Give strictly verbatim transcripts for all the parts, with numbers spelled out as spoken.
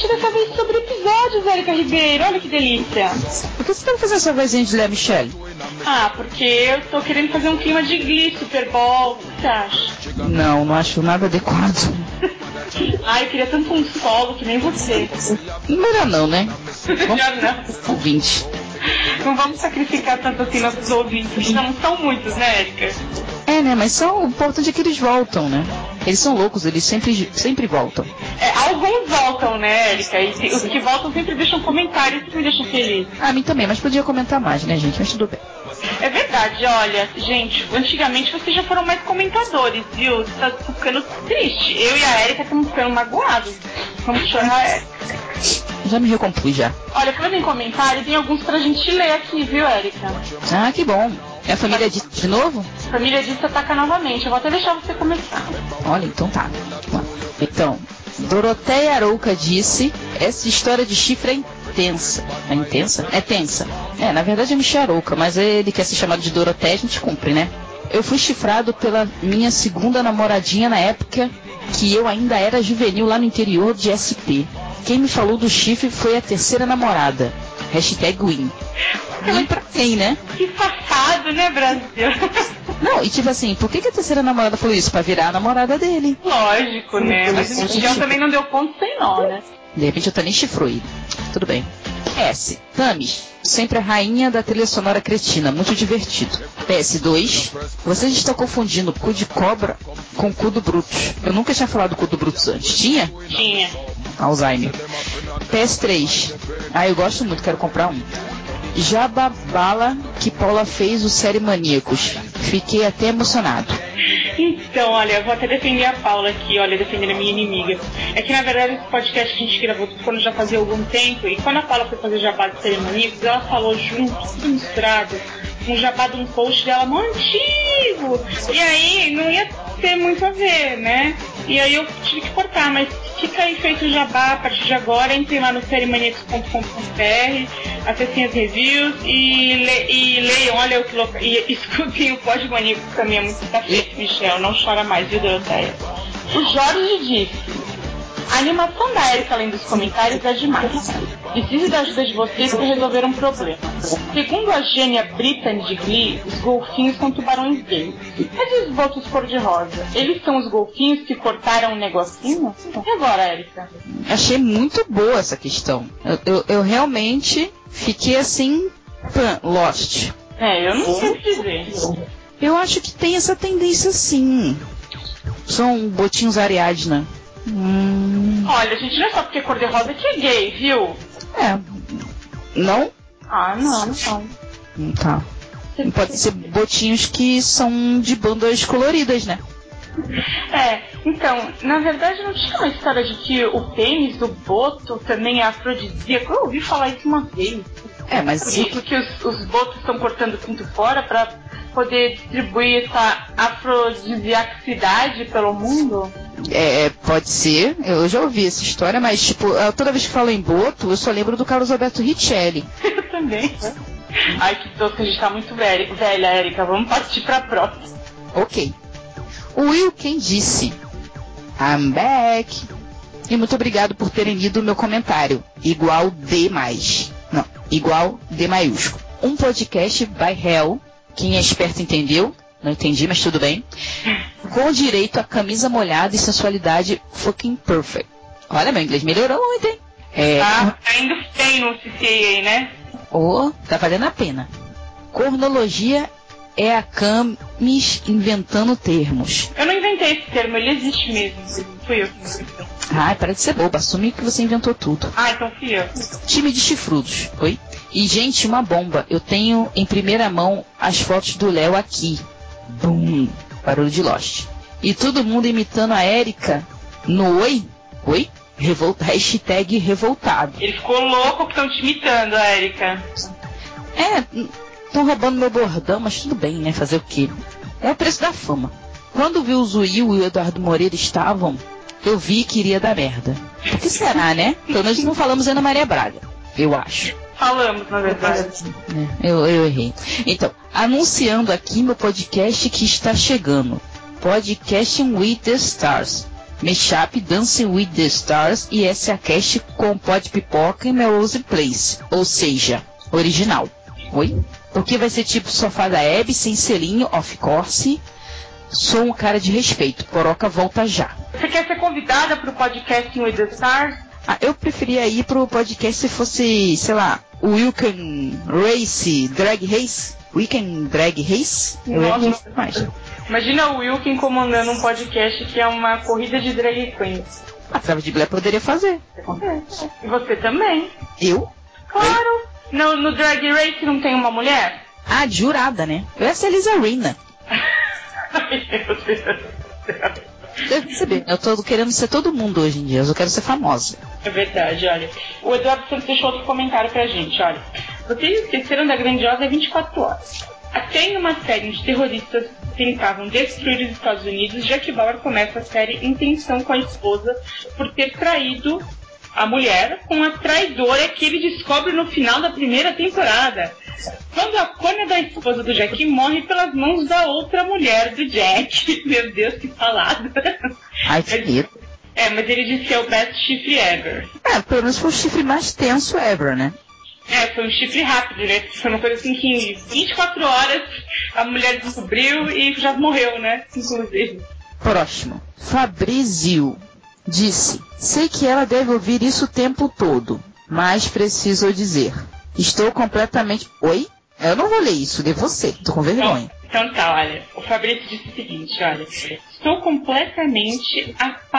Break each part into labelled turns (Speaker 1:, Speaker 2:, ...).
Speaker 1: podcast dessa vez sobre episódios, Érica Ribeiro. Olha que delícia.
Speaker 2: Por que você tá fazendo essa vozinha de Léa Michele?
Speaker 1: Ah, porque eu tô querendo fazer um clima de Glee, Super Bowl. O que você acha?
Speaker 2: Não, não acho nada adequado.
Speaker 1: Ai, eu queria tanto um solo que nem você.
Speaker 2: Melhor não, né?
Speaker 1: Já não.
Speaker 2: Ouvinte.
Speaker 1: Não vamos sacrificar tanto assim nossos ouvintes. Não são muitos, né, Érica?
Speaker 2: É, né? Mas são, o importante é que eles voltam, né? Eles são loucos, eles sempre, sempre voltam.
Speaker 1: É, alguns voltam, né, Érica? E os que voltam sempre deixam comentários que me deixam feliz.
Speaker 2: A mim também, mas podia comentar mais, né, gente? Mas tudo bem.
Speaker 1: É verdade, olha, gente, antigamente vocês já foram mais comentadores, viu? Você tá ficando triste. Eu e a Érica estamos ficando magoados. Vamos chorar a Érica.
Speaker 2: Já me recompus já.
Speaker 1: Olha, falando em comentário, tem alguns pra gente ler aqui, viu, Érica?
Speaker 2: Ah, que bom. É a família Dita de novo?
Speaker 1: A família Dita ataca novamente. Eu vou até deixar você começar.
Speaker 2: Olha, então tá. Então, Doroteia Arouca disse: essa história de chifre é intensa. É intensa? É tensa. É, na verdade é Michel Arouca, mas ele quer ser chamado de Doroteia, a gente cumpre, né? Eu fui chifrado pela minha segunda namoradinha na época que eu ainda era juvenil lá no interior de S P. Quem me falou do chifre foi a terceira namorada. Hashtag win. Win pra quem, né?
Speaker 1: Que safado, né, Brasil?
Speaker 2: Não, e tipo assim, por que, que a terceira namorada falou isso? Pra virar a namorada dele.
Speaker 1: Lógico, né? Mas o Michel também não deu ponto sem nó, né?
Speaker 2: De repente eu também chifrou ele. Tudo bem. S. Tamis, sempre a rainha da trilha sonora cretina, muito divertido. P S dois. Vocês estão confundindo cu de cobra com cu do Brutus. Eu nunca tinha falado cu do Brutus antes. Tinha?
Speaker 1: Tinha.
Speaker 2: Alzheimer. P S três. Ah, eu gosto muito, quero comprar um. Jababala que Paula fez o Série Maníacos. Fiquei até emocionado.
Speaker 1: Então, olha, eu vou até defender a Paula aqui, olha, defender a minha inimiga. É que, na verdade, esse podcast que a gente gravou quando já fazia algum tempo, e quando a Paula foi fazer o jabá do Série Maníacos, ela falou junto, tudo misturado, um jabá de um post dela muito antigo. E aí, não ia ter muito a ver, né? E aí eu tive que cortar, mas fica aí feito o jabá a partir de agora. Entrem lá no série maníacos ponto com ponto b r, acessem as reviews e, le, e leiam, olha o que louco, e escutem o Pod Maníacos também, é muito cafete, Michel, não chora mais, viu, Doroteia? O Jorge disse: a animação da Érica, além dos comentários, é demais. Preciso da ajuda de vocês para resolver um problema. Segundo a gênia Brittany de Glee, os golfinhos são tubarões gays. Mas e os botos cor-de-rosa? Eles são os golfinhos que cortaram um negocinho? E agora, Érica?
Speaker 2: Achei muito boa essa questão. Eu, eu, eu realmente fiquei assim, pan, lost.
Speaker 1: É, eu não sei dizer.
Speaker 2: Eu acho que tem essa tendência sim. São botinhos Ariadna. Hum...
Speaker 1: Olha, gente, não é só porque é cor-de-rosa que é gay, viu?
Speaker 2: É. Não?
Speaker 1: Ah, não, não.
Speaker 2: Hum, tá. Pode ser botinhos que são de bandas coloridas, né?
Speaker 1: É, então, na verdade não tinha uma história de que o pênis do boto também é afrodisíaco? Eu ouvi falar isso uma vez.
Speaker 2: É, mas...
Speaker 1: Por isso que os, os botos estão cortando pinto fora pra poder distribuir essa afrodisiacidade pelo mundo?
Speaker 2: É, pode ser. Eu já ouvi essa história, mas, tipo, toda vez que falo em boto, eu só lembro do Carlos Alberto Richelli.
Speaker 1: Eu também. Ai, que tosco, a gente tá muito velha, velha, Érica. Vamos partir pra próxima.
Speaker 2: Ok. O Will quem disse: I'm back. E muito obrigado por terem lido o meu comentário. Igual D mais. Não, igual D maiúsculo. Um podcast by Hell. Quem é esperto entendeu. Não entendi, mas tudo bem. Com direito a camisa molhada e sensualidade fucking perfect. Olha, meu inglês melhorou muito, hein? É...
Speaker 1: Ah, ainda tem no C C A, né?
Speaker 2: Oh, tá valendo a pena. Cornologia é a Camis inventando termos.
Speaker 1: Eu não inventei esse termo, ele existe mesmo. Fui eu que inventei.
Speaker 2: Ai, para de ser boba, assume que você inventou tudo.
Speaker 1: Ah, então fui eu.
Speaker 2: Time de chifrudos, oi? E, gente, uma bomba. Eu tenho em primeira mão as fotos do Léo aqui. Bum, barulho de Lost. E todo mundo imitando a Érica no oi? Oi? Revolta, hashtag revoltado.
Speaker 1: Ele ficou louco porque estão te imitando, a Érica.
Speaker 2: É, estão roubando meu bordão, mas tudo bem, né? Fazer o quê? É o preço da fama. Quando vi o Zuil e o Eduardo Moreira estavam, eu vi que iria dar merda. Por que será, né? Pelo menos não falamos Ana Maria Braga, eu acho.
Speaker 1: Falamos, na verdade.
Speaker 2: É, eu, eu errei. Então, anunciando aqui meu podcast que está chegando. Podcast with the Stars. Mashup, Dancing with the Stars e S A Cast com Pod Pipoca e Melrose Place. Ou seja, original. Oi? Porque vai ser tipo Sofá da Hebe, sem selinho, of course. Sou um cara de respeito. Poroca volta já.
Speaker 1: Você quer ser convidada pro podcast with the Stars?
Speaker 2: Ah, eu preferia ir pro podcast se fosse, sei lá, o Weekend Race, Drag Race. Weekend Drag Race? Eu
Speaker 1: Nossa, mais. Imagina o Wilkin comandando um podcast que é uma corrida de drag queens.
Speaker 2: A Trava de Blair poderia fazer.
Speaker 1: Acontece. E você também.
Speaker 2: Eu?
Speaker 1: Claro. No, no Drag Race não tem uma mulher?
Speaker 2: Ah, de jurada, né? Eu ia ser a Lisa Rinna.
Speaker 1: Ai, meu Deus do céu.
Speaker 2: Deve perceber, eu tô querendo ser todo mundo hoje em dia, eu só quero ser famosa.
Speaker 1: É verdade, olha. O Eduardo Santos deixou outro comentário pra gente, olha. Vocês esqueceram da grandiosa vinte e quatro horas. Até em uma série onde terroristas tentavam destruir os Estados Unidos, Jack Bauer começa a série em tensão com a esposa por ter traído a mulher com a traidora que ele descobre no final da primeira temporada. Quando a cônea da esposa do Jack morre pelas mãos da outra mulher do Jack. Meu Deus, que falada.
Speaker 2: Ai, que medo.
Speaker 1: É, mas ele disse que é o best chifre ever.
Speaker 2: É, pelo menos foi o chifre mais tenso ever, né?
Speaker 1: É, foi um chifre rápido, né? Foi uma coisa assim que em vinte e quatro horas a mulher descobriu e já morreu, né? Inclusive.
Speaker 2: Próximo. Fabrizio disse: sei que ela deve ouvir isso o tempo todo, mas preciso dizer. Estou completamente... Oi? Eu não vou ler isso, lê você. Tô com vergonha.
Speaker 1: Então, então tá, olha. O Fabrício disse o seguinte, olha. Estou completamente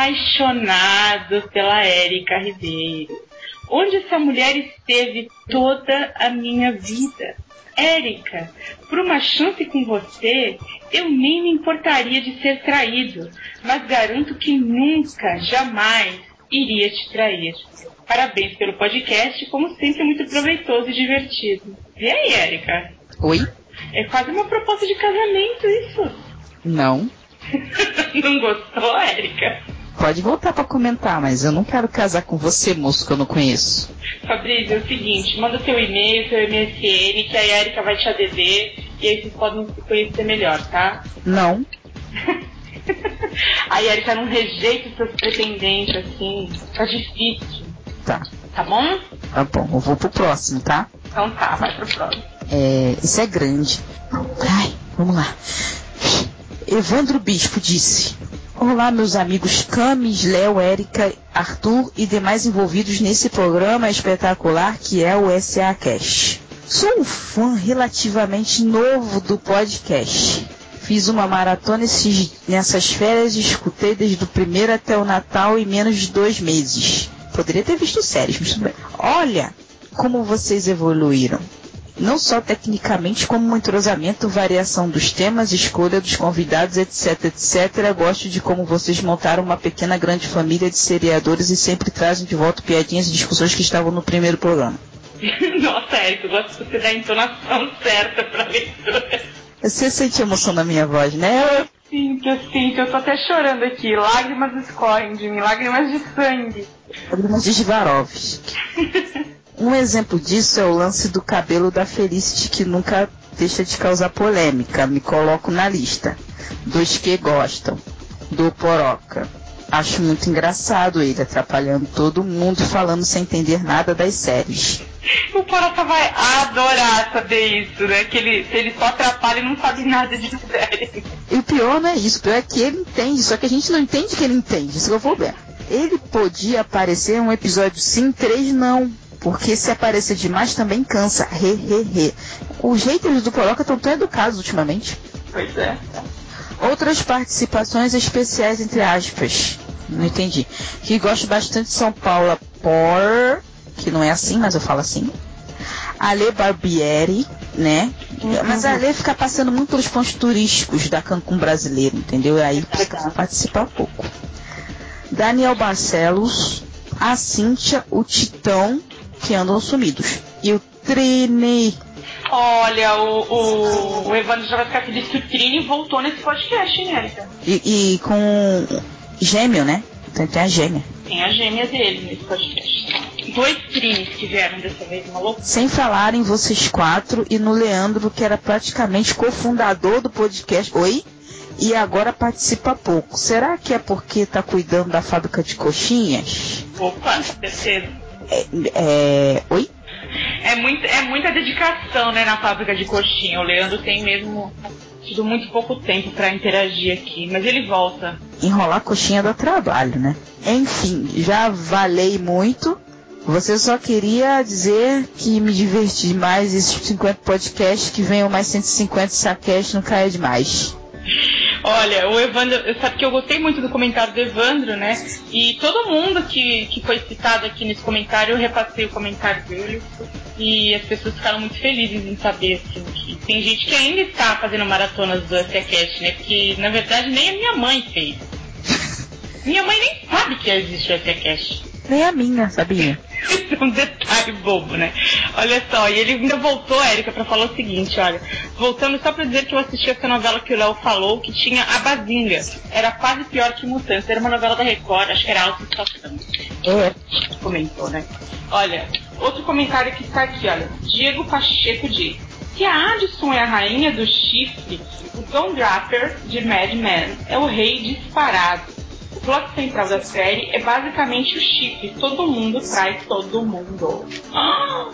Speaker 1: apaixonado pela Érica Ribeiro. Onde essa mulher esteve toda a minha vida. Érica, por uma chance com você, eu nem me importaria de ser traído, mas garanto que nunca, jamais iria te trair. Parabéns pelo podcast, como sempre muito proveitoso e divertido. E aí, Érica?
Speaker 2: Oi?
Speaker 1: É quase uma proposta de casamento isso.
Speaker 2: Não.
Speaker 1: Não gostou, Érica?
Speaker 2: Pode voltar pra comentar, mas eu não quero casar com você, moço, que eu não conheço.
Speaker 1: Fabrício, é o seguinte, manda teu e-mail, teu M S N, que a Érica vai te A D D e aí vocês podem se conhecer melhor, tá?
Speaker 2: Não.
Speaker 1: A Érica não rejeita os seus pretendentes, assim, tá difícil.
Speaker 2: Tá.
Speaker 1: Tá bom?
Speaker 2: Tá bom, eu vou pro próximo, tá?
Speaker 1: Então tá, vai pro próximo.
Speaker 2: É, esse é grande. Ai, vamos lá. Evandro Bispo disse: olá, meus amigos Camis, Léo, Érica, Arthur e demais envolvidos nesse programa espetacular que é o S A Cast. Sou um fã relativamente novo do podcast. Fiz uma maratona esses, nessas férias e escutei desde o primeiro até o Natal em menos de dois meses. Poderia ter visto séries, mas tudo bem. Olha como vocês evoluíram. Não só tecnicamente, como um entrosamento, variação dos temas, escolha dos convidados, etc, etcétera. Gosto de como vocês montaram uma pequena grande família de seriadores e sempre trazem de volta piadinhas e discussões que estavam no primeiro programa.
Speaker 1: Nossa, Érica, eu gosto que você dá a entonação certa pra leitura.
Speaker 2: Você sente emoção na minha voz, né?
Speaker 1: Eu sinto, eu sinto. Eu tô até chorando aqui. Lágrimas escorrem de mim, lágrimas de sangue.
Speaker 2: Lágrimas de Swarovski. Um exemplo disso é o lance do cabelo da Felicity, que nunca deixa de causar polêmica. Me coloco na lista. Dos que gostam. Do Poroca. Acho muito engraçado ele atrapalhando todo mundo e falando sem entender nada das séries.
Speaker 1: O Poroca vai adorar saber isso, né? Que ele, ele só atrapalha e não sabe nada de série.
Speaker 2: E o pior não é isso, o pior é que ele entende, só que a gente não entende que ele entende. Isso que eu vou ver. Ele podia aparecer em um episódio sim, três não. Porque se aparecer demais também cansa. He, he, he. Os haters do Poroca estão tão educados ultimamente.
Speaker 1: Pois é.
Speaker 2: Outras participações especiais, entre aspas. Não entendi. Que gosto bastante de São Paulo por... Que não é assim, mas eu falo assim. Ale Barbieri, né? Uhum. Mas a Ale fica passando muito pelos pontos turísticos da Cancún brasileiro, entendeu? E aí precisa participar pouco. Daniel Barcelos, a Cíntia, o Titão, que andam sumidos. E o Trini.
Speaker 1: Olha, o, o, o Evandro já vai ficar feliz que o Trini voltou nesse podcast, hein, Érica?
Speaker 2: E, e com gêmeo, né? Então tem a gêmea.
Speaker 1: Tem a gêmea dele nesse podcast. dois crimes que vieram dessa vez, maluco.
Speaker 2: Sem falar em vocês quatro e no Leandro, que era praticamente cofundador do podcast. Oi? E agora participa pouco. Será que é porque tá cuidando da fábrica de coxinhas?
Speaker 1: Opa, terceiro.
Speaker 2: É, é... Oi?
Speaker 1: É, muito, é muita dedicação, né, na fábrica de coxinha. O Leandro tem mesmo tido muito pouco tempo pra interagir aqui, mas ele volta.
Speaker 2: Enrolar coxinha dá trabalho, né? Enfim, já valei muito. Você só queria dizer que me diverti demais esses cinquenta podcasts, que venham mais cento e cinquenta saquetes, não caia demais.
Speaker 1: Olha, o Evandro, sabe que eu gostei muito do comentário do Evandro, né? E todo mundo que, que foi citado aqui nesse comentário, eu repassei o comentário dele. E as pessoas ficaram muito felizes em saber, assim, que tem gente que ainda está fazendo maratonas do S A Cast, né? Porque, na verdade, nem a minha mãe fez. Minha mãe nem sabe que existe o S A Cast.
Speaker 2: Nem a minha, sabia?
Speaker 1: Um detalhe bobo, né? Olha só, e ele ainda voltou, Érica, pra falar o seguinte, olha, voltando só pra dizer que eu assisti essa novela que o Léo falou, que tinha a Bazinga. Era quase pior que Mutantes, era uma novela da Record, acho que era Alta Estação.
Speaker 2: É.
Speaker 1: Comentou, né? Olha, outro comentário que está aqui, olha, Diego Pacheco diz: se a Addison é a rainha do chifre, o Don Draper, de Mad Men, é o rei disparado. O plot central da série é basicamente o chifre. Todo mundo traz todo mundo. Ah!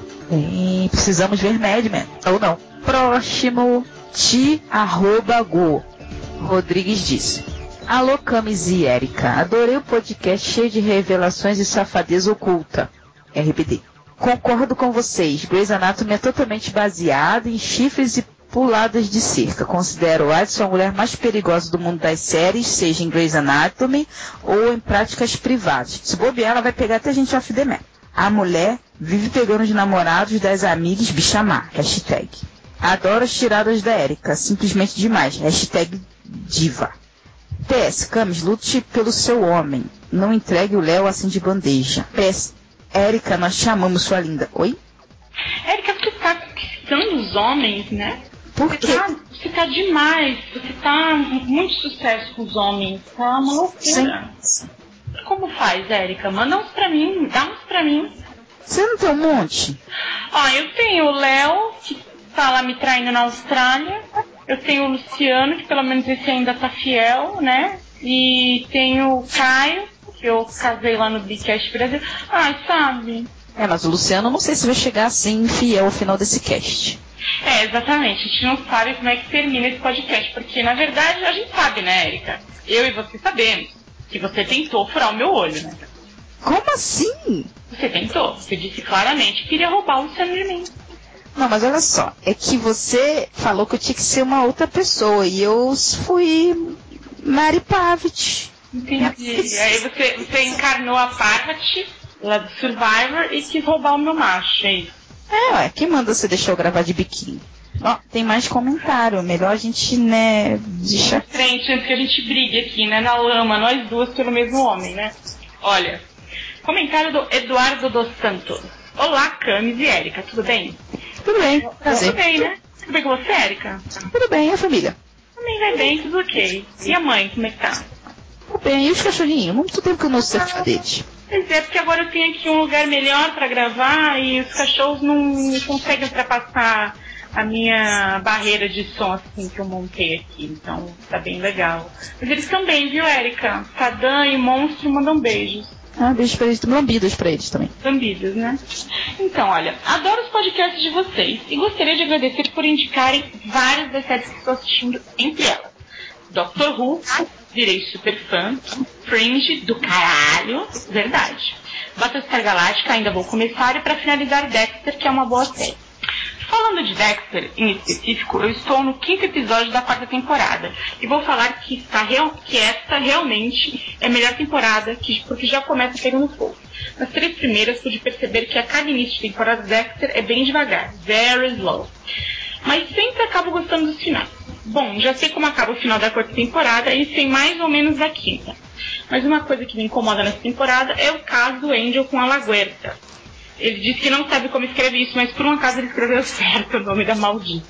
Speaker 2: E precisamos ver Mad Men. Ou não. Próximo. Ti arroba go. Rodrigues disse: alô, Camis e Érica. Adorei o podcast cheio de revelações e safadeza oculta. R B D. Concordo com vocês. Grey's Anatomy é totalmente baseado em chifres e puladas de cerca. Considero Addison a mulher mais perigosa do mundo das séries, seja em Grey's Anatomy ou em práticas privadas. Se bobear, ela vai pegar até gente off the map. A mulher vive pegando os namorados das amigas bichamar. Hashtag. Adoro as tiradas da Érica. Simplesmente demais. Hashtag diva. P S. Camis, lute pelo seu homem. Não entregue o Léo assim de bandeja. P S. Érica, nós te amamos, sua linda. Oi?
Speaker 1: Érica, você tá conquistando os homens, né?
Speaker 2: Por quê?
Speaker 1: Você tá, você tá demais. Você tá muito sucesso com os homens. Tá uma loucura. Sim. Como faz, Érica? Manda uns pra mim. Dá uns pra mim.
Speaker 2: Você não tem um monte?
Speaker 1: Ó, eu tenho o Léo, que tá lá me traindo na Austrália. Eu tenho o Luciano, que pelo menos esse ainda tá fiel, né? E tenho o Caio, que eu casei lá no Bicast Brasil. Ai, sabe?
Speaker 2: É, mas o Luciano, não sei se vai chegar assim fiel ao final desse cast.
Speaker 1: É, exatamente. A gente não sabe como é que termina esse podcast, porque, na verdade, a gente sabe, né, Érica? Eu e você sabemos que você tentou furar o meu olho, né?
Speaker 2: Como assim?
Speaker 1: Você tentou. Você disse claramente que queria roubar o Luciano de mim.
Speaker 2: Não, mas olha só. É que você falou que eu tinha que ser uma outra pessoa, e eu fui Mary Parvati.
Speaker 1: Entendi. Aí você, você encarnou a Parvati, lá do Survivor, e quis roubar o meu macho, é isso?
Speaker 2: É, ué, quem manda você deixar eu gravar de biquíni? Ó, tem mais comentário, melhor a gente, né, deixar...
Speaker 1: Frente, antes que a gente brigue aqui, né, na lama, nós duas pelo mesmo homem, né? Olha, comentário do Eduardo dos Santos. Olá, Camis e Érica, tudo bem?
Speaker 2: Tudo bem, prazer.
Speaker 1: Tudo bem, né? Tudo bem com você, Érica?
Speaker 2: Tudo bem, e a família?
Speaker 1: Também vai bem, tudo ok. E a mãe, como é que tá?
Speaker 2: Tudo bem, e os cachorrinhos? Muito tempo que eu não sei falar deles.
Speaker 1: Pois é, porque agora eu tenho aqui um lugar melhor pra gravar e os cachorros não conseguem ultrapassar a minha barreira de som assim que eu montei aqui, então tá bem legal. Mas eles estão bem, viu, Érica? Cadan e Monstro mandam beijos.
Speaker 2: Ah, beijos pra eles, lambidas pra eles também.
Speaker 1: Lambidas, né? Então, olha, adoro os podcasts de vocês e gostaria de agradecer por indicarem várias das séries que estou assistindo, entre elas Doctor Who, virei super fã, Fringe, do caralho, verdade. Battlestar Galactica, ainda vou começar, e para finalizar Dexter, que é uma boa série. Falando de Dexter, em específico, eu estou no quinto episódio da quarta temporada. E vou falar que, está real, que esta realmente é a melhor temporada, que, porque já começa pegando fogo. Nas três primeiras, pude perceber que a cada início de temporada Dexter é bem devagar, very slow. Mas sempre acabo gostando dos finais. Bom, já sei como acaba o final da quarta temporada e sei mais ou menos da quinta. Mas uma coisa que me incomoda nessa temporada é o caso do Angel com a Laguerta. Ele disse que não sabe como escreve isso, mas por um acaso ele escreveu certo o nome da maldita.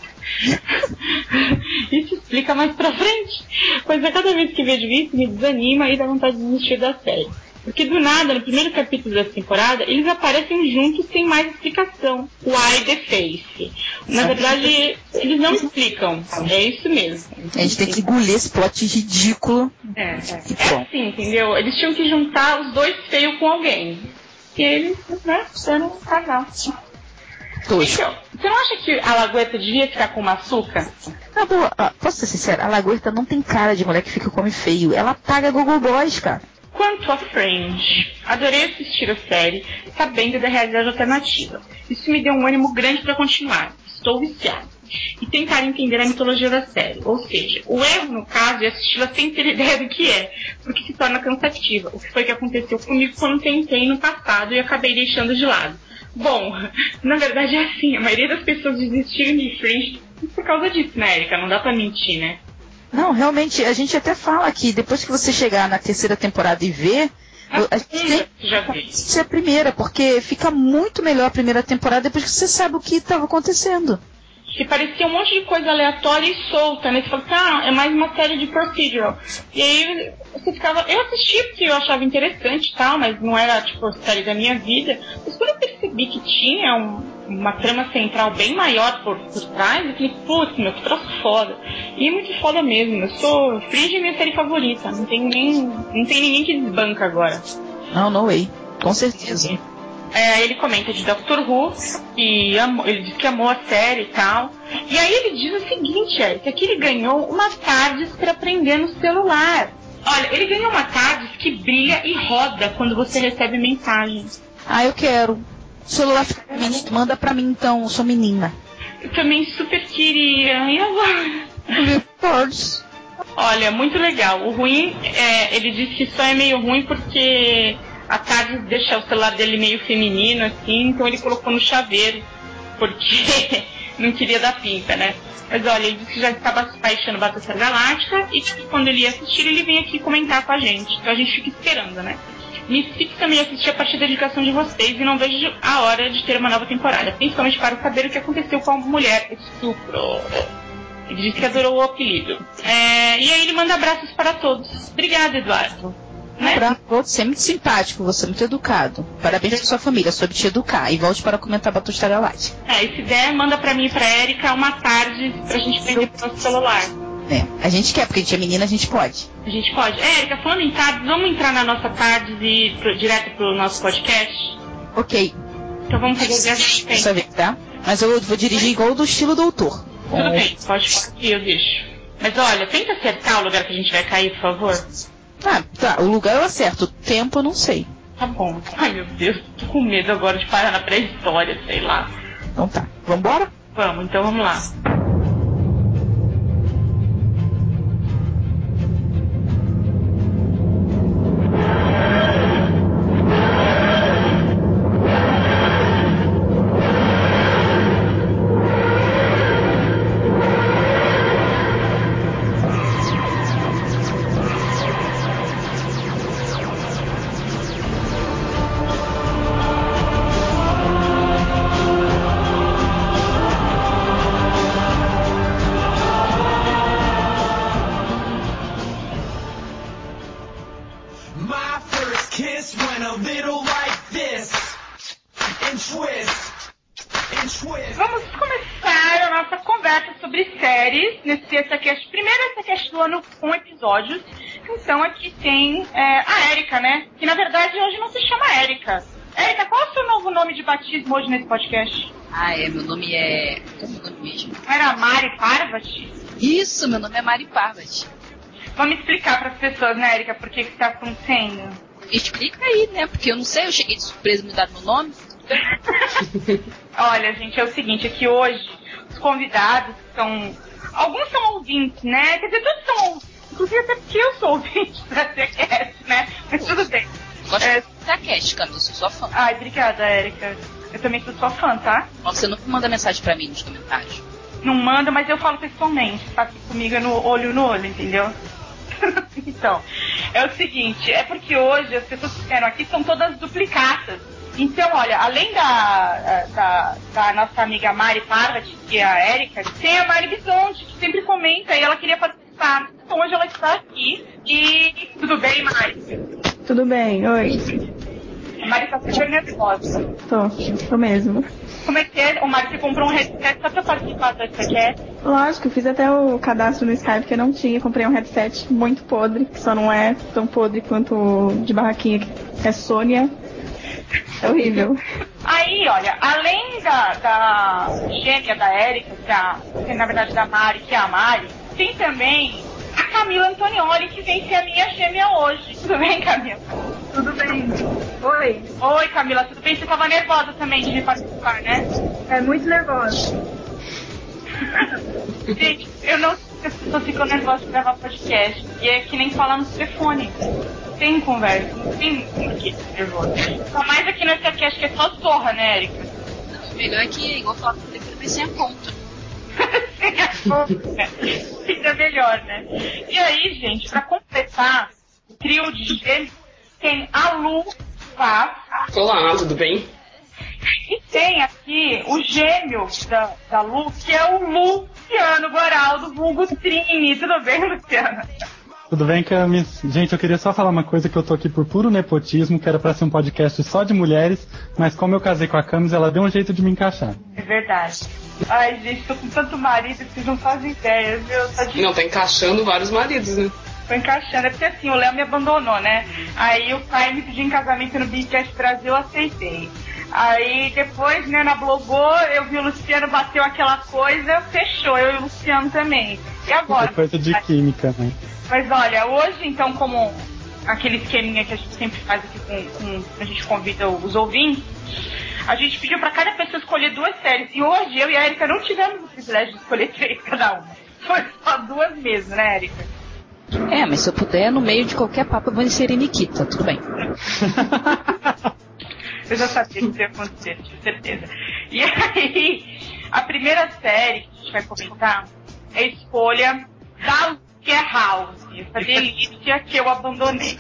Speaker 1: Isso explica mais pra frente, pois a cada vez que vejo isso me desanima e dá vontade de desistir da série. Porque do nada, no primeiro capítulo dessa temporada, eles aparecem juntos sem mais explicação. Why the face? Na verdade, eles não explicam. É isso mesmo.
Speaker 2: A gente tem que engolir esse plot ridículo.
Speaker 1: É, é. é assim, entendeu? Eles tinham que juntar os dois feios com alguém. E eles, né, fizeram um casal. Então, você não acha que a Lagoeta devia ficar com o Açúcar?
Speaker 2: Não, boa, posso ser sincero, a Lagoeta não tem cara de mulher que fica com homem feio. Ela paga Google Boys, cara.
Speaker 1: Quanto a Fringe, adorei assistir a série, sabendo da realidade alternativa. Isso me deu um ânimo grande para continuar. Estou viciado. E tentar entender a mitologia da série. Ou seja, o erro, no caso, é assisti-la sem ter ideia do que é, porque se torna cansativa. O que foi que aconteceu comigo quando tentei no passado e acabei deixando de lado. Bom, na verdade é assim, a maioria das pessoas desistiram de Fringe por causa disso, né, Erika? Não dá pra mentir, né?
Speaker 2: Não, realmente, a gente até fala que depois que você chegar na terceira temporada e ver, a, a gente tem que assistir a primeira, porque fica muito melhor a primeira temporada depois que você sabe o que estava acontecendo.
Speaker 1: Que parecia um monte de coisa aleatória e solta, né? Você fala, ah, é mais uma série de procedural. E aí você ficava... Eu assisti porque eu achava interessante e tal, mas não era, tipo, a série da minha vida. Mas quando eu percebi que tinha um, uma trama central bem maior por, por trás, eu falei, putz, meu, que troço foda. E é muito foda mesmo. Eu sou... Fringe é minha série favorita. Não tem, nem, não tem ninguém que desbanca agora.
Speaker 2: Não, no way. Com certeza.
Speaker 1: É, ele comenta de Doctor Who, e amou, ele diz que amou a série e tal. E aí ele diz o seguinte, Erika, que ele ganhou uma TARDIS para aprender no celular. Olha, ele ganhou uma TARDIS que brilha e roda quando você recebe mensagem.
Speaker 2: Ah, eu quero. O celular fica pra mim, manda pra mim então, eu sou menina.
Speaker 1: Eu também super queria. E agora?
Speaker 2: TARDIS.
Speaker 1: Olha, muito legal. O ruim, é, ele diz que só é meio ruim porque... A TARDIS deixa o celular dele meio feminino, assim, então ele colocou no chaveiro, porque não queria dar pinta, né? Mas olha, ele disse que já estava baixando Battlestar Galáctica e que quando ele ia assistir, ele vinha aqui comentar com a gente. Então a gente fica esperando, né? Mystique também assisti a partir da indicação de vocês e não vejo a hora de ter uma nova temporada, principalmente para saber o que aconteceu com a mulher estupro. Ele disse que adorou o apelido. É, e aí ele manda abraços para todos. Obrigada, Eduardo.
Speaker 2: Né? Você é muito simpático, você é muito educado. Parabéns pra sua família, soube te educar. E volte para comentar Battlestar Galáctica.
Speaker 1: É, e se der, manda pra mim e pra Erika uma tarde pra gente prender pro nosso celular.
Speaker 2: É, a gente quer, porque a gente é menina, a gente pode.
Speaker 1: A gente pode. É, Erika, falando em tarde, vamos entrar na nossa tarde e ir pro, direto pro nosso podcast?
Speaker 2: Ok.
Speaker 1: Então vamos fazer o viagem de
Speaker 2: Dessa vez, tá? Mas eu vou dirigir igual do estilo doutor.
Speaker 1: Tudo oh. bem, pode ficar aqui, eu deixo. Mas olha, tenta acertar o lugar que a gente vai cair, por favor.
Speaker 2: Ah, tá. O lugar eu acerto. O tempo eu não sei.
Speaker 1: Tá bom. Ai, meu Deus. Tô com medo agora de parar na pré-história, sei lá.
Speaker 2: Então tá. Vambora?
Speaker 1: Vamos, então vamos lá. Vamos começar a nossa conversa sobre séries nesse EssaCast. Primeiro EssaCast do ano com episódios. Então aqui tem é, a Erika, né? Que na verdade hoje não se chama Erika. Erika, qual é o seu novo nome de batismo hoje nesse podcast?
Speaker 3: Ah, é, meu nome é... Como é o nome mesmo?
Speaker 1: Era Mari Parvati?
Speaker 3: Isso, meu nome é Mari Parvati.
Speaker 1: Vamos explicar para as pessoas, né, Erika, por que que está acontecendo?
Speaker 3: Explica aí, né? Porque eu não sei, eu cheguei de surpresa e me deram meu nome.
Speaker 1: Olha, gente, é o seguinte, é que hoje os convidados são... Alguns são ouvintes, né? Quer dizer, todos são ouvintes. Inclusive até porque eu sou ouvinte da EssaCast, né? Mas tudo bem.
Speaker 3: Gosto é... da EssaCast, cara, eu sou sua fã.
Speaker 1: Ai, obrigada, Erika. Eu também sou sua fã, tá?
Speaker 3: Você nunca manda mensagem pra mim nos comentários.
Speaker 1: Não manda, mas eu falo pessoalmente. Tá aqui comigo é no olho no olho, entendeu? Então, é o seguinte, é porque hoje as pessoas que vieram aqui são todas duplicatas. Então, olha, além da, da, da nossa amiga Mari Parvati, que é a Erika, tem a Mari Bisonte, que sempre comenta e ela queria participar. Então hoje ela está aqui e... Tudo bem, Mari?
Speaker 4: tudo bem? Oi.
Speaker 1: A Mari tá super nervosa.
Speaker 4: Tô, tô mesmo.
Speaker 1: Como é que é? O Mari, você comprou um headset só pra participar do podcast?
Speaker 4: Lógico, fiz até o cadastro no Skype que eu não tinha. Comprei um headset muito podre, que só não é tão podre quanto o de barraquinha, que é Sônia. É horrível.
Speaker 1: Aí, olha, além da, da gêmea da Érica, que, a, que na verdade da Mari, que é a Mari, tem também a Camila Antonioli, que vem ser a minha gêmea hoje. Tudo bem, Camila?
Speaker 5: Tudo bem. Oi.
Speaker 1: Oi, Camila, tudo bem? Você tava nervosa também de participar, né?
Speaker 5: É, muito nervosa.
Speaker 1: Gente, eu não sei se as pessoas ficam nervosas de gravar podcast. E é que nem falar no telefone. Tem conversa, não tem porquê nervoso. Só mais aqui no S A Cast que é só zorra, né, Érica?
Speaker 3: Não, o melhor é que é igual falar com o telefone, mas sem a conta.
Speaker 1: Sem a conta, né? Isso é melhor, né? E aí, gente, pra completar o trio de gêmeos, tem a Lu Vaz.
Speaker 6: Olá, tudo bem?
Speaker 1: E tem aqui o gêmeo da, da Lu, que é o Luciano Goraldo, vulgo Trini. Tudo bem, Luciano?
Speaker 7: Tudo bem, Camis? Gente, eu queria só falar uma coisa, que eu tô aqui por puro nepotismo, que era pra ser um podcast só de mulheres, mas como eu casei com a Camis, ela deu um jeito de me encaixar.
Speaker 1: É verdade. Ai, gente, tô com tanto marido que vocês não fazem ideia, viu? Tá de...
Speaker 6: Não, tá encaixando vários maridos, né?
Speaker 1: Tô encaixando, é porque assim, o Léo me abandonou, né? Aí o pai me pediu em casamento no Bigcast Brasil, eu aceitei. Aí depois, né, na Blogô, eu vi o Luciano, bateu aquela coisa, fechou, eu e o Luciano também. E agora?
Speaker 7: É coisa de química, né?
Speaker 1: Mas olha, hoje, então, como aquele esqueminha que a gente sempre faz aqui com, com a gente convida os ouvintes, a gente pediu pra cada pessoa escolher duas séries. E hoje eu e a Erika não tivemos o privilégio de escolher três cada uma. Foi só duas mesmo, né, Erika?
Speaker 2: É, mas se eu puder, no meio de qualquer papo eu vou inserir Nikita, tudo bem.
Speaker 1: Eu já sabia que isso ia acontecer, tinha certeza. E aí, a primeira série que a gente vai comentar é a escolha da que é House, essa delícia que eu abandonei.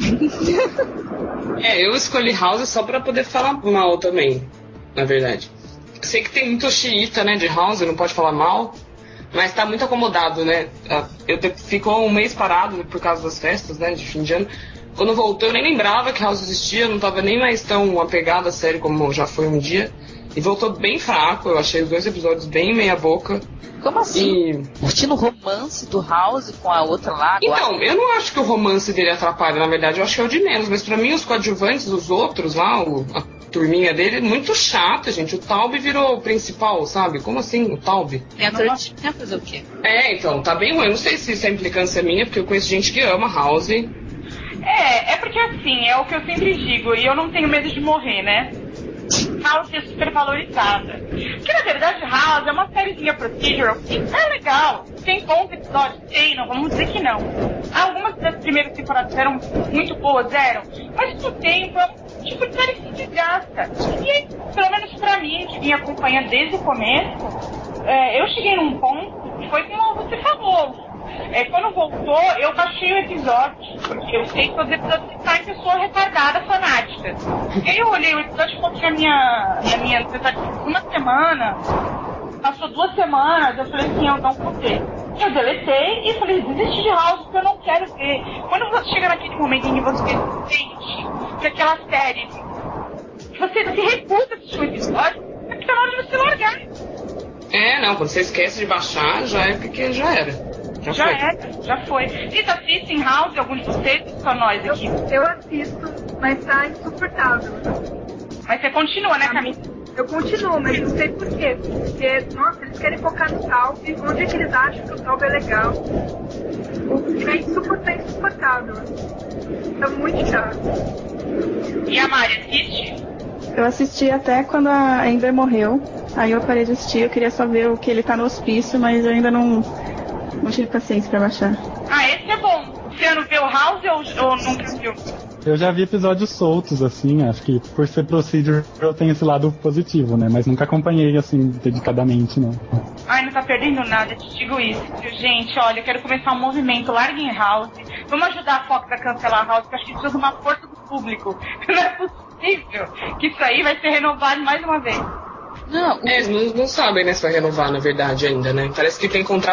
Speaker 6: É, eu escolhi House só pra poder falar mal também, na verdade. Sei que tem muito xiita, né, de House, não pode falar mal, mas tá muito acomodado, né? Eu te, ficou um mês parado por causa das festas, né, de fim de ano. Quando voltou eu nem lembrava que House existia, não tava nem mais tão apegado à série como já foi um dia. E voltou bem fraco, eu achei os dois episódios bem meia boca.
Speaker 2: Como assim?
Speaker 6: E...
Speaker 2: Curtindo o romance do House com a outra lá? Agora?
Speaker 6: Então, eu não acho que o romance dele atrapalha, na verdade, eu acho que é o de menos. Mas pra mim, os coadjuvantes, os outros lá, o, a turminha dele, muito chata, gente. O Taube virou o principal, sabe? Como assim, o Taube?
Speaker 3: É a tortinha, fazer o quê?
Speaker 6: É, então, tá bem ruim. Eu não sei se isso é implicância minha, porque eu conheço gente que ama House.
Speaker 1: É, é porque assim, é o que eu sempre digo, e eu não tenho medo de morrer, né? House é super valorizada. Porque na verdade House é uma sériezinha procedural que é legal. Tem bons episódios? Tem, não vamos dizer que não. Algumas das primeiras temporadas eram muito boas, eram. Mas com o tempo é um tipo de série que se desgasta. E aí, pelo menos pra mim, que me acompanha desde o começo, é, eu cheguei num ponto que foi como você falou. É, quando voltou, eu baixei o episódio, porque eu sei que os episódios que saem pessoa retardada, fanática. E aí eu olhei o episódio e coloquei na minha, na minha uma semana, passou duas semanas, eu falei assim, eu não vou ver. Eu deletei e falei, desisti de House, porque eu não quero ver. Quando você chega naquele momento em que você sente que aquela série, você se recusa a assistir um episódio, é porque tá na hora de você largar.
Speaker 6: É, não, quando você esquece de baixar, já é porque já era. Já,
Speaker 1: já
Speaker 6: foi.
Speaker 1: é, já foi. Vocês assistem House, algum de vocês? Só nós aqui.
Speaker 5: Eu, eu assisto, mas tá insuportável.
Speaker 1: Mas você continua, né, Camila?
Speaker 5: Eu continuo, mas não sei por quê. Porque, nossa, eles querem focar no Taube. Onde é que eles acham que o Taube é legal? O é insuportável, insuportável. É muito chato.
Speaker 1: E a Mari, assiste?
Speaker 4: Eu assisti até quando a Amber morreu. Aí eu parei de assistir, eu queria só ver o que ele tá no hospício, mas eu ainda não... Não tive paciência pra baixar.
Speaker 1: Ah, esse é bom. Você não viu House ou, ou nunca viu?
Speaker 7: Eu já vi episódios soltos, assim, acho que por ser procedural tem esse lado positivo, né? Mas nunca acompanhei, assim, dedicadamente, não.
Speaker 1: Ai, não tá perdendo nada, eu te digo isso. Gente, olha, eu quero começar um movimento, larguem House. Vamos ajudar a Fox a cancelar House, porque acho que precisa de uma força do público. Não é possível que isso aí vai ser renovado mais uma vez.
Speaker 2: Não,
Speaker 6: É, eles não, não sabem, né, se vai renovar, na verdade, ainda, né? Parece que tem contrato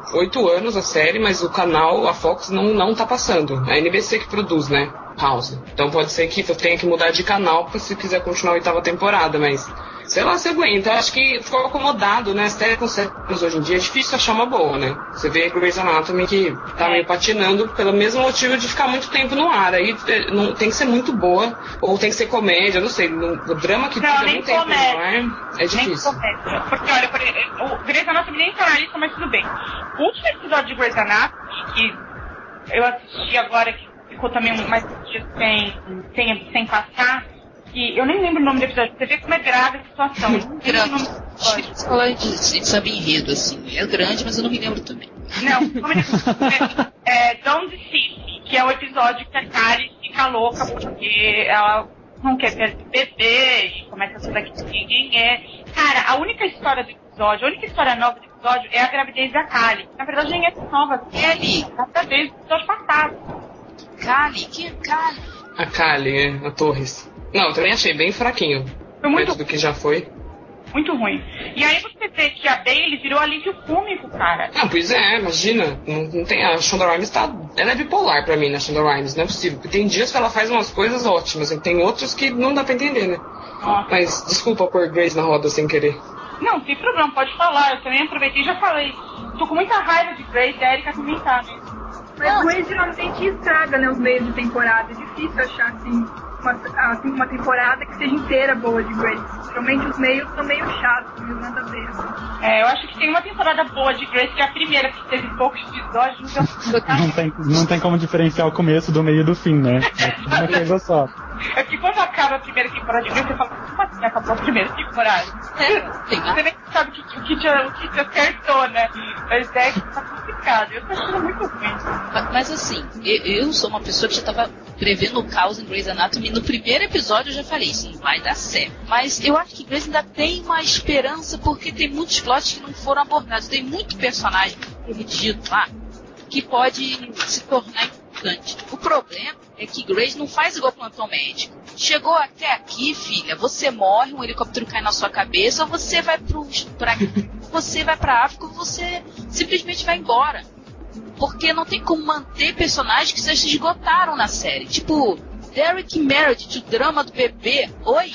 Speaker 6: oito anos a série, mas o canal, a Fox, não, não tá passando. É a N B C que produz, né? House. Então pode ser que eu tenha que mudar de canal se quiser continuar a oitava temporada, mas sei lá se aguenta. Acho que ficou acomodado, né? Até com séries hoje em dia é difícil achar uma boa, né? Você vê Grey's Anatomy que tá meio patinando pelo mesmo motivo de ficar muito tempo no ar. Aí não, tem que ser muito boa, ou tem que ser comédia, não sei. No, o drama que
Speaker 1: não,
Speaker 6: fica
Speaker 1: nem
Speaker 6: muito tempo no
Speaker 1: comédia.
Speaker 6: ar é difícil.
Speaker 1: Nem comédia. Porque olha, por exemplo, o Grey's Anatomy nem tá na lista, mas tudo bem. O último episódio de Grey's Anatomy, que eu assisti agora, que ficou também mais dias sem, sem, sem passar, que eu nem lembro o nome do episódio. Você vê como é grave a situação. Eu não lembro o nome do episódio.
Speaker 3: Você falar de, de samba enredo, assim. É grande, mas eu não me lembro também.
Speaker 1: Não, o nome do episódio é, é Don't Deceive, que é o episódio que a Kali fica louca porque ela não quer ter bebê e começa tudo aqui que ninguém é. Cara, a única história do episódio, a única história nova do episódio é a gravidez da Kali. Na verdade, nem é nova.
Speaker 3: Kelly!
Speaker 1: A gravidez do episódio passado.
Speaker 3: Kali? Quem é Kali?
Speaker 6: A Kali, né? A Torres. Não, eu também achei bem fraquinho.
Speaker 1: Foi muito
Speaker 6: perto do que já foi.
Speaker 1: Muito ruim. E aí você vê que a Bailey virou alívio cômico, cara.
Speaker 6: Ah, pois é, imagina. Não, não tem, a Shonda Rhimes tá. Ela é bipolar pra mim, né, Shonda Rhimes, não é possível. Porque tem dias que ela faz umas coisas ótimas, e tem outros que não dá pra entender, né?
Speaker 1: Nossa.
Speaker 6: Mas desculpa pôr Grace na roda sem querer.
Speaker 1: Não, sem problema, pode falar. Eu também aproveitei e já falei. Tô com muita raiva de Grace, a Erika também tá, né?
Speaker 5: Mas Grace geralmente estraga, né, os meios de temporada. É difícil achar, assim, uma, assim, uma temporada que seja inteira boa de Grace. Geralmente os meios são meio chatos, meio nada a ver.
Speaker 1: É, eu acho que tem uma temporada boa de Grace, que é a primeira, que teve poucos episódios. Então...
Speaker 7: Não tem, não tem como diferenciar o começo do meio e do fim, né? É tudo uma coisa só.
Speaker 1: É que quando acaba a primeira temporada de Grace, você fala, como assim acabou a primeira temporada?
Speaker 3: É,
Speaker 1: você nem sabe o que, o que, te, o que te acertou, né? Mas é que tá complicado. Eu tô achando muito ruim.
Speaker 3: Mas, mas assim, eu, eu sou uma pessoa que já tava prevendo o caos em Grey's Anatomy. No primeiro episódio eu já falei, isso não vai dar certo. Mas eu acho que Grey's ainda tem uma esperança, porque tem muitos plots que não foram abordados. Tem muito personagem perdido lá que pode se tornar importante. O problema é que Grace não faz igual plantão médico. Chegou até aqui, filha, você morre, um helicóptero cai na sua cabeça, ou você vai pro, pra, você vai pra África, ou você simplesmente vai embora. Porque não tem como manter personagens que já se esgotaram na série. Tipo, Derek e Meredith, o drama do bebê. Oi?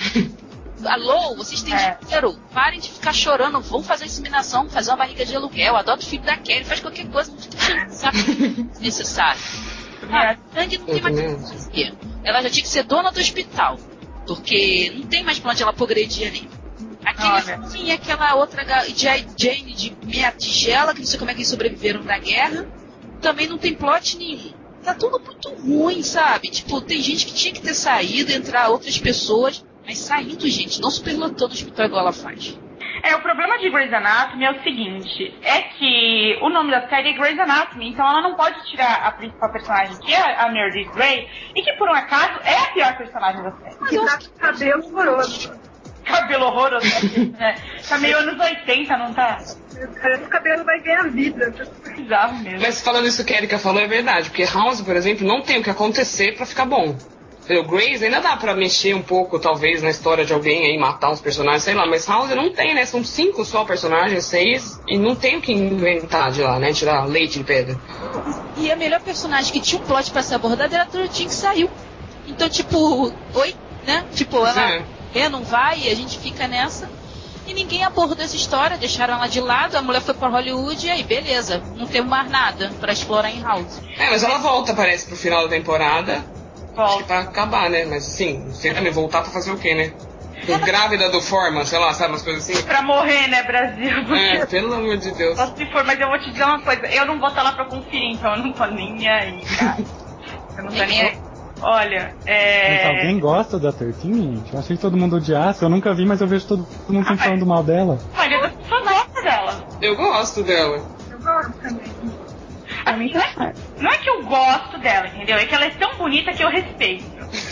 Speaker 3: Alô, vocês têm
Speaker 1: é.
Speaker 3: dinheiro? Parem de ficar chorando, vão fazer inseminação, fazer uma barriga de aluguel, adota o filho da Kelly, faz qualquer coisa, sabe? Necessário. Ah, Sandy não tem mais o que fazer. Ela já tinha que ser dona do hospital, porque não tem mais pra onde ela progredir ali. Aquele sim, aquela outra Jane de meia tigela, que não sei como é que eles sobreviveram da guerra, também não tem plot nenhum. Tá tudo muito ruim, sabe? Tipo, tem gente que tinha que ter saído, entrar outras pessoas, mas saindo, gente, não superlotando o hospital igual ela faz.
Speaker 1: É, o problema de Grey's Anatomy é o seguinte, é que o nome da série é Grey's Anatomy, então ela não pode tirar a principal personagem, que é a Meredith Grey, e que por um acaso é a pior personagem da série.
Speaker 5: Que tá com cabelo horroroso.
Speaker 1: Cabelo horroroso, né? Tá meio anos oitenta, não tá?
Speaker 5: Parece que o cabelo vai ganhar vida.
Speaker 1: Bizarro mesmo.
Speaker 6: Mas falando isso que a Erika falou é verdade, porque House, por exemplo, não tem o que acontecer pra ficar bom. O Grey's ainda dá pra mexer um pouco, talvez, na história de alguém aí, matar uns personagens, sei lá, mas House não tem, né? São cinco só personagens, seis, e não tem o que inventar de lá, né? Tirar leite de pedra.
Speaker 3: E a melhor personagem que tinha um plot pra ser abordada era a Dorothy, que saiu. Então, tipo, oi, né? Tipo, ela
Speaker 6: é.
Speaker 3: é, não vai, e a gente fica nessa. E ninguém abordou essa história, deixaram ela de lado, a mulher foi pra Hollywood, e aí, beleza, não temos mais nada pra explorar em House.
Speaker 6: É, mas ela volta, parece, pro final da temporada.
Speaker 1: Volta.
Speaker 6: Acho que pra acabar, né? Mas assim, não sei também voltar pra fazer o quê, né? Grávida do Forma, sei lá, sabe, umas coisas assim.
Speaker 1: Pra morrer, né, Brasil?
Speaker 6: É, pelo amor de Deus.
Speaker 1: Só se for, mas eu vou te dizer uma coisa, eu não vou estar lá pra conferir, então eu não tô nem aí, cara. Eu não tô nem aí. Olha, é...
Speaker 7: Mas alguém gosta da treze, gente? Eu achei que todo mundo odiasse, eu nunca vi, mas eu vejo todo mundo sempre falando mal dela.
Speaker 1: Olha, eu sou gosto dela.
Speaker 6: Eu gosto dela.
Speaker 5: Eu gosto também.
Speaker 1: A mim não é, não é que eu gosto dela, entendeu? É que ela é tão bonita que eu respeito.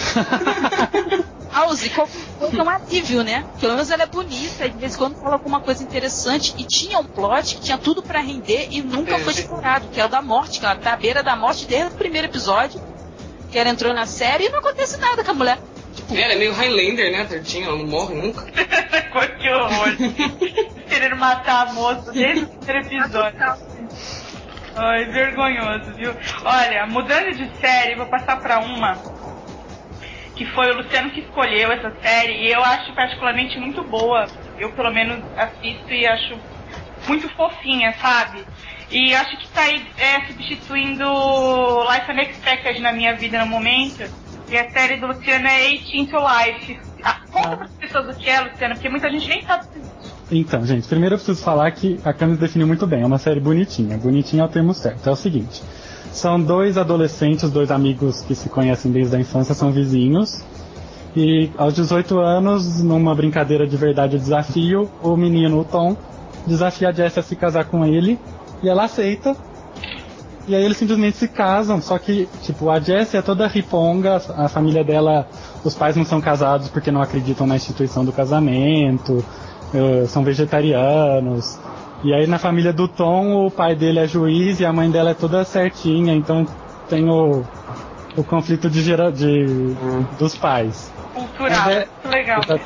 Speaker 3: House, coisa é um alívio, né? Pelo menos ela é bonita, de vez em quando fala alguma coisa interessante, e tinha um plot que tinha tudo pra render e nunca é, foi explorado, que é o da morte, que ela tá à beira da morte desde o primeiro episódio, que ela entrou na série e não acontece nada com a mulher.
Speaker 6: Tipo, ela é meio Highlander, né, Tertinha? Ela não morre nunca.
Speaker 1: Que horror. Querendo matar a moça desde o primeiro episódio. Ai, vergonhoso, viu? Olha, mudando de série, vou passar pra uma que foi o Luciano que escolheu essa série e eu acho particularmente muito boa. Eu, pelo menos, assisto e acho muito fofinha, sabe? E acho que tá aí é, substituindo Life Unexpected na minha vida no momento. E a série do Luciano é eighteen to Life. Ah, conta para as pessoas o que é, Luciano, porque muita gente nem sabe o que é.
Speaker 7: Então, gente, primeiro eu preciso falar que a Camis definiu muito bem. É uma série bonitinha. Bonitinha é o termo certo. É o seguinte. São dois adolescentes, dois amigos que se conhecem desde a infância, são vizinhos. E aos dezoito anos, numa brincadeira de verdade e desafio, o menino, o Tom, desafia a Jessie a se casar com ele. E ela aceita. E aí eles simplesmente se casam. Só que, tipo, a Jessie é toda riponga. A família dela, os pais não são casados porque não acreditam na instituição do casamento. Uh, são vegetarianos. E aí na família do Tom, o pai dele é juiz e a mãe dela é toda certinha. Então tem o, o conflito de gera, de, dos pais.
Speaker 1: Cultural, é, legal.
Speaker 7: É,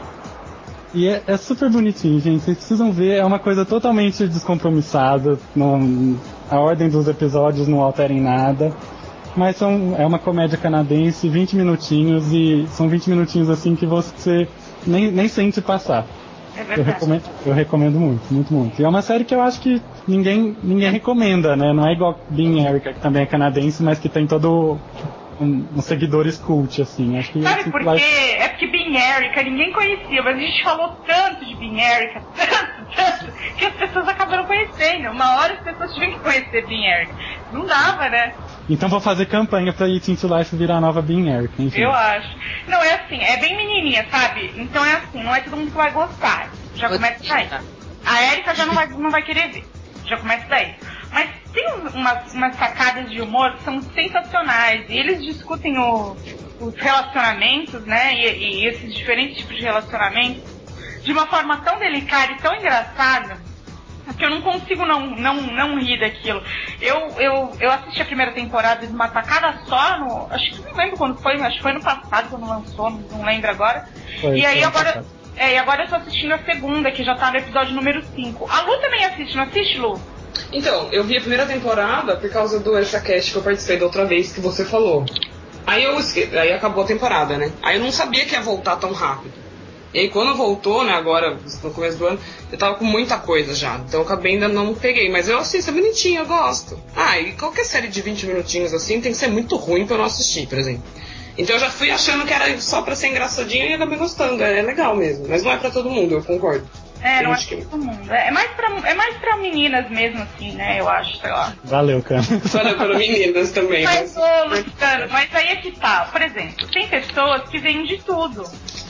Speaker 7: e é, é super bonitinho, gente. Vocês precisam ver, é uma coisa totalmente descompromissada. Não, a ordem dos episódios não altera em nada. Mas são, é uma comédia canadense, vinte minutinhos, e são vinte minutinhos assim que você nem, nem sente passar.
Speaker 1: É
Speaker 7: eu, recomendo, eu recomendo muito, muito, muito. E é uma série que eu acho que ninguém, ninguém recomenda, né? Não é igual Being Erica, que também é canadense, mas que tem todo um, uns seguidores cult, assim. Acho que
Speaker 1: Sabe
Speaker 7: assim,
Speaker 1: por quê?
Speaker 7: vai...
Speaker 1: É porque Being Erica ninguém conhecia, mas a gente falou tanto de Being Erica, tanto, tanto, que as pessoas acabaram conhecendo. Uma hora as pessoas tinham que conhecer Being Erica. Não dava, né?
Speaker 7: Então vou fazer campanha pra eighteen to Life virar a nova Being Erica, enfim.
Speaker 1: Eu acho. Não, é assim, é bem menininha, sabe? Então é assim, não é todo mundo que vai gostar. Já começa daí. A Erika já não vai, não vai querer ver. Já começa daí. Mas tem umas, umas sacadas de humor que são sensacionais. E eles discutem o, os relacionamentos, né? E, e esses diferentes tipos de relacionamentos de uma forma tão delicada e tão engraçada que eu não consigo não, não, não rir daquilo. Eu, eu, eu assisti a primeira temporada de uma tacada só, no, acho que não lembro quando foi, acho que foi no passado quando lançou, não, não lembro agora. Foi, e aí agora, é, e agora eu tô assistindo a segunda, que já tá no episódio número cinco. A Lu também assiste, não assiste, Lu?
Speaker 6: Então, eu vi a primeira temporada por causa do ErsaCast que eu participei da outra vez que você falou. Aí, eu, aí acabou a temporada, né? Aí eu não sabia que ia voltar tão rápido. E aí quando voltou, né, agora, no começo do ano, eu tava com muita coisa já. Então eu acabei ainda não peguei. Mas eu assisto, é bonitinho, eu gosto. Ah, e qualquer série de vinte minutinhos assim tem que ser muito ruim pra eu não assistir, por exemplo. Então eu já fui achando que era só pra ser engraçadinho e acabei gostando. É legal mesmo. Mas não é pra todo mundo, eu concordo.
Speaker 1: É, não é pra todo mundo. É mais pra, é mais pra meninas mesmo, assim, né, eu acho, sei lá.
Speaker 7: Valeu, cara.
Speaker 6: Valeu para meninas também.
Speaker 1: Mas, ô, Luciano, mas aí é que tá. Por exemplo, tem pessoas que veem de tudo.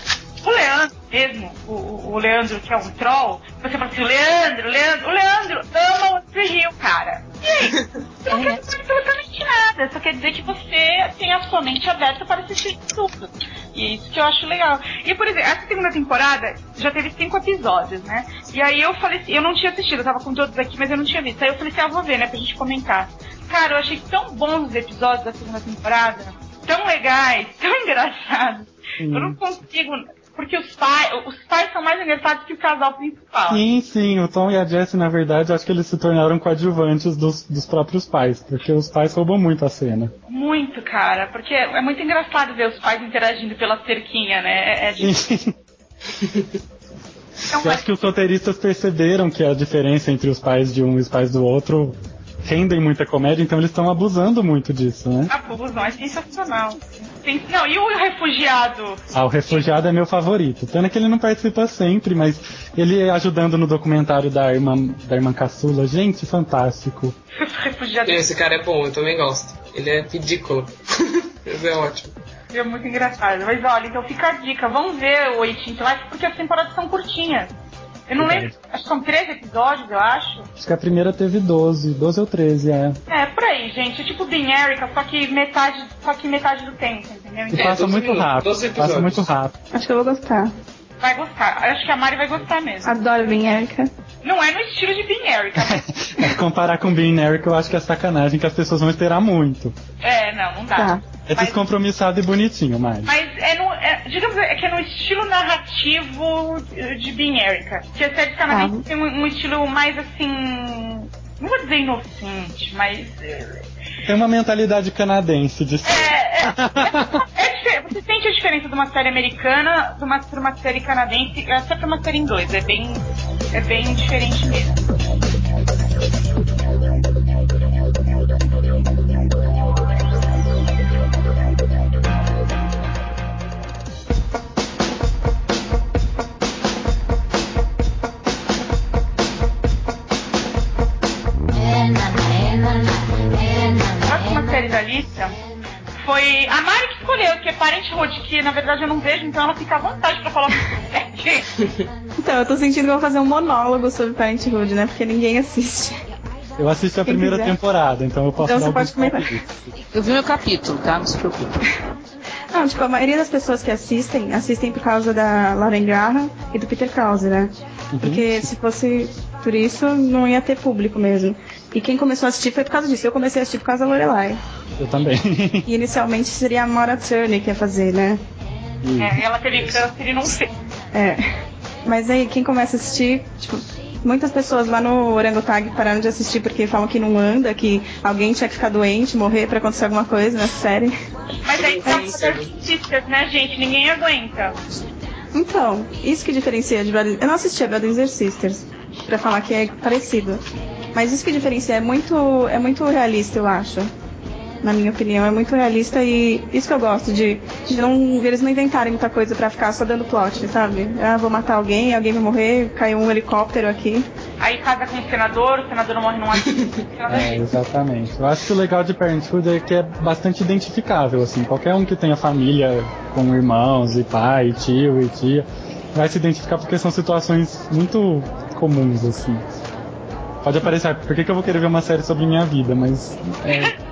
Speaker 1: O Leandro mesmo, o, o Leandro que é um troll, você fala assim, Leandro, Leandro, o Leandro ama o Rio, cara. E aí? Você não quer dizer absolutamente nada, só quer dizer que você tem a sua mente aberta para assistir tudo. E é isso que eu acho legal. E, por exemplo, essa segunda temporada já teve cinco episódios, né? E aí eu falei assim, eu não tinha assistido, eu tava com todos aqui, mas eu não tinha visto. Aí eu falei assim, ah, vou ver, né, pra gente comentar. Cara, eu achei tão bons os episódios da segunda temporada, tão legais, tão engraçados. Hum. Eu não consigo... Porque os pais, os pais são mais engraçados que o casal principal.
Speaker 7: Sim, sim, o Tom e a Jessie, na verdade, acho que eles se tornaram coadjuvantes dos, dos próprios pais, porque os pais roubam muito a cena.
Speaker 1: Muito, cara, porque é muito engraçado ver os pais interagindo pela cerquinha, né? É, é
Speaker 7: sim. Então, eu acho que os roteiristas perceberam que a diferença entre os pais de um e os pais do outro rendem muita comédia, então eles estão abusando muito disso, né?
Speaker 1: Abusam, é sensacional. Não, e o refugiado?
Speaker 7: Ah, o refugiado é meu favorito. Pena que ele não participa sempre, mas ele ajudando no documentário da irmã, da irmã caçula, gente, fantástico.
Speaker 1: Refugiado.
Speaker 6: Esse cara é bom, eu também gosto. Ele é ridículo. Ele é ótimo.
Speaker 1: Ele é muito engraçado. Mas olha, então fica a dica, vamos ver o eighteen to Life, porque as temporadas são curtinhas. Eu não lembro, acho que são treze episódios, eu acho.
Speaker 7: Acho que a primeira teve doze, doze ou treze, é.
Speaker 1: É, por aí, gente. É tipo Being Erica, só que metade, só que metade do tempo, entendeu?
Speaker 7: E passa muito rápido, passa muito rápido.
Speaker 4: Acho que eu vou gostar.
Speaker 1: Vai gostar, acho que a Mari vai gostar mesmo.
Speaker 4: Adoro Being Erica.
Speaker 1: Não é no estilo de Being Erica. Mas...
Speaker 7: é, comparar com Being Erica eu acho que é sacanagem, que as pessoas vão esperar muito.
Speaker 1: É, não, não dá.
Speaker 4: Tá.
Speaker 7: É mas, descompromissado e bonitinho, mas...
Speaker 1: Mas é no... É, digamos é que é no estilo narrativo de Being Erica. Que a série canadense ah. tem um, um estilo mais, assim... não vou dizer inocente, mas...
Speaker 7: Tem uma mentalidade canadense de...
Speaker 1: É, é, é, é, você sente a diferença de uma série americana de uma, de uma série canadense, até pra uma série em dois, é bem, é bem diferente mesmo. Próxima série da lista foi a Mari que escolheu, que é Parenthood, que na verdade eu não vejo, então ela fica à vontade pra falar sobre.
Speaker 4: Então, eu tô sentindo que eu vou fazer um monólogo sobre Parenthood, né? Porque ninguém assiste.
Speaker 7: Eu assisti a
Speaker 4: Quem
Speaker 7: primeira
Speaker 4: quiser.
Speaker 7: temporada, então eu posso
Speaker 4: Então
Speaker 7: dar
Speaker 4: você pode
Speaker 7: alguns
Speaker 4: comentar.
Speaker 7: palpites.
Speaker 3: Eu vi meu capítulo, tá? Não se preocupe.
Speaker 4: Não, tipo, a maioria das pessoas que assistem, assistem por causa da Lauren Graham e do Peter Krause, né?
Speaker 7: Uhum.
Speaker 4: Porque se fosse por isso, não ia ter público mesmo. E quem começou a assistir foi por causa disso. Eu comecei a assistir por causa da Lorelai.
Speaker 7: Eu também.
Speaker 4: E inicialmente seria a Maura Tierney que ia fazer, né?
Speaker 1: É, ela teve câncer e não fez.
Speaker 4: É. Mas aí, quem começa a assistir, tipo, muitas pessoas lá no Orangotag pararam de assistir porque falam que não anda, que alguém tinha que ficar doente, morrer pra acontecer alguma coisa nessa série.
Speaker 1: Mas aí são Brothers and Sisters, né, gente? Ninguém aguenta.
Speaker 4: Então, isso que diferencia de Brothers... Eu não assisti a Brothers and Sisters pra falar que é parecido. Mas isso que diferencia é muito, é muito realista, eu acho. Na minha opinião, é muito realista e isso que eu gosto de, de não, eles não inventarem muita coisa pra ficar só dando plot, sabe? Ah, vou matar alguém, alguém vai morrer, caiu um helicóptero aqui.
Speaker 1: Aí casa com o senador, o senador morre num acidente.
Speaker 7: É, exatamente. Eu acho que o legal de Parenthood é que é bastante identificável, assim. Qualquer um que tenha família com irmãos e pai, tio e tia, vai se identificar porque são situações muito comuns, assim. Pode aparecer, ah, por que, que eu vou querer ver uma série sobre minha vida, mas é...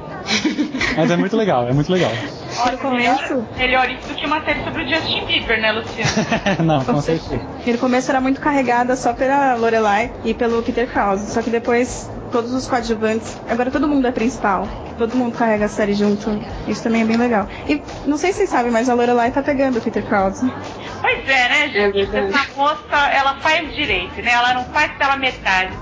Speaker 7: Mas é muito legal, é muito legal.
Speaker 1: Olha,
Speaker 4: No começo...
Speaker 1: melhor, melhor isso do que uma série sobre o Justin Bieber, né, Luciano?
Speaker 7: Não, com certeza.
Speaker 4: No começo era muito carregada só pela Lorelai e pelo Peter Krause, só que depois todos os coadjuvantes, agora todo mundo é principal, todo mundo carrega a série junto, isso também é bem legal. E não sei se vocês sabem, mas a Lorelai tá pegando o Peter Krause.
Speaker 1: Pois é, né, gente?
Speaker 6: É
Speaker 1: Essa moça, ela faz direito, né? Ela não faz pela metade,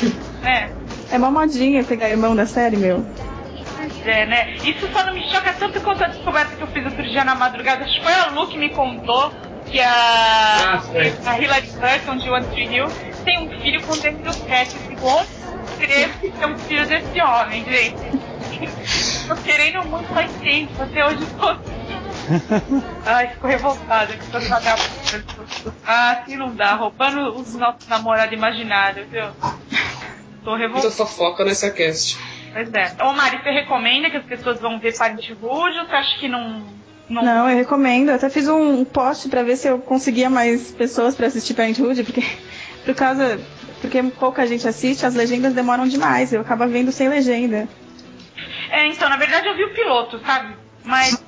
Speaker 1: né?
Speaker 4: É uma modinha pegar irmão da série, meu.
Speaker 1: Pois é, né? Isso só não me choca tanto quanto a descoberta que eu fiz outro dia na madrugada. Acho que foi a Lu que me contou que a,
Speaker 6: Ah,
Speaker 1: a Hilary Burton de One Tree Hill tem um filho com Daniel Craig. Eu digo, onde escrevo que tem um filho desse homem, gente? Tô querendo muito faz tempo, até hoje tô assim. Ai, fico revoltada com essas vagabundas. Ah, assim não dá, roubando os nossos namorados imaginários, viu? Tô revoltada.
Speaker 6: Muita fofoca nessa cast.
Speaker 1: Pois é. Ô Mari, você recomenda que as pessoas vão ver Parenthood ou você acha que não... Não,
Speaker 4: Não, eu recomendo. Eu até fiz um post pra ver se eu conseguia mais pessoas pra assistir Parenthood, porque por causa... Porque pouca gente assiste, as legendas demoram demais. Eu acabo vendo sem legenda.
Speaker 1: É, então, na verdade eu vi o piloto, sabe? Mas...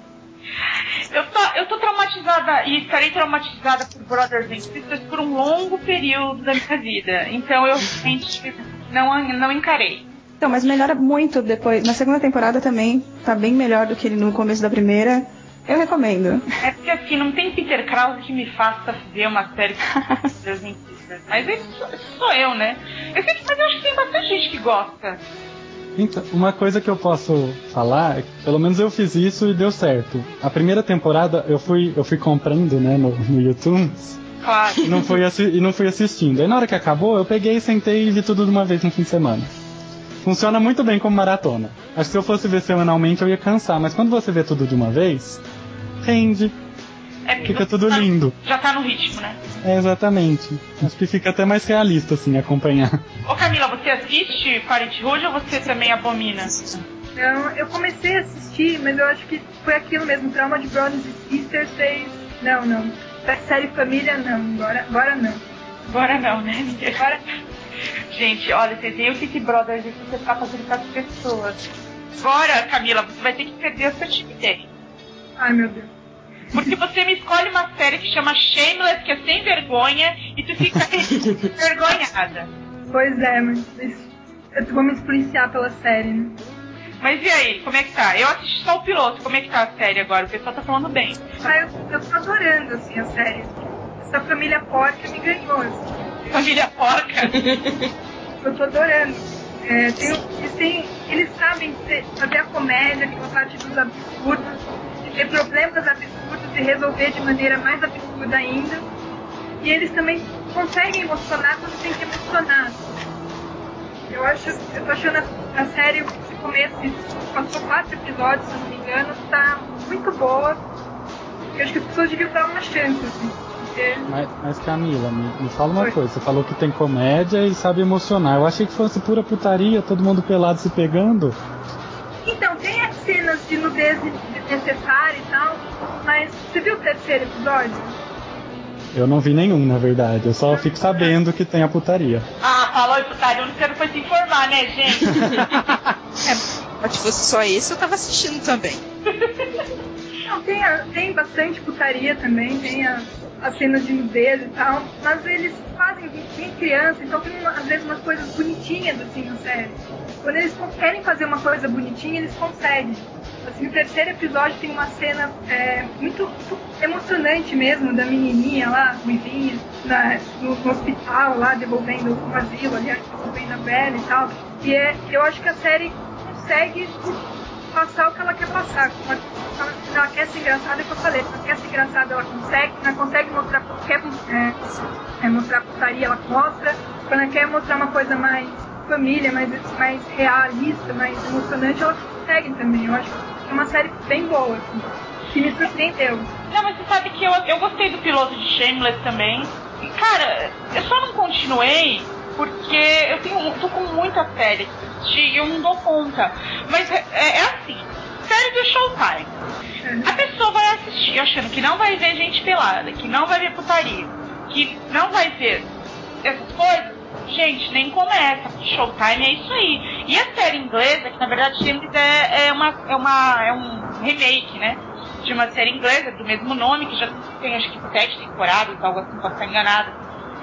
Speaker 1: Eu tô, eu tô traumatizada e estarei traumatizada por Brothers and Sisters por um longo período da minha vida. Então eu realmente não, não encarei.
Speaker 4: Então, mas melhora muito depois. Na segunda temporada também tá bem melhor do que no começo da primeira. Eu recomendo.
Speaker 1: É porque assim, não tem Peter Krause que me faça ver uma série com Brothers and Sisters. Mas isso sou eu, né? Eu sei que, mas eu acho que tem bastante gente que gosta.
Speaker 7: Então, uma coisa que eu posso falar é que pelo menos eu fiz isso e deu certo. A primeira temporada eu fui, eu fui comprando, né, no, no YouTube.
Speaker 1: Claro.
Speaker 7: E não, fui assi- e não fui assistindo. Aí na hora que acabou, eu peguei, sentei e vi tudo de uma vez no fim de semana. Funciona muito bem como maratona. Acho que se eu fosse ver semanalmente eu ia cansar, mas quando você vê tudo de uma vez, rende.
Speaker 1: É porque
Speaker 7: Fica
Speaker 1: você
Speaker 7: tudo
Speaker 1: tá-
Speaker 7: lindo.
Speaker 1: Já tá no ritmo, né?
Speaker 7: É, exatamente. Acho que fica até mais realista, assim, acompanhar.
Speaker 1: Ô Camila, você assiste Parenthood ou você também abomina?
Speaker 5: Então, eu comecei a assistir, mas eu acho que foi aquilo mesmo, o trauma de Brothers e Sisters fez... Não, não. Da série Família, não. Agora, agora não.
Speaker 1: Agora não, né? Agora... Gente, olha, vocês veem o que que Brothers e Sisters tá fazendo com as pessoas. Agora, Camila, você vai ter que perder a sua timidez.
Speaker 5: Ai, meu Deus.
Speaker 1: Porque você me escolhe uma série que chama Shameless, que é sem vergonha, e tu fica envergonhada.
Speaker 5: Pois é, mas isso- eu vou me policiar pela série, né?
Speaker 1: Mas e aí, como é que tá? Eu assisti só o piloto, como é que tá a série agora? O pessoal tá falando bem.
Speaker 5: Ah, eu, eu tô adorando, assim, a série. Essa família porca me ganhou, assim.
Speaker 1: Família porca.
Speaker 5: Eu tô adorando. É, tem, eles, têm, eles sabem ter, fazer a comédia, que é uma parte dos absurdos, de ter problemas absurdos e resolver de maneira mais absurda ainda. E eles também conseguem emocionar quando tem que emocionar. Eu acho, eu tô achando a, a série, esse começo, passou quatro episódios, se não me engano, tá muito boa. Eu acho que as pessoas deviam dar uma chance, assim. Porque...
Speaker 7: Mas, mas Camila, me, me fala uma Oi. coisa, você falou que tem comédia e sabe emocionar. Eu achei que fosse pura putaria, todo mundo pelado se pegando.
Speaker 5: Então, tem as cenas de nudez desnecessária e tal, mas você viu o terceiro episódio?
Speaker 7: Eu não vi nenhum, na verdade. Eu só fico sabendo que tem a putaria.
Speaker 1: Ah, falou em putaria, você não foi se informar, né, gente?
Speaker 2: É, se fosse só esse, eu tava assistindo também.
Speaker 5: Não, tem, a, tem bastante putaria também, tem a, as cenas de nudez e tal, mas eles fazem bem criança, então tem uma, às vezes umas coisas bonitinhas assim na série. Quando eles querem fazer uma coisa bonitinha, eles conseguem. Assim, no terceiro episódio tem uma cena é, muito, muito emocionante mesmo, da menininha lá, ruivinha, na, no, no hospital lá, devolvendo o asilo, aliás, devolvendo a velha e tal. E é, eu acho que a série consegue passar o que ela quer passar. Ela, ela quer ser engraçada, é o que eu falei. Ela quer ser engraçada, ela consegue. Ela consegue mostrar, quer é, é, mostrar putaria, ela mostra. Quando ela quer mostrar uma coisa mais família, mais, mais realista, mais emocionante, ela consegue também. Eu acho que é uma série bem boa, assim, que me surpreendeu.
Speaker 1: Não, mas você sabe que eu, eu gostei do piloto de Shameless também. E, cara, eu só não continuei porque eu tenho, tô com muita série pra assistir e eu não dou conta. Mas é, é assim, série do Showtime.
Speaker 5: Uhum.
Speaker 1: A pessoa vai assistir achando que não vai ver gente pelada, que não vai ver putaria, que não vai ver essas coisas. Gente, nem começa, porque Showtime é isso aí. E a série inglesa, que na verdade Shameless é, é, uma, é, uma, é um remake, né? De uma série inglesa do mesmo nome, que já tem acho que sete temporadas, algo assim, posso estar enganada.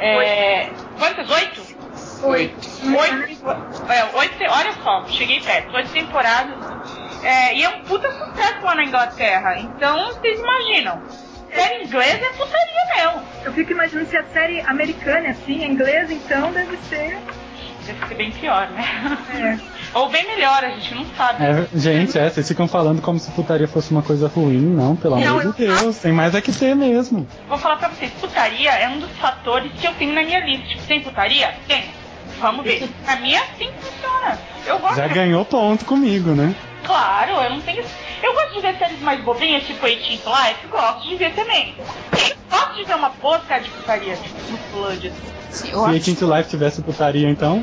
Speaker 1: É, quantas? Oito?
Speaker 5: Oito.
Speaker 1: Oito, é, oito, olha só, cheguei perto, oito temporadas. É, e é um puta sucesso lá na Inglaterra. Então, vocês imaginam. Série inglesa é putaria mesmo.
Speaker 5: Eu fico imaginando se a série americana é assim, inglesa, então deve ser...
Speaker 1: Deve ser bem pior, né?
Speaker 5: É.
Speaker 1: Ou bem melhor, a gente não sabe.
Speaker 7: É, gente, é, vocês ficam falando como se putaria fosse uma coisa ruim. Não, pelo
Speaker 1: Não,
Speaker 7: amor de Deus, tem mais é que ter mesmo.
Speaker 1: Vou falar pra vocês, putaria é um dos fatores que eu tenho na minha lista. Tipo, tem putaria? Tem. Vamos ver. Pra mim é assim que funciona. Eu gosto
Speaker 7: Já
Speaker 1: de...
Speaker 7: ganhou ponto comigo, né?
Speaker 1: Claro, eu não tenho... Eu gosto de ver séries mais bobinhas, tipo eighteen to Life, gosto de ver também. Gosto de ver uma boa série de putaria, tipo, no Flood.
Speaker 7: Se eighteen to Life tivesse putaria, então...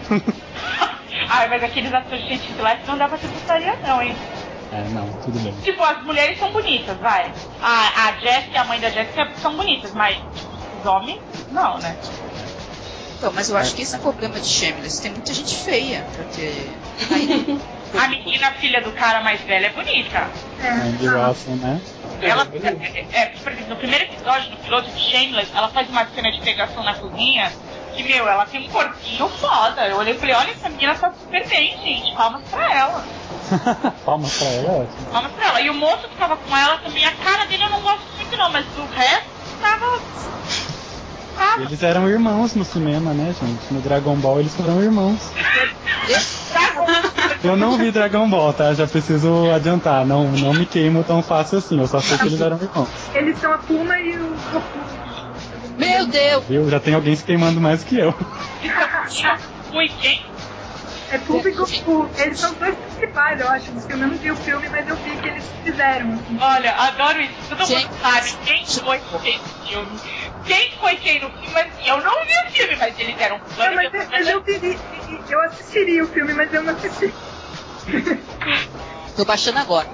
Speaker 1: Ai, mas aqueles atores de eighteen to Life não dá pra ter putaria não, hein?
Speaker 7: É, não, tudo bem.
Speaker 1: Tipo, as mulheres são bonitas, vai. A, a Jessica, a mãe da Jessica, são bonitas, mas os homens, não, né?
Speaker 2: Então, mas eu acho que esse é o problema de Shameless. Tem muita gente feia pra ter... Aí,
Speaker 1: a menina, filha do cara mais velho, é bonita.
Speaker 5: É.
Speaker 7: Andy Rossen, né?
Speaker 1: Ela, é, é, por exemplo, no primeiro episódio, no piloto de Shameless, ela faz uma cena de pegação na cozinha que, meu, ela tem um corpinho foda. Eu olhei e falei, olha, essa menina tá super bem, gente. Palmas pra ela.
Speaker 7: Palmas pra ela, é ótimo.
Speaker 1: Palmas pra ela. E o moço que tava com ela também, a cara dele eu não gosto muito não, mas o resto tava... tava.
Speaker 7: Eles eram irmãos no cinema, né, gente? No Dragon Ball eles foram irmãos. Eu não vi Dragon Ball, tá? Já preciso adiantar. Não, não me queimo tão fácil assim. Eu só sei que eles eram irmãos.
Speaker 5: Eles são a Puma e o Goku.
Speaker 2: meu Deus!
Speaker 7: Viu? Já tem alguém se queimando mais que eu.
Speaker 1: Ui, quem?
Speaker 5: É Puma e Goku. Eles são os dois principais, eu acho, do filme. Eu não vi o filme, mas eu vi que eles fizeram. Assim.
Speaker 1: Olha, adoro isso. Todo
Speaker 2: Gente.
Speaker 1: mundo sabe quem foi quem no filme. Quem foi quem no filme, mas eu não vi o filme, mas eles eram
Speaker 5: Não,
Speaker 1: fãs.
Speaker 5: mas eu, mas eu, vi, eu assistiria o filme, mas eu não assisti.
Speaker 2: Tô baixando agora.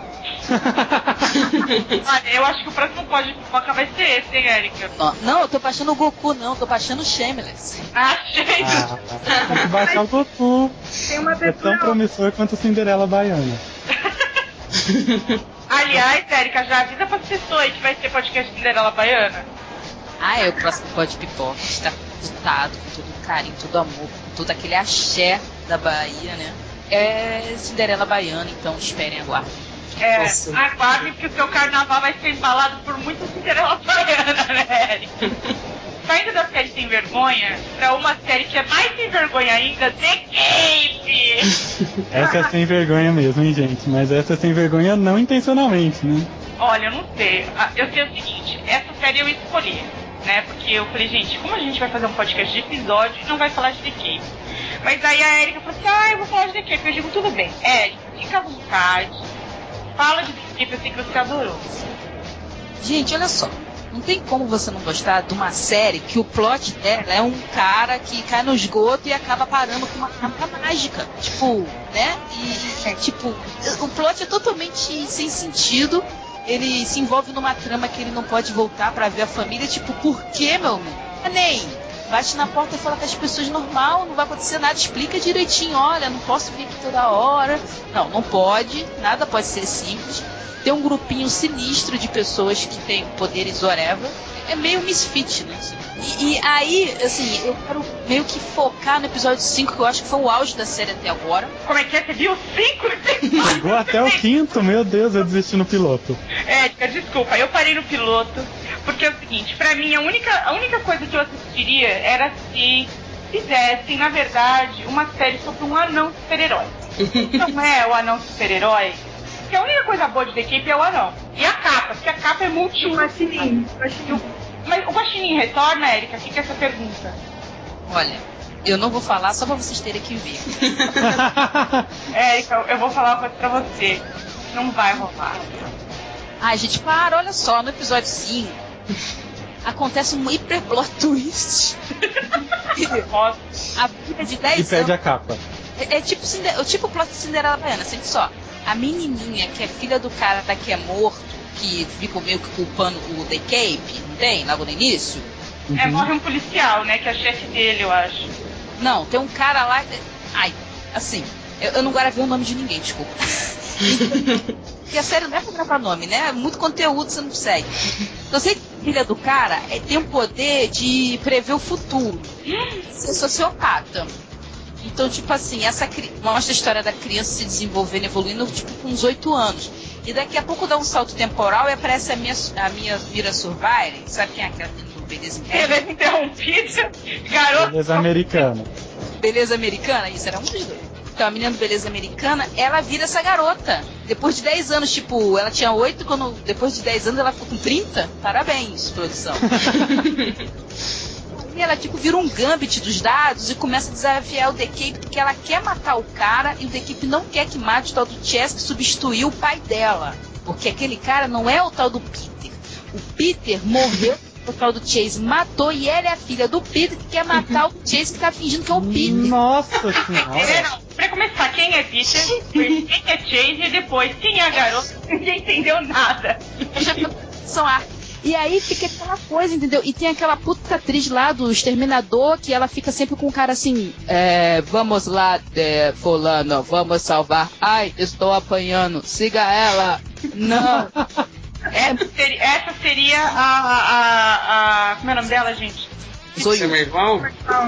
Speaker 1: Olha, eu acho que o próximo pódio de pipoca vai ser esse, hein, Erika?
Speaker 2: Não, não, eu tô baixando o Goku, não. Tô baixando o Shameless.
Speaker 1: Ah, gente.
Speaker 7: Ah, tem que baixar o Goku.
Speaker 5: Tem uma
Speaker 7: É tão
Speaker 5: abertura.
Speaker 7: promissor quanto Cinderela Baiana.
Speaker 1: Aliás, Erika, já avisa pra pessoa aí que vai ter podcast Cinderela Baiana.
Speaker 2: Ah, é, o próximo pódio de pipoca está ditado com todo carinho, todo amor, com todo aquele axé da Bahia, né? É Cinderela Baiana, então esperem, aguardem.
Speaker 1: É,
Speaker 6: Nossa.
Speaker 1: aguardem que o seu carnaval vai ser embalado por muita Cinderela Baiana, né, Erika? Saindo da série tem vergonha pra uma série que é mais sem vergonha ainda, The Cape!
Speaker 7: Essa é sem vergonha mesmo, hein, gente? Mas essa é sem vergonha não intencionalmente, né?
Speaker 1: Olha, eu não sei. Eu sei o seguinte, essa série eu escolhi, né? Porque eu falei, gente, como a gente vai fazer um podcast de episódio e não vai falar de The Cape? Mas aí a Erika falou assim, ah, eu vou falar de The Cape. Eu digo, tudo bem. Erika, fica à vontade. Fala de The Cape, eu sei que você adorou.
Speaker 3: Gente, olha só. Não tem como você não gostar de uma série que o plot dela é um cara que cai no esgoto e acaba parando com uma rampa mágica. Tipo, né? E, é, tipo, o plot é totalmente sem sentido. Ele se envolve numa trama que ele não pode voltar pra ver a família. Tipo, por quê, meu amigo? É nem. Bate na porta e fala com as pessoas normal, não vai acontecer nada. Explica direitinho. Olha, não posso vir aqui toda hora. Não, não pode. Nada pode ser simples. Tem um grupinho sinistro de pessoas que tem poderes whatever. É meio misfit, né? E, e aí, assim, eu quero meio que focar no episódio cinco, que eu acho que foi o auge da série até agora.
Speaker 1: Como é que é? Você viu cinco?
Speaker 7: Chegou até o quinto, meu Deus, eu desisti no piloto.
Speaker 1: É, desculpa, eu parei no piloto, porque é o seguinte, pra mim a única, a única coisa que eu assistiria era se fizessem, na verdade, uma série sobre um anão super-herói. Não é o anão super-herói? Porque a única coisa boa de The Cape é o anão. E a capa, porque a capa é multi...
Speaker 5: O Guaxinim.
Speaker 1: Mas o Guaxinim retorna, Erika? Fica essa pergunta.
Speaker 3: Olha, eu não vou falar só pra vocês terem que ver.
Speaker 1: Erika, eu vou falar uma coisa pra você. Não vai rolar.
Speaker 3: Ai, gente, para, olha só, no episódio cinco acontece um hiper plot twist. A vida de dez anos...
Speaker 7: E perde a capa.
Speaker 3: É, é tipo, o tipo plot de Cinderela Baiana, sente só. A menininha, que é filha do cara que é morto, que fica meio que culpando o The Cape, não tem? Logo no início?
Speaker 1: Uhum. É, morre um policial, né? Que é a chefe dele, eu acho.
Speaker 3: Não, tem um cara lá... Ai, assim, eu, eu não gravei o nome de ninguém, desculpa. Porque a série não é pra gravar nome, né? Muito conteúdo você não consegue. Então, eu sei que a filha do cara é, tem o poder de prever o futuro. Ser sociopata. Então, tipo assim, essa mostra a história da criança se desenvolvendo, evoluindo, tipo, com uns oito anos. E daqui a pouco dá um salto temporal e aparece a minha, a minha Mira Survivor. Sabe quem é aquela do Beleza Interrompida?
Speaker 1: Beleza Interrompida? Garota.
Speaker 7: Beleza Americana.
Speaker 3: Beleza Americana? Isso, era um dos dois. Então, a menina do Beleza Americana, ela vira essa garota. Depois de dez anos, tipo, ela tinha oito, quando, depois de dez anos ela ficou com trinta. Parabéns, produção. E ela, tipo, vira um Gambit dos dados e começa a desafiar o The Cape porque ela quer matar o cara e o The Cape não quer que mate o tal do Chess que substituiu o pai dela. Porque aquele cara não é o tal do Peter. O Peter morreu, o tal do Chase matou e ela é a filha do Peter que quer matar o Chase que tá fingindo que é o Peter.
Speaker 7: Nossa senhora!
Speaker 1: É, não. Pra começar, quem é Peter? Quem é Chase? E depois, quem é a garota? Ninguém entendeu nada.
Speaker 3: São a E aí fica aquela coisa, entendeu? E tem aquela puta atriz lá do Exterminador que ela fica sempre com um cara assim, é, vamos lá, é, fulano, vamos salvar. Ai, estou apanhando, siga ela. Não.
Speaker 1: Essa seria, essa seria a, a, a... Como é o nome dela, gente?
Speaker 6: Summer Glau?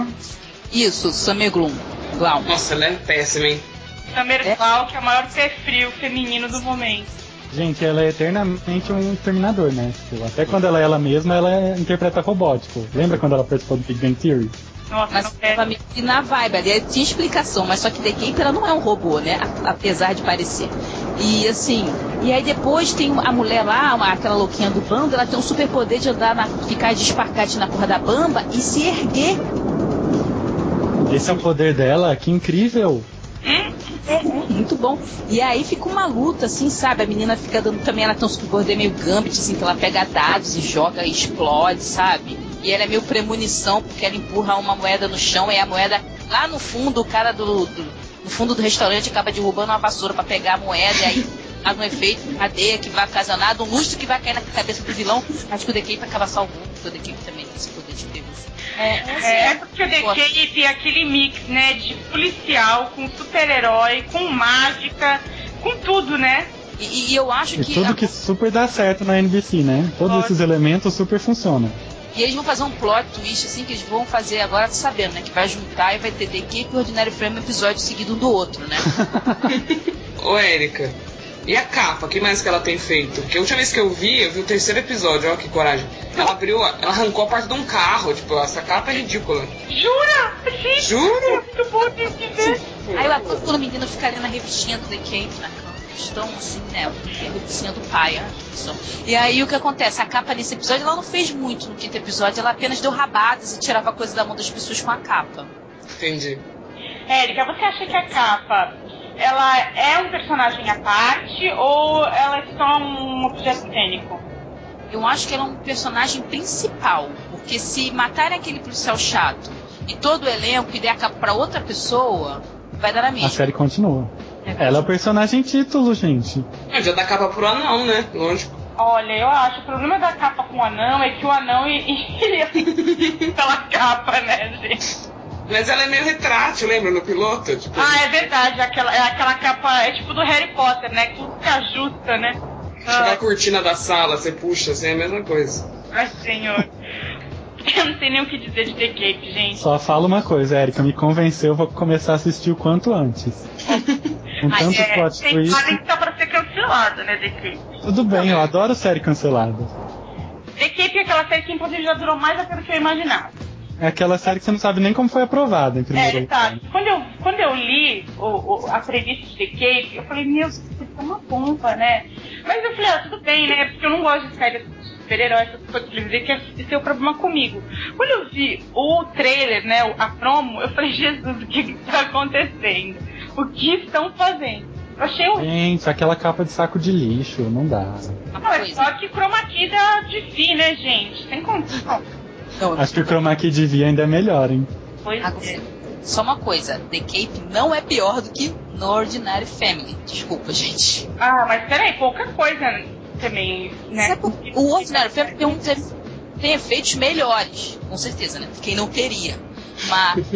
Speaker 3: Isso, Summer Glau. Glau.
Speaker 6: Nossa, ela é péssima, hein?
Speaker 1: Summer
Speaker 3: É.
Speaker 1: Glau, que é o maior pé frio feminino do momento.
Speaker 7: Gente, ela é eternamente um exterminador, né? Tipo, até quando ela é ela mesma, ela interpreta robótico. Lembra quando ela participou do Big Bang Theory?
Speaker 1: Nossa,
Speaker 3: Mas
Speaker 1: não é.
Speaker 3: ela me na vibe ali, tinha explicação, mas só que The Cape ela não é um robô, né? A- apesar de parecer. E assim, e aí depois tem a mulher lá, uma, aquela louquinha do bando, ela tem um super poder de andar, na, ficar de espargate na corda bamba e se erguer.
Speaker 7: Esse é o poder dela, que incrível!
Speaker 3: É, muito bom. E aí fica uma luta, assim, sabe? A menina fica dando também, ela tem um super poder meio Gambit, assim, que ela pega dados e joga e explode, sabe? E ela é meio premonição, porque ela empurra uma moeda no chão e a moeda lá no fundo, o cara do, do no fundo do restaurante acaba derrubando uma vassoura pra pegar a moeda e aí faz um efeito, cadeia que vai ocasionar um lustre que vai cair na cabeça do vilão. Acho que o The Cape acaba salvando, porque o The Cape também tem esse poder de prevenção. É,
Speaker 1: É, é porque o The Cape é aquele mix, né, de policial, com super-herói, com mágica, com tudo, né?
Speaker 3: E, e eu acho
Speaker 7: E
Speaker 3: que.
Speaker 7: tudo
Speaker 3: a-
Speaker 7: que super dá certo na N B C, né? Todos
Speaker 1: Pode.
Speaker 7: esses elementos super funcionam.
Speaker 3: E eles vão fazer um plot twist, assim, que eles vão fazer agora, tô sabendo, né? Que vai juntar e vai ter The Cape e Ordinary Frame um episódio seguido um do outro, né?
Speaker 6: Ô, Érica, E a capa, o que mais que ela tem feito? Porque a última vez que eu vi, eu vi o terceiro episódio, ó que coragem. Ela abriu, ela arrancou a parte de um carro, tipo, essa capa é ridícula.
Speaker 1: Jura? Sim.
Speaker 6: Juro?
Speaker 1: Muito bom de ver.
Speaker 3: Aí eu adoro quando o menino fica ali na revistinha do The Cape, na questão assim, né? A revistinha do pai, né? E aí o que acontece? A capa nesse episódio, ela não fez muito no quinto episódio, ela apenas deu rabadas e tirava coisa da mão das pessoas com a capa.
Speaker 6: Entendi.
Speaker 1: Érica, você acha que a capa, ela é um personagem à parte ou ela é só um objeto cênico?
Speaker 3: Eu acho que ela é um personagem principal, porque se matarem aquele policial chato e todo o elenco e der a capa pra outra pessoa, vai dar na mesma.
Speaker 7: A série continua. Ela é o personagem título, gente.
Speaker 6: É, já dá capa pro anão, né? Lógico.
Speaker 1: Olha, eu acho que o problema da capa com o anão é que o anão iria pela capa, né, gente?
Speaker 6: Mas ela é meio retrátil, lembra, no piloto? Tipo,
Speaker 1: ah, é verdade, aquela, é aquela capa, é tipo do Harry Potter, né? Que tudo se ajusta, né?
Speaker 6: Chega
Speaker 1: ah.
Speaker 6: a cortina da sala, você puxa, assim, é a mesma coisa.
Speaker 1: Ai, senhor. Eu não sei nem o que dizer de The Cape, gente.
Speaker 7: Só fala uma coisa, Érica, me convenceu, eu vou começar a assistir o quanto antes. Com
Speaker 1: Ai,
Speaker 7: tanto
Speaker 1: é,
Speaker 7: plot
Speaker 1: tem
Speaker 7: twist.
Speaker 1: que estar pra ser cancelado, né, The Cape?
Speaker 7: Tudo bem, eu adoro série cancelada.
Speaker 1: The Cape é aquela série que inclusive já durou mais até do que eu imaginava.
Speaker 7: É aquela série que você não sabe nem como foi aprovada em primeiro
Speaker 1: É,
Speaker 7: lugar.
Speaker 1: tá. Quando eu, quando eu li o, o, a premissa de The Cape, eu falei, meu, isso é uma bomba, né? Mas eu falei, ah, tudo bem, né? Porque eu não gosto de série de super-herói, essas coisas que eles dizem que esse é o problema comigo. Quando eu vi o trailer, né, a promo, eu falei, Jesus, o que está acontecendo? O que estão fazendo? Eu achei horrível.
Speaker 7: Gente, aquela capa de saco de lixo, não dá.
Speaker 1: Não, é só que chroma key da D C, né, gente? Sem condição.
Speaker 7: Acho que o chroma key de V ainda é melhor, hein?
Speaker 1: Pois
Speaker 3: Agora,
Speaker 1: é.
Speaker 3: só uma coisa, The Cape não é pior do que No Ordinary Family. Desculpa, gente.
Speaker 1: Ah, mas peraí, pouca coisa também, né?
Speaker 3: O Ordinary Family tem, um, tem efeitos melhores, com certeza, né? Quem não teria. Mas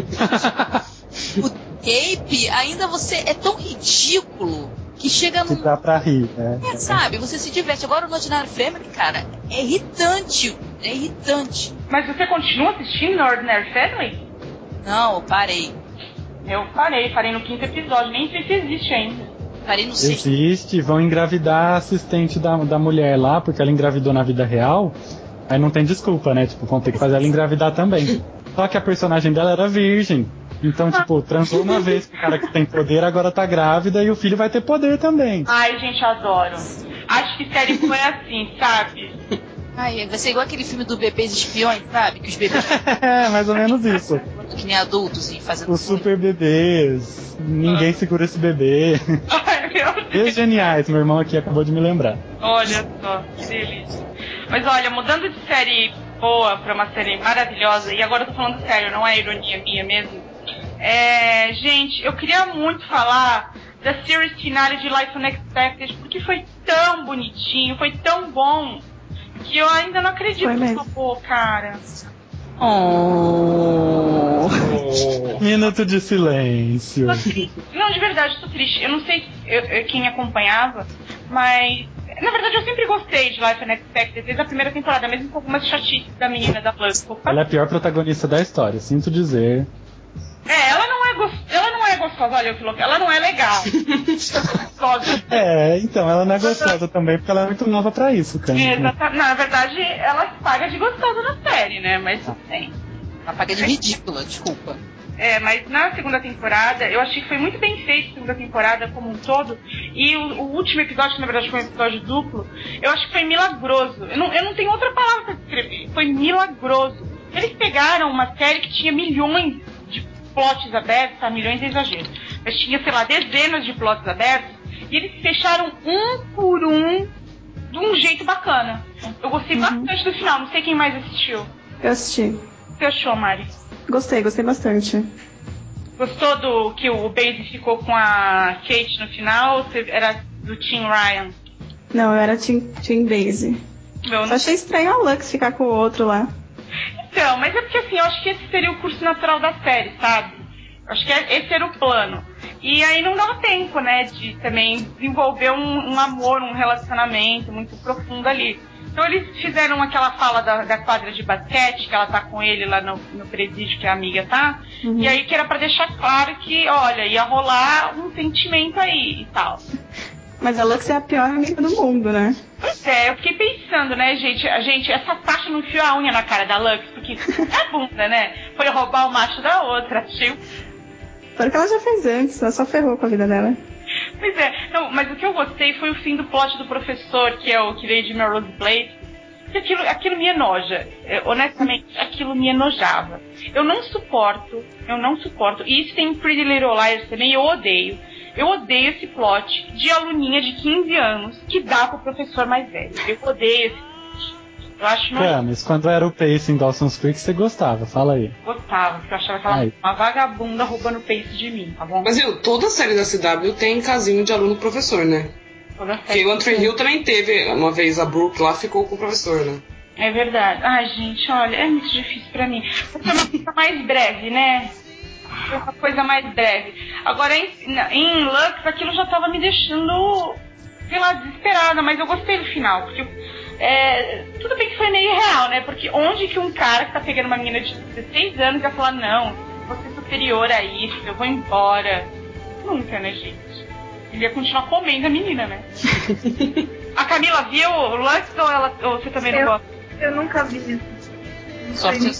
Speaker 3: o Cape, ainda você é tão ridículo que chega num...
Speaker 7: Que dá pra rir, né?
Speaker 3: É, sabe, você se diverte. Agora no Ordinary Family, cara, é irritante. É irritante.
Speaker 1: Mas você continua assistindo no Ordinary Family?
Speaker 3: Não, eu parei.
Speaker 1: Eu parei, parei no quinto episódio, nem sei se existe ainda.
Speaker 3: Parei no sexto.
Speaker 7: Existe, vão engravidar a assistente da, da mulher lá, porque ela engravidou na vida real. Aí não tem desculpa, né? Tipo, vão ter que fazer ela engravidar também. Só que a personagem dela era virgem. Então, tipo, transou uma vez com o cara que tem poder, agora tá grávida e o filho vai ter poder também.
Speaker 1: Ai, gente, adoro. Acho que série boa é assim, sabe?
Speaker 3: Ai, vai ser igual aquele filme do Bebês Espiões, sabe? Que os bebês...
Speaker 7: É, mais ou menos isso.
Speaker 3: Que nem adultos e fazendo...
Speaker 7: Os super bebês. Ninguém segura esse bebê.
Speaker 1: Ai, meu Deus.
Speaker 7: Bebês geniais, meu irmão aqui acabou de me lembrar.
Speaker 1: Olha só, que delícia. Mas olha, mudando de série boa pra uma série maravilhosa, e agora eu tô falando sério, não é ironia minha mesmo. É, gente, eu queria muito falar da series finale de Life Unexpected, porque foi tão bonitinho, foi tão bom, que eu ainda não acredito que acabou, cara.
Speaker 7: Oh. Oh. Minuto de silêncio.
Speaker 1: Não, de verdade, tô triste. Eu não sei eu, eu, quem me acompanhava, mas na verdade eu sempre gostei de Life Unexpected desde a primeira temporada, mesmo com algumas chatices da menina da Plus.
Speaker 7: Ela é a pior protagonista da história, sinto dizer.
Speaker 1: É, ela não é, go- ela não é gostosa, olha eu que louco, ela não é legal.
Speaker 7: É, então, ela não é gostosa também, porque ela é muito nova pra isso, cara.
Speaker 1: É, exata- na verdade, ela paga de gostosa na série, né? Mas tudo bem.
Speaker 3: Ela paga de ridícula, desculpa.
Speaker 1: É, mas na segunda temporada, eu achei que foi muito bem feito a segunda temporada como um todo. E o, o último episódio, que na verdade foi um episódio duplo, eu acho que foi milagroso. Eu não, eu não tenho outra palavra pra descrever. Foi milagroso. Eles pegaram uma série que tinha milhões de plots abertos, tá? Milhões é exagero. Mas tinha, sei lá, dezenas de plots abertos. E eles fecharam um por um de um jeito bacana. Eu gostei uhum. bastante do final. Não sei quem mais assistiu.
Speaker 4: Eu assisti.
Speaker 1: O que você achou, Mari?
Speaker 4: Gostei, gostei bastante.
Speaker 1: Gostou do que o Basie ficou com a Kate no final? Ou você era do Team Ryan?
Speaker 4: Não, eu era Team, team Basie.
Speaker 1: Eu não...
Speaker 4: Só achei estranho a Lux ficar com o outro lá.
Speaker 1: Então, mas é porque assim, eu acho que esse seria o curso natural da série, sabe? Eu acho que esse era o plano. E aí não dava tempo, né, de também desenvolver um, um amor, um relacionamento muito profundo ali. Então eles fizeram aquela fala da, da quadra de basquete, que ela tá com ele lá no, no presídio que a amiga tá, uhum. E aí que era pra deixar claro que, olha, ia rolar um sentimento aí e tal.
Speaker 4: Mas a Lux é a pior amiga do mundo, né?
Speaker 1: Pois é, eu fiquei pensando, né, gente, a gente, essa Sasha não enfiou a unha na cara da Lux, porque é bunda, né? Foi roubar o macho da outra, achei.
Speaker 4: Porque ela já fez antes, ela só ferrou com a vida dela.
Speaker 1: Pois é, não, mas o que eu gostei foi o fim do plot do professor, que é o que veio de Melrose Place. Que aquilo, aquilo me enoja. É, honestamente, aquilo me enojava. Eu não suporto, eu não suporto. E isso tem Pretty Little Liars também, eu odeio. Eu odeio esse plot de aluninha de quinze anos que dá pro professor mais velho. Eu odeio esse plot. Eu acho nojento.
Speaker 7: É, mas quando era o Pace em Dawson's Creek, você gostava, fala aí.
Speaker 1: Gostava, porque eu achava que ela era uma vagabunda roubando o Pace de mim, tá bom?
Speaker 6: Mas viu, toda a série da C W tem casinho de aluno-professor, né? Porque o One Tree Hill também teve, uma vez a Brooke lá ficou com o professor, né?
Speaker 1: É verdade. Ai, gente, olha, é muito difícil pra mim. Porque é uma coisa mais breve, né? É uma coisa mais breve. Agora, em, em Lux, aquilo já tava me deixando, sei lá, desesperada, mas eu gostei do final. Porque, é, tudo bem que foi meio real, né? Porque onde que um cara que tá pegando uma menina de dezesseis anos vai falar, não, você é superior a isso, eu vou embora. Nunca, né, gente? Ele ia continuar comendo a menina, né? A Camila viu o Lux ou, ela, ou você também não
Speaker 5: eu,
Speaker 1: gosta?
Speaker 5: Eu nunca vi isso. Não
Speaker 3: Só
Speaker 5: sei, nem,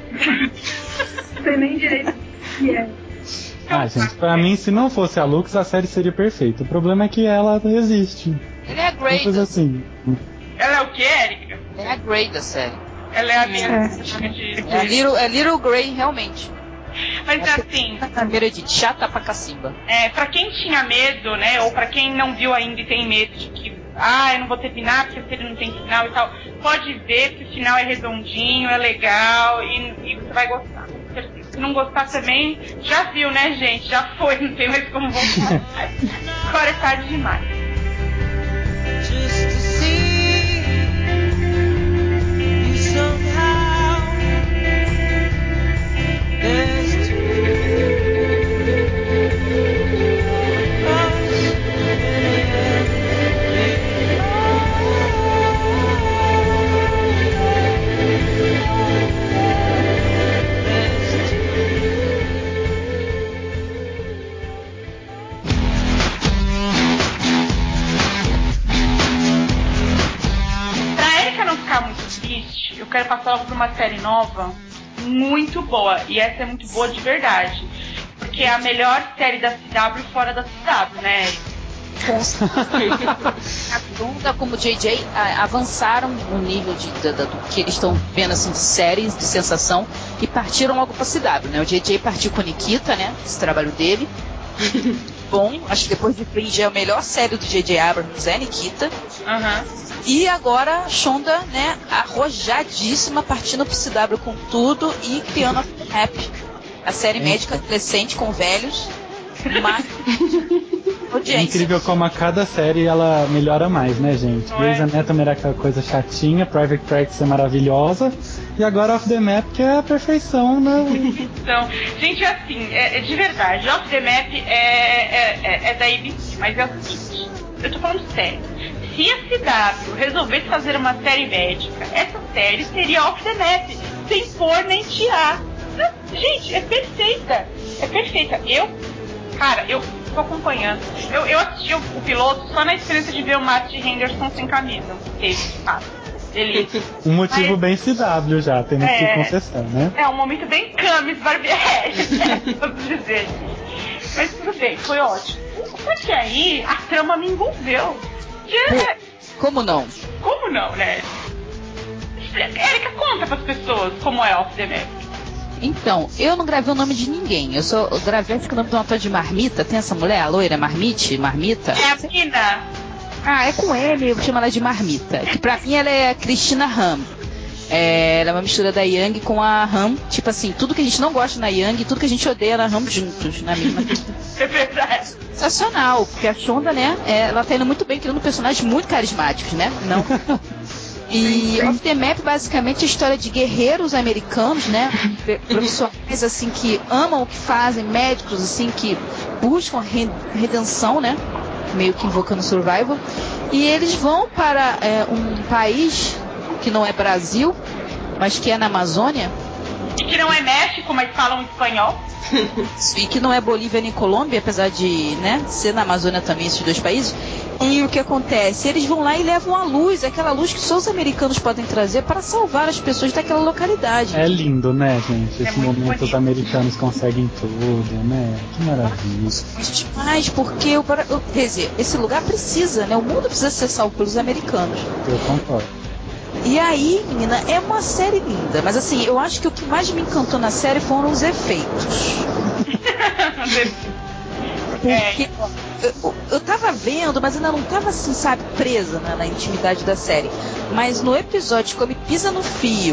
Speaker 5: não sei nem direito o que é.
Speaker 7: Ah, gente, pra mim, se não fosse a Lux, a série seria perfeita. O problema é que ela existe.
Speaker 3: Ele é a Grey.
Speaker 7: Uma coisa assim.
Speaker 1: Ela é o que, Erika?
Speaker 3: É a Grey da série.
Speaker 1: Ela é a minha.
Speaker 4: É.
Speaker 3: É a Little, é Little Grey, realmente.
Speaker 1: Mas assim,
Speaker 3: Meredith, chata pra cacimba.
Speaker 1: é, pra quem tinha medo, né, ou pra quem não viu ainda e tem medo de que, ah, eu não vou ter final porque se ele não tem final e tal, pode ver que o final é redondinho, é legal e, e você vai gostar, com certeza. Se não gostar também, já viu, né, gente? Já foi, não tem mais como voltar. Agora é tarde demais.
Speaker 8: Just to see you somehow. There's
Speaker 1: Pra Erika não ficar muito triste, eu quero passar logo pra uma série nova muito boa. E essa é muito boa de verdade. Porque é a melhor série da C W fora da C W, né, Erika?
Speaker 3: A Brunda como J J a, avançaram no nível de, de, de, do que eles estão vendo assim, de séries de sensação e partiram logo pra C W, né? O J J partiu com Nikita, né? Esse trabalho dele. Bom, acho que depois de Fringe é a melhor série do J J Abrams, é Nikita.
Speaker 1: Uhum.
Speaker 3: E agora Shonda, né, arrojadíssima, partindo pro C W com tudo e criando a Rap, a série médica adolescente com velhos, mas
Speaker 7: É incrível como a cada série ela melhora mais, né, gente? Grey's Anatomy era aquela coisa chatinha, Private Practice é maravilhosa, e agora Off the Map que é a perfeição, né?
Speaker 1: Então, gente, assim, é, é de verdade, Off the Map é, é, é, é da A B C, mas é o seguinte, eu tô falando sério. Se a C W resolvesse fazer uma série médica, essa série seria Off the Map, sem pôr nem tirar. Gente, é perfeita. É perfeita. Eu, cara, eu tô acompanhando. Eu, eu assisti o, o piloto só na esperança de ver o Matt Henderson sem camisa. Teve, ah, ele.
Speaker 7: Um motivo
Speaker 1: Mas,
Speaker 7: bem C W já, temos
Speaker 1: é,
Speaker 7: que confessar, né?
Speaker 1: É um momento bem Camis Barbieri, né? Vamos dizer. Mas tudo bem, foi ótimo. Só que aí a trama me envolveu.
Speaker 3: Como não?
Speaker 1: Como não, né? Erika, conta pras pessoas como é Off the Map.
Speaker 3: Então, eu não gravei o nome de ninguém. Eu só eu gravei acho que o nome de uma tal de Marmita. Tem essa mulher, a loira Marmite? Marmita?
Speaker 1: É a Pina.
Speaker 3: Ah, é com M, eu chamo ela de Marmita. Que pra mim ela é a Cristina Ham. É, ela é uma mistura da Yang com a Ham. Tipo assim, tudo que a gente não gosta na Yang, tudo que a gente odeia na Ham juntos, na mesma.
Speaker 1: É verdade.
Speaker 3: Sensacional, porque a Shonda, né, é, ela tá indo muito bem, criando personagens muito carismáticos, né? Não. E Off the Map basicamente é a história de guerreiros americanos, né? Profissionais assim que amam o que fazem, médicos assim que buscam redenção, né? Meio que invocando survival. E eles vão para é, um país que não é Brasil, mas que é na Amazônia.
Speaker 1: E que não é México, mas falam espanhol.
Speaker 3: E que não é Bolívia nem Colômbia, apesar de, né, ser na Amazônia também esses dois países.
Speaker 2: E o que acontece? Eles vão lá e levam a luz, aquela luz que só os americanos podem trazer para salvar as pessoas daquela localidade.
Speaker 7: É lindo, né, gente?
Speaker 1: É
Speaker 7: Esse
Speaker 1: muito
Speaker 7: momento os
Speaker 1: bonito.
Speaker 7: americanos conseguem tudo, né? Que maravilha.
Speaker 2: Mas demais, porque o, o- quer dizer, esse lugar precisa, né? O mundo precisa ser salvo pelos americanos.
Speaker 7: Eu concordo.
Speaker 2: E aí, menina, é uma série linda, mas assim, eu acho que o que mais me encantou na série foram os efeitos. Porque eu, eu tava vendo, mas ainda não tava assim, sabe, presa na, na intimidade da série. Mas no episódio, quando ele pisa no fio,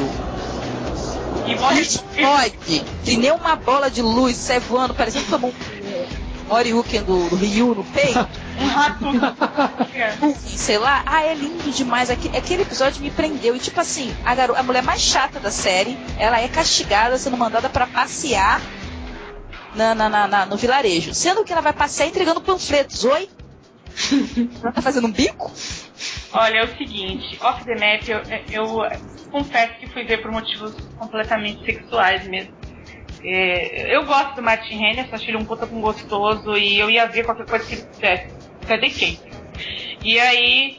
Speaker 1: E
Speaker 2: ele
Speaker 1: morre.
Speaker 2: explode, que nem uma bola de luz sai voando, parecendo que tomou um Oriuken do, do Ryu no peito.
Speaker 1: Um rato.
Speaker 2: Assim, sei lá, ah, é lindo demais. Aquele, aquele episódio me prendeu. E tipo assim, a, garo, a mulher mais chata da série, ela é castigada sendo mandada pra passear na, na, na, na- no vilarejo. Sendo que ela vai passear entregando panfletos. Oi? Ela tá fazendo um bico?
Speaker 1: Olha, é o seguinte, Off the Map, eu, eu confesso que fui ver por motivos completamente sexuais mesmo. É, eu gosto do Martin Henry, só achei ele um puta com gostoso e eu ia ver qualquer coisa que ele fizesse. Até quem. E aí,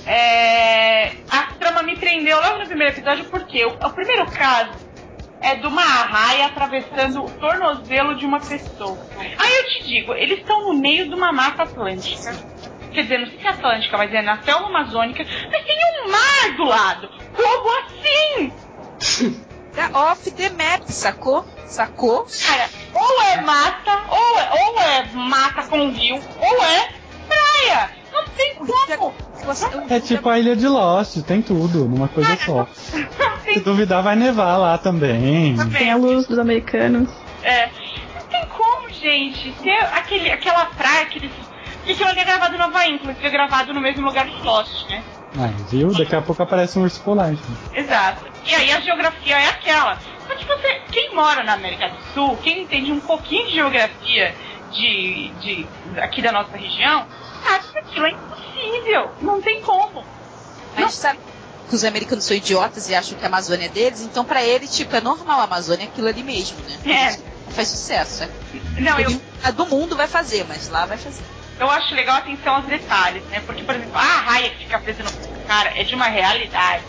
Speaker 1: é, a trama me prendeu logo no primeiro episódio porque o, o primeiro caso é de uma arraia atravessando o tornozelo de uma pessoa. Aí eu te digo, eles estão no meio de uma mata atlântica. Quer dizer, não sei se é atlântica, mas é na selva amazônica, mas tem um mar do lado. Como assim?
Speaker 2: É off the map, sacou? Sacou?
Speaker 1: Cara, ou é mata, ou é, ou é mata com rio, ou é praia. Não tem como.
Speaker 7: É tipo a Ilha de Lost, tem tudo numa coisa só.
Speaker 1: Não
Speaker 7: Se
Speaker 1: tem
Speaker 7: duvidar, vai nevar lá também.
Speaker 4: Tem a luz dos americanos.
Speaker 1: É, não tem como, gente, ter aquele, aquela praia, aquele. Porque aquilo ali é gravado no Havaí, inclusive é gravado no mesmo lugar do Lost, né?
Speaker 7: Ah, viu? Daqui a pouco aparece um urso polar. Gente.
Speaker 1: Exato. E aí a geografia é aquela. Só que você, quem mora na América do Sul, quem entende um pouquinho de geografia de, de, aqui da nossa região, sabe que aquilo é impossível. Não tem como.
Speaker 2: Mas sabe que os americanos são idiotas e acham que a Amazônia é deles, então pra eles, tipo, é normal a Amazônia é aquilo ali mesmo, né?
Speaker 1: É.
Speaker 2: Faz sucesso, é.
Speaker 1: Não, eu,
Speaker 2: A do mundo vai fazer, mas lá vai fazer.
Speaker 1: eu acho legal a atenção aos detalhes, né? Porque, por exemplo, a raia que fica presa no cara é de uma realidade.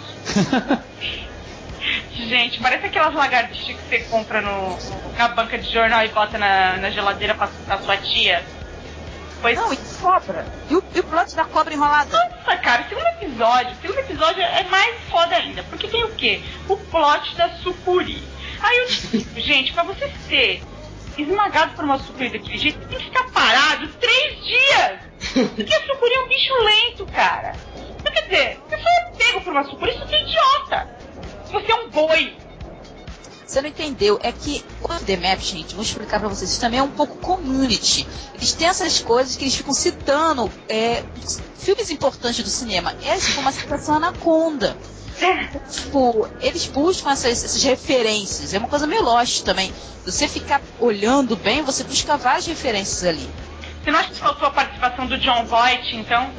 Speaker 1: Gente, parece aquelas lagartixas que você compra no, na banca de jornal e bota na, na geladeira pra assustar sua tia. Pois
Speaker 2: Não, e cobra. E o, e o plot da cobra enrolada?
Speaker 1: nossa, cara, o segundo episódio, o segundo episódio é mais foda ainda. Porque tem o quê? O plot da sucuri. Aí eu digo, gente, pra você ser esmagado por uma sucuri daquele jeito, você tem que ficar parado três dias. Porque a sucuri é um bicho lento, cara. Então, quer dizer, se você é pego por uma sucuri, você é idiota. Se você é um boi.
Speaker 2: Você não entendeu? É que o The Map, gente, vou explicar pra vocês, isso também é um pouco community. Eles têm essas coisas que eles ficam citando é, filmes importantes do cinema. Essa foi uma citação Anaconda. Tipo, eles buscam essas, essas referências. É uma coisa meio Lost também. Você ficar olhando bem, você busca várias referências ali.
Speaker 1: Você não acha que faltou a participação do John Voight, então?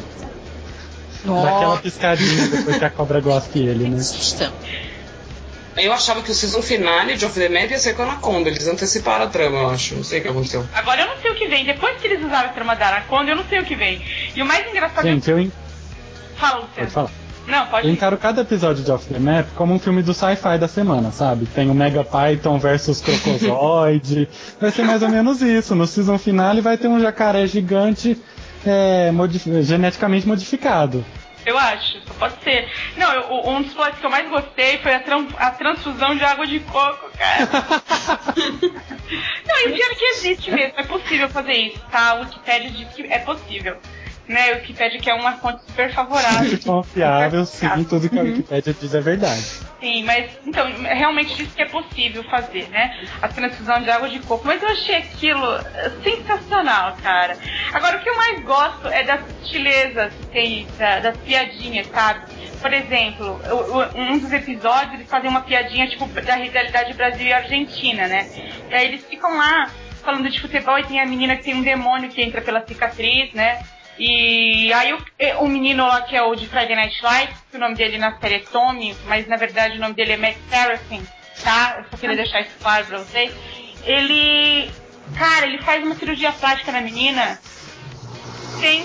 Speaker 7: Dá aquela
Speaker 2: Nossa,
Speaker 7: piscadinha depois que a cobra gosta ele, né?
Speaker 2: assista.
Speaker 6: Eu achava que o season finale de Off the Map ia ser com a Anaconda. Eles anteciparam a trama, eu acho. Não sei o que aconteceu.
Speaker 1: Agora eu não sei o que vem. Depois que eles usaram a trama da Anaconda, eu não sei o que vem. E o mais engraçado
Speaker 7: Gente, eu, en-
Speaker 1: é... Fala,
Speaker 7: pode
Speaker 1: Luciano.
Speaker 7: falar.
Speaker 1: Não, pode
Speaker 7: Eu
Speaker 1: ir.
Speaker 7: encaro cada episódio de Off the Map como um filme do sci-fi da semana, sabe? Tem o Mega Python versus Crocozoide. Vai ser mais ou menos isso. No season finale vai ter um jacaré gigante é, modif- geneticamente modificado.
Speaker 1: Eu acho, só pode ser. Não, eu, um dos plots que eu mais gostei foi a, tran- a transfusão de água de coco, cara. Não, e o pior é que existe mesmo, é possível fazer isso, tá? O Wikipedia diz que é possível. Né, o Wikipedia que é uma fonte super favorável.
Speaker 7: Confiável, sim, tudo que a Wikipédia diz é verdade.
Speaker 1: Sim, mas então, realmente diz que é possível fazer, né? A transfusão de água de coco. Mas eu achei aquilo sensacional, cara. Agora, o que eu mais gosto é das sutilezas que tem, da, das piadinhas, sabe? Por exemplo, o, o, um dos episódios eles fazem uma piadinha tipo da rivalidade Brasil e Argentina, né? E aí eles ficam lá falando de futebol e tem a menina que tem um demônio que entra pela cicatriz, né? E aí o, o menino lá que é o de Friday Night Lights, que o nome dele na série é Tommy, mas na verdade o nome dele é Matt Saracen, tá? Eu só queria deixar isso claro pra vocês. Ele, cara, ele faz uma cirurgia plástica na menina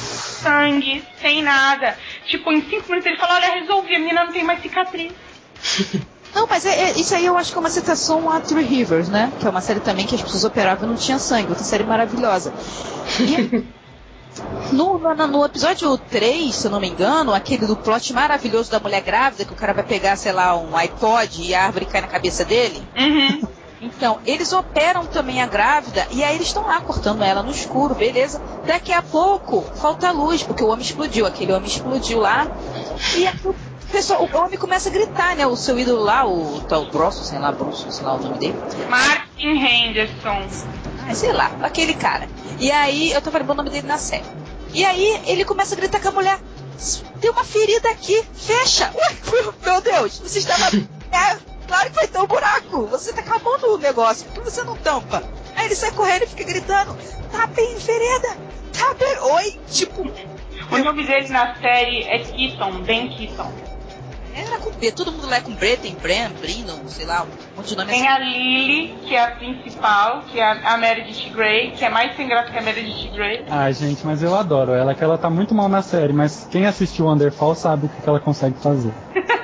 Speaker 1: sangue, sem nada. Tipo, em cinco minutos ele fala, olha, resolvi, a menina não tem mais cicatriz.
Speaker 2: Não, mas é, é, isso aí eu acho que é uma citação a Three Rivers, né? Que é uma série também que as pessoas operavam e não tinha sangue. Outra série maravilhosa. E no, no, no episódio três, se eu não me engano, aquele do plot maravilhoso da mulher grávida, que o cara vai pegar, sei lá, um iPod e a árvore cai na cabeça dele.
Speaker 1: Uhum.
Speaker 2: Então, eles operam também a grávida e aí eles estão lá cortando ela no escuro, beleza. Daqui a pouco, falta luz, porque o homem explodiu. Aquele homem explodiu lá. E a, o, pessoal, o homem começa a gritar, né? O seu ídolo lá, o tal Bruce, sei lá, Bruce, sei lá o nome dele.
Speaker 1: Martin Henderson.
Speaker 2: Ah, sei lá, aquele cara. E aí, eu tô lembrando o nome dele na série. E aí, ele começa a gritar com a mulher. Tem uma ferida aqui, fecha. Ué, meu Deus, você estava... É, claro que vai ter um buraco. Você tá acabando o negócio, por que você não tampa? Aí ele sai correndo e fica gritando, tá bem, ferida, tá bem. Oi, tipo...
Speaker 1: O nome dele na série é Keaton, Ben Keaton.
Speaker 2: Era com B, todo mundo lá é com B, tem Bran, Brandon, sei lá, um monte de nome
Speaker 1: Tem
Speaker 2: assim.
Speaker 1: a Lily, que é a principal, que é a Meredith Grey, que é mais sem graça que a Meredith Grey.
Speaker 7: Ai, gente, mas eu adoro ela, que ela tá muito mal na série, mas quem assistiu Wonderfall sabe o que ela consegue fazer.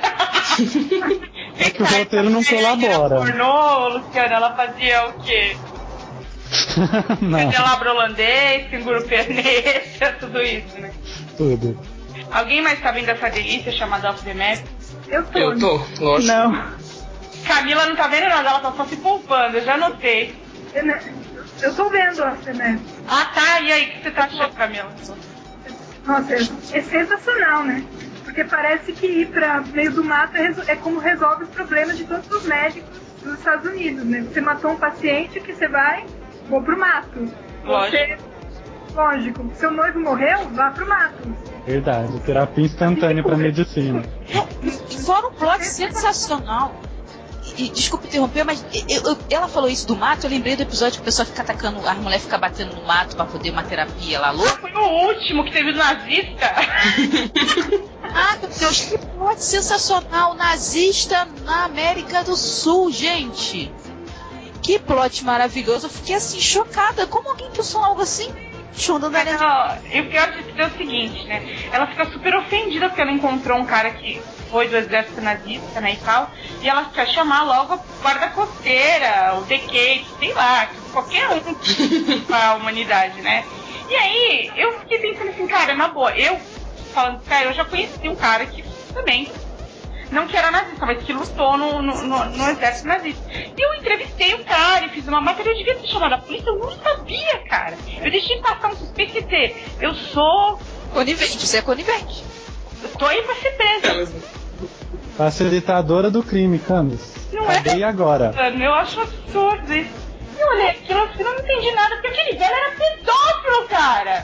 Speaker 7: É que o roteiro não colabora.
Speaker 1: Pornô, Luciana, ela fazia o quê?
Speaker 7: Não,
Speaker 1: Candelabro holandês, canguru perneta, tudo isso, né?
Speaker 7: tudo.
Speaker 1: Alguém mais tá vendo dessa delícia chamada Off the Map?
Speaker 5: Eu tô.
Speaker 6: Eu tô, lógico.
Speaker 4: Não.
Speaker 1: Camila não tá vendo nada, ela tá só se poupando, eu já notei.
Speaker 5: Eu tô vendo a cena.
Speaker 1: Ah tá, e aí, o que você tá achando, Camila?
Speaker 5: Nossa, é, é sensacional, né? Porque parece que ir pra meio do mato é, resol- é como resolve os problemas de todos os médicos dos Estados Unidos, né? Você matou um paciente, que você vai, vou pro mato.
Speaker 1: Lógico.
Speaker 5: Você, lógico, seu noivo morreu, vá pro mato.
Speaker 7: Verdade, terapia instantânea pra medicina.
Speaker 2: E fora um plot sensacional. E, e, desculpa interromper, mas eu, eu, ela falou isso do mato, eu lembrei do episódio que o pessoal fica atacando, as mulheres ficam batendo no mato pra poder uma terapia lá louca.
Speaker 1: Foi o último que teve do nazista.
Speaker 2: Ah, meu Deus, que plot sensacional, nazista na América do Sul, gente. Que plot maravilhoso, eu fiquei assim, chocada, como alguém pensou algo assim? Chondando a
Speaker 1: Não, e o pior de tudo é o seguinte, né? Ela fica super ofendida porque ela encontrou um cara que foi do exército nazista, né, e tal, e ela quer chamar logo a guarda costeira, o D K, sei lá, qualquer um pra humanidade, né? E aí, eu fiquei pensando assim, cara, na boa, eu, falando sério, eu já conheci um cara que também, não que era nazista, mas que lutou no, no, no, no exército nazista. E eu entrevistei o cara e fiz uma matéria, eu devia ter chamado a polícia, eu não sabia, cara. Eu deixei passar um suspeito e dizer, eu sou...
Speaker 2: conivente, você é conivente.
Speaker 1: Eu tô aí pra ser presa.
Speaker 7: Facilitadora do crime, Camis.
Speaker 1: Não é?
Speaker 7: Cadê agora?
Speaker 1: Mano, eu acho absurdo isso. Eu olhei aquilo e não entendi nada, porque aquele velho era pedófilo, cara.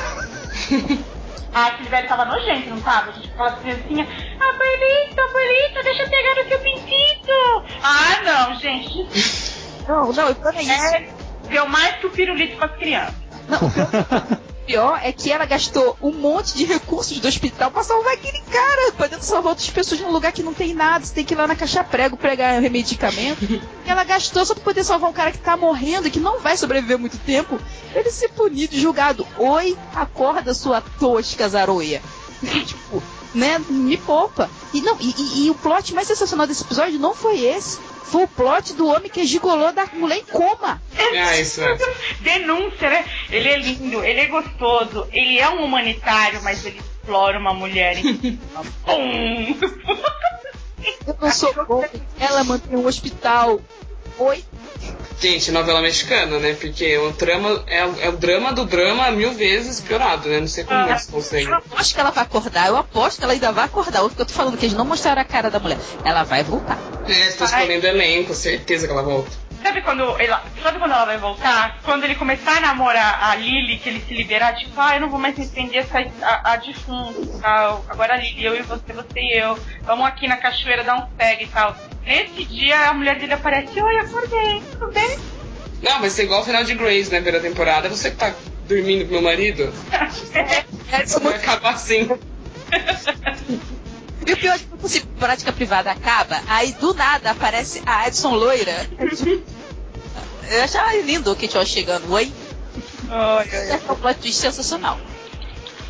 Speaker 1: Ah, aquele velho tava nojento, não tava? A gente ficava assim, assim, abuelita, abuelita, deixa eu pegar no seu pincito. Ah, não, gente.
Speaker 2: Não, não, o pior é isso.
Speaker 1: É, deu mais que o pirulito com as crianças.
Speaker 2: Não, o pior, o pior é que ela gastou um monte de recursos do hospital pra salvar aquele cara, podendo salvar outras pessoas num lugar que não tem nada, você tem que ir lá na caixa prego pregar medicamento. E ela gastou só pra poder salvar um cara que tá morrendo e que não vai sobreviver muito tempo, pra ele ser punido e julgado. Oi, acorda, sua tosca zaroia. Tipo, né, me poupa. E, não, e, e, e o plot mais sensacional desse episódio não foi esse. Foi o plot do homem que é gigolô da mulher em coma.
Speaker 6: Ah, isso é.
Speaker 1: Denúncia, né? Ele é lindo, ele é gostoso, ele é um humanitário, mas ele explora uma mulher em... Pum!
Speaker 2: Eu não sou bom. Ela mantém um hospital. Oi?
Speaker 6: Gente, novela mexicana, né? Porque o drama é, é o drama do drama mil vezes piorado, né? Não sei como eles conseguem.
Speaker 2: Eu aposto que ela vai acordar, eu aposto que ela ainda vai acordar. Porque eu tô falando que eles não mostraram a cara da mulher. Ela vai voltar.
Speaker 6: É, estou escolhendo elenco, certeza que ela volta.
Speaker 1: Sabe quando, ela, sabe quando ela vai voltar? Quando ele começar a namorar a Lily, que ele se liberar, tipo, ah, eu não vou mais me prender essa, a, a defunto e tal. Agora a Lily, eu e você, você e eu. Vamos aqui na cachoeira dar um pega e tal. Nesse dia a mulher dele aparece, oi, acordei, tudo bem?
Speaker 6: Não, vai ser igual o final de Grace, né? Primeira temporada. Você que tá dormindo com meu marido? Vai acabar assim.
Speaker 2: E o pior é que se prática privada acaba, aí do nada aparece a Edson loira. Eu achava lindo o que tinha chegando. Oi?
Speaker 1: Ai, ai,
Speaker 2: É um plot twist sensacional.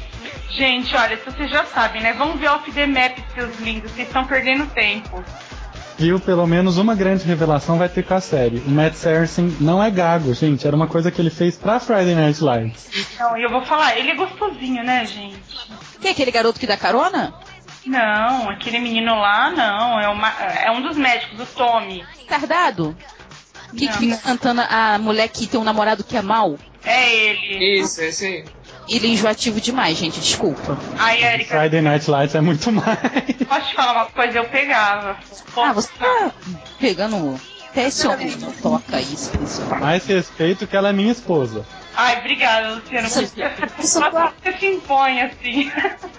Speaker 1: Gente, olha, se vocês já sabem, né? Vamos ver Off the Map, seus lindos. Vocês estão perdendo tempo.
Speaker 7: Viu, pelo menos uma grande revelação vai ter com a série. O Matt Saracen não é gago, gente. Era uma coisa que ele fez pra Friday Night Lights.
Speaker 1: Então, e eu vou falar, ele é gostosinho, né, gente?
Speaker 2: Quem é aquele garoto que dá carona?
Speaker 1: Não, aquele menino lá, não. É, uma, é um dos médicos, o Tommy.
Speaker 2: Tardado? Que,
Speaker 1: Não.
Speaker 2: que fica cantando a mulher que tem um namorado que é mau?
Speaker 1: É ele.
Speaker 6: Isso, esse aí.
Speaker 2: Ele é enjoativo demais, gente, desculpa.
Speaker 1: Ai, Erika,
Speaker 7: Friday Night Lights é muito mais.
Speaker 1: posso te falar uma coisa? Eu pegava.
Speaker 2: Ah, você tá pegando... Até esse homem não toca isso, principal.
Speaker 7: Mais respeito que ela é minha esposa.
Speaker 1: Ai, obrigada, Luciano.
Speaker 2: Isso- isso-
Speaker 1: Você se impõe assim.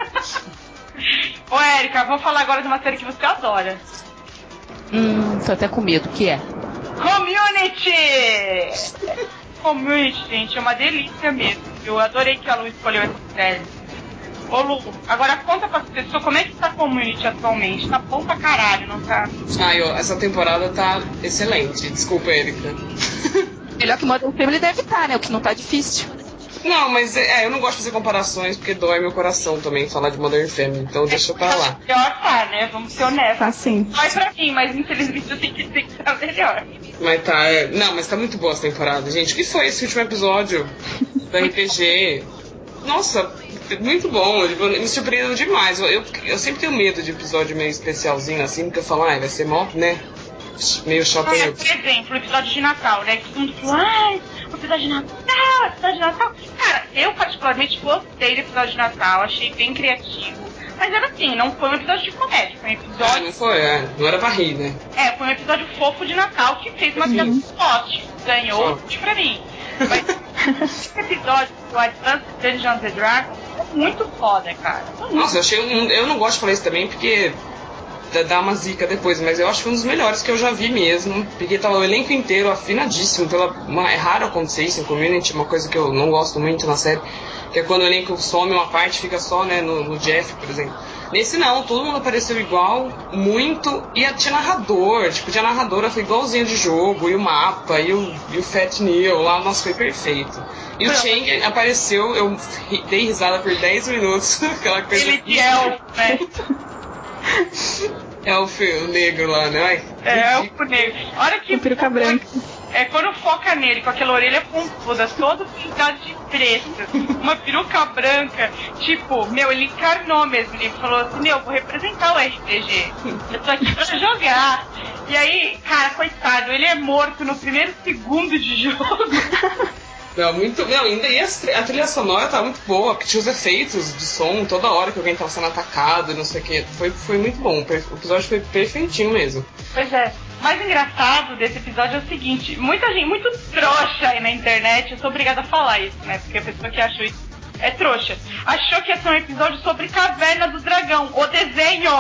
Speaker 1: Ô, Erika, vou falar agora de uma série que você adora.
Speaker 2: Hum, tô até com medo, que é?
Speaker 1: Community! Community, gente, é uma delícia mesmo. Eu adorei que a Lu escolheu essa série. Ô, Lu, agora conta pras pessoas como é que tá a Community atualmente. Tá bom pra caralho, não tá?
Speaker 6: Ah, eu, essa temporada tá excelente. Desculpa, Erika.
Speaker 2: Melhor que Modern Family deve estar, né? O que não tá difícil.
Speaker 6: Não, mas é, eu não gosto de fazer comparações porque dói meu coração também falar de Modern Family. Então deixa pra lá.
Speaker 1: Melhor tá, né? Vamos ser honestos.
Speaker 4: Tá sim.
Speaker 1: Vai pra mim, mas infelizmente eu tenho que dizer que tá melhor.
Speaker 6: Mas tá, é, não, mas tá muito boa essa temporada, gente. O que foi esse último episódio do R P G? Nossa, muito bom. Me surpreendeu demais. Eu, eu, eu sempre tenho medo de episódio meio especialzinho assim, porque eu falo, ah, vai ser mó, né? Meio chato.
Speaker 1: Ah, por exemplo, o episódio de Natal, né? Que todo mundo falou, ai, o episódio de Natal, o episódio de Natal. Cara, eu particularmente gostei do episódio de Natal, achei bem criativo. Mas era assim, não foi um episódio de comédia, foi um
Speaker 6: Ah,
Speaker 1: episódio.
Speaker 6: não foi, é, não era pra rir, né?
Speaker 1: É, foi um episódio fofo de Natal que fez uma piada forte. Ganhou
Speaker 6: Só.
Speaker 1: pra mim. Mas esse episódio do Advanced Dungeons and Dragons é muito foda, cara.
Speaker 6: Nossa, eu achei um, eu não gosto de falar isso também porque dá- dá uma zica depois, mas eu acho que foi um dos melhores que eu já vi mesmo. Porque tava o elenco inteiro afinadíssimo. Pela, uma, é raro acontecer isso em Community, uma coisa que eu não gosto muito na série. Que é quando o elenco some uma parte, fica só, né, no, no Jeff, por exemplo. Nesse não, todo mundo apareceu igual, muito, e tinha narrador, tipo, tinha narradora, foi igualzinho de jogo, e o mapa, e o, e o Fat Neil lá, nossa, foi perfeito. E o Chang apareceu, eu ri- dei risada por dez minutos, aquela coisa...
Speaker 1: Ele de elfo, né?
Speaker 6: É o, fe- o negro lá, né? Ai,
Speaker 1: É, elfo negro. Olha que.
Speaker 4: Com peruca branca.
Speaker 1: É quando foca nele, com aquela orelha pontuda, todo pintado de preto, uma peruca branca, tipo, meu, ele encarnou mesmo, ele falou assim, meu, eu vou representar o R P G, eu tô aqui pra jogar. E aí, cara, coitado, ele é morto no primeiro segundo de jogo.
Speaker 6: Não, muito. Não, ainda e a, a trilha sonora tá muito boa, porque tinha os efeitos de som toda hora que alguém tava sendo atacado, não sei o que. Foi, foi muito bom. O episódio foi perfeitinho mesmo.
Speaker 1: Pois é. O mais engraçado desse episódio é o seguinte, muita gente, muito trouxa aí na internet, eu sou obrigada a falar isso, né? Porque a pessoa que achou isso é trouxa. Achou que ia ser um episódio sobre Caverna do Dragão, o desenho!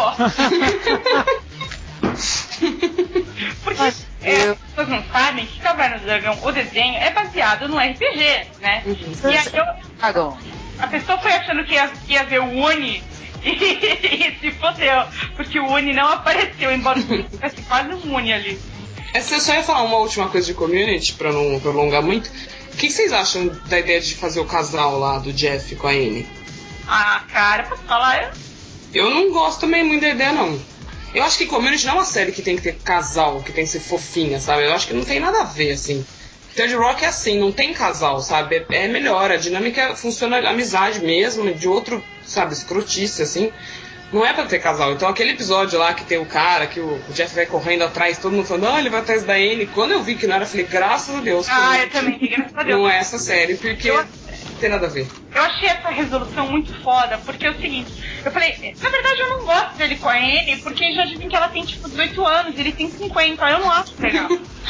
Speaker 1: Porque é, as pessoas não sabem que Caverna do Dragão, o desenho, é baseado no R P G, né? E aí eu,
Speaker 2: Agora.
Speaker 1: a pessoa foi achando que ia, que ia ver o Uni e, e se fodeu, porque o Uni não apareceu, embora tivesse quase um Uni ali.
Speaker 6: Essa, eu só ia falar uma última coisa de Community, pra não prolongar muito. O que vocês acham da ideia de fazer o casal lá do Jeff com a Annie?
Speaker 1: Ah, cara, posso falar? Eu-
Speaker 6: Eu não gosto também muito da ideia, não. Eu acho que Community não é uma série que tem que ter casal, que tem que ser fofinha, sabe? Eu acho que não tem nada a ver, assim. Third Rock é assim, não tem casal, sabe? É, é melhor, a dinâmica funciona amizade mesmo, de outro, sabe, escrotice, assim. Não é pra ter casal. Então aquele episódio lá que tem o cara, que o Jeff vai correndo atrás, todo mundo falando, não, ele vai atrás da Annie. Quando eu vi que não era, eu falei, graças a Deus.
Speaker 1: Ah, eu
Speaker 6: Community
Speaker 1: também, graças a Deus.
Speaker 6: não é essa série, porque
Speaker 1: Eu-
Speaker 6: não tem nada a ver.
Speaker 1: Eu achei essa resolução muito foda, porque é o seguinte, eu falei, na verdade eu não gosto dele com a Annie, porque já dizem que ela tem tipo dezoito anos, ele tem cinquenta, eu não acho legal.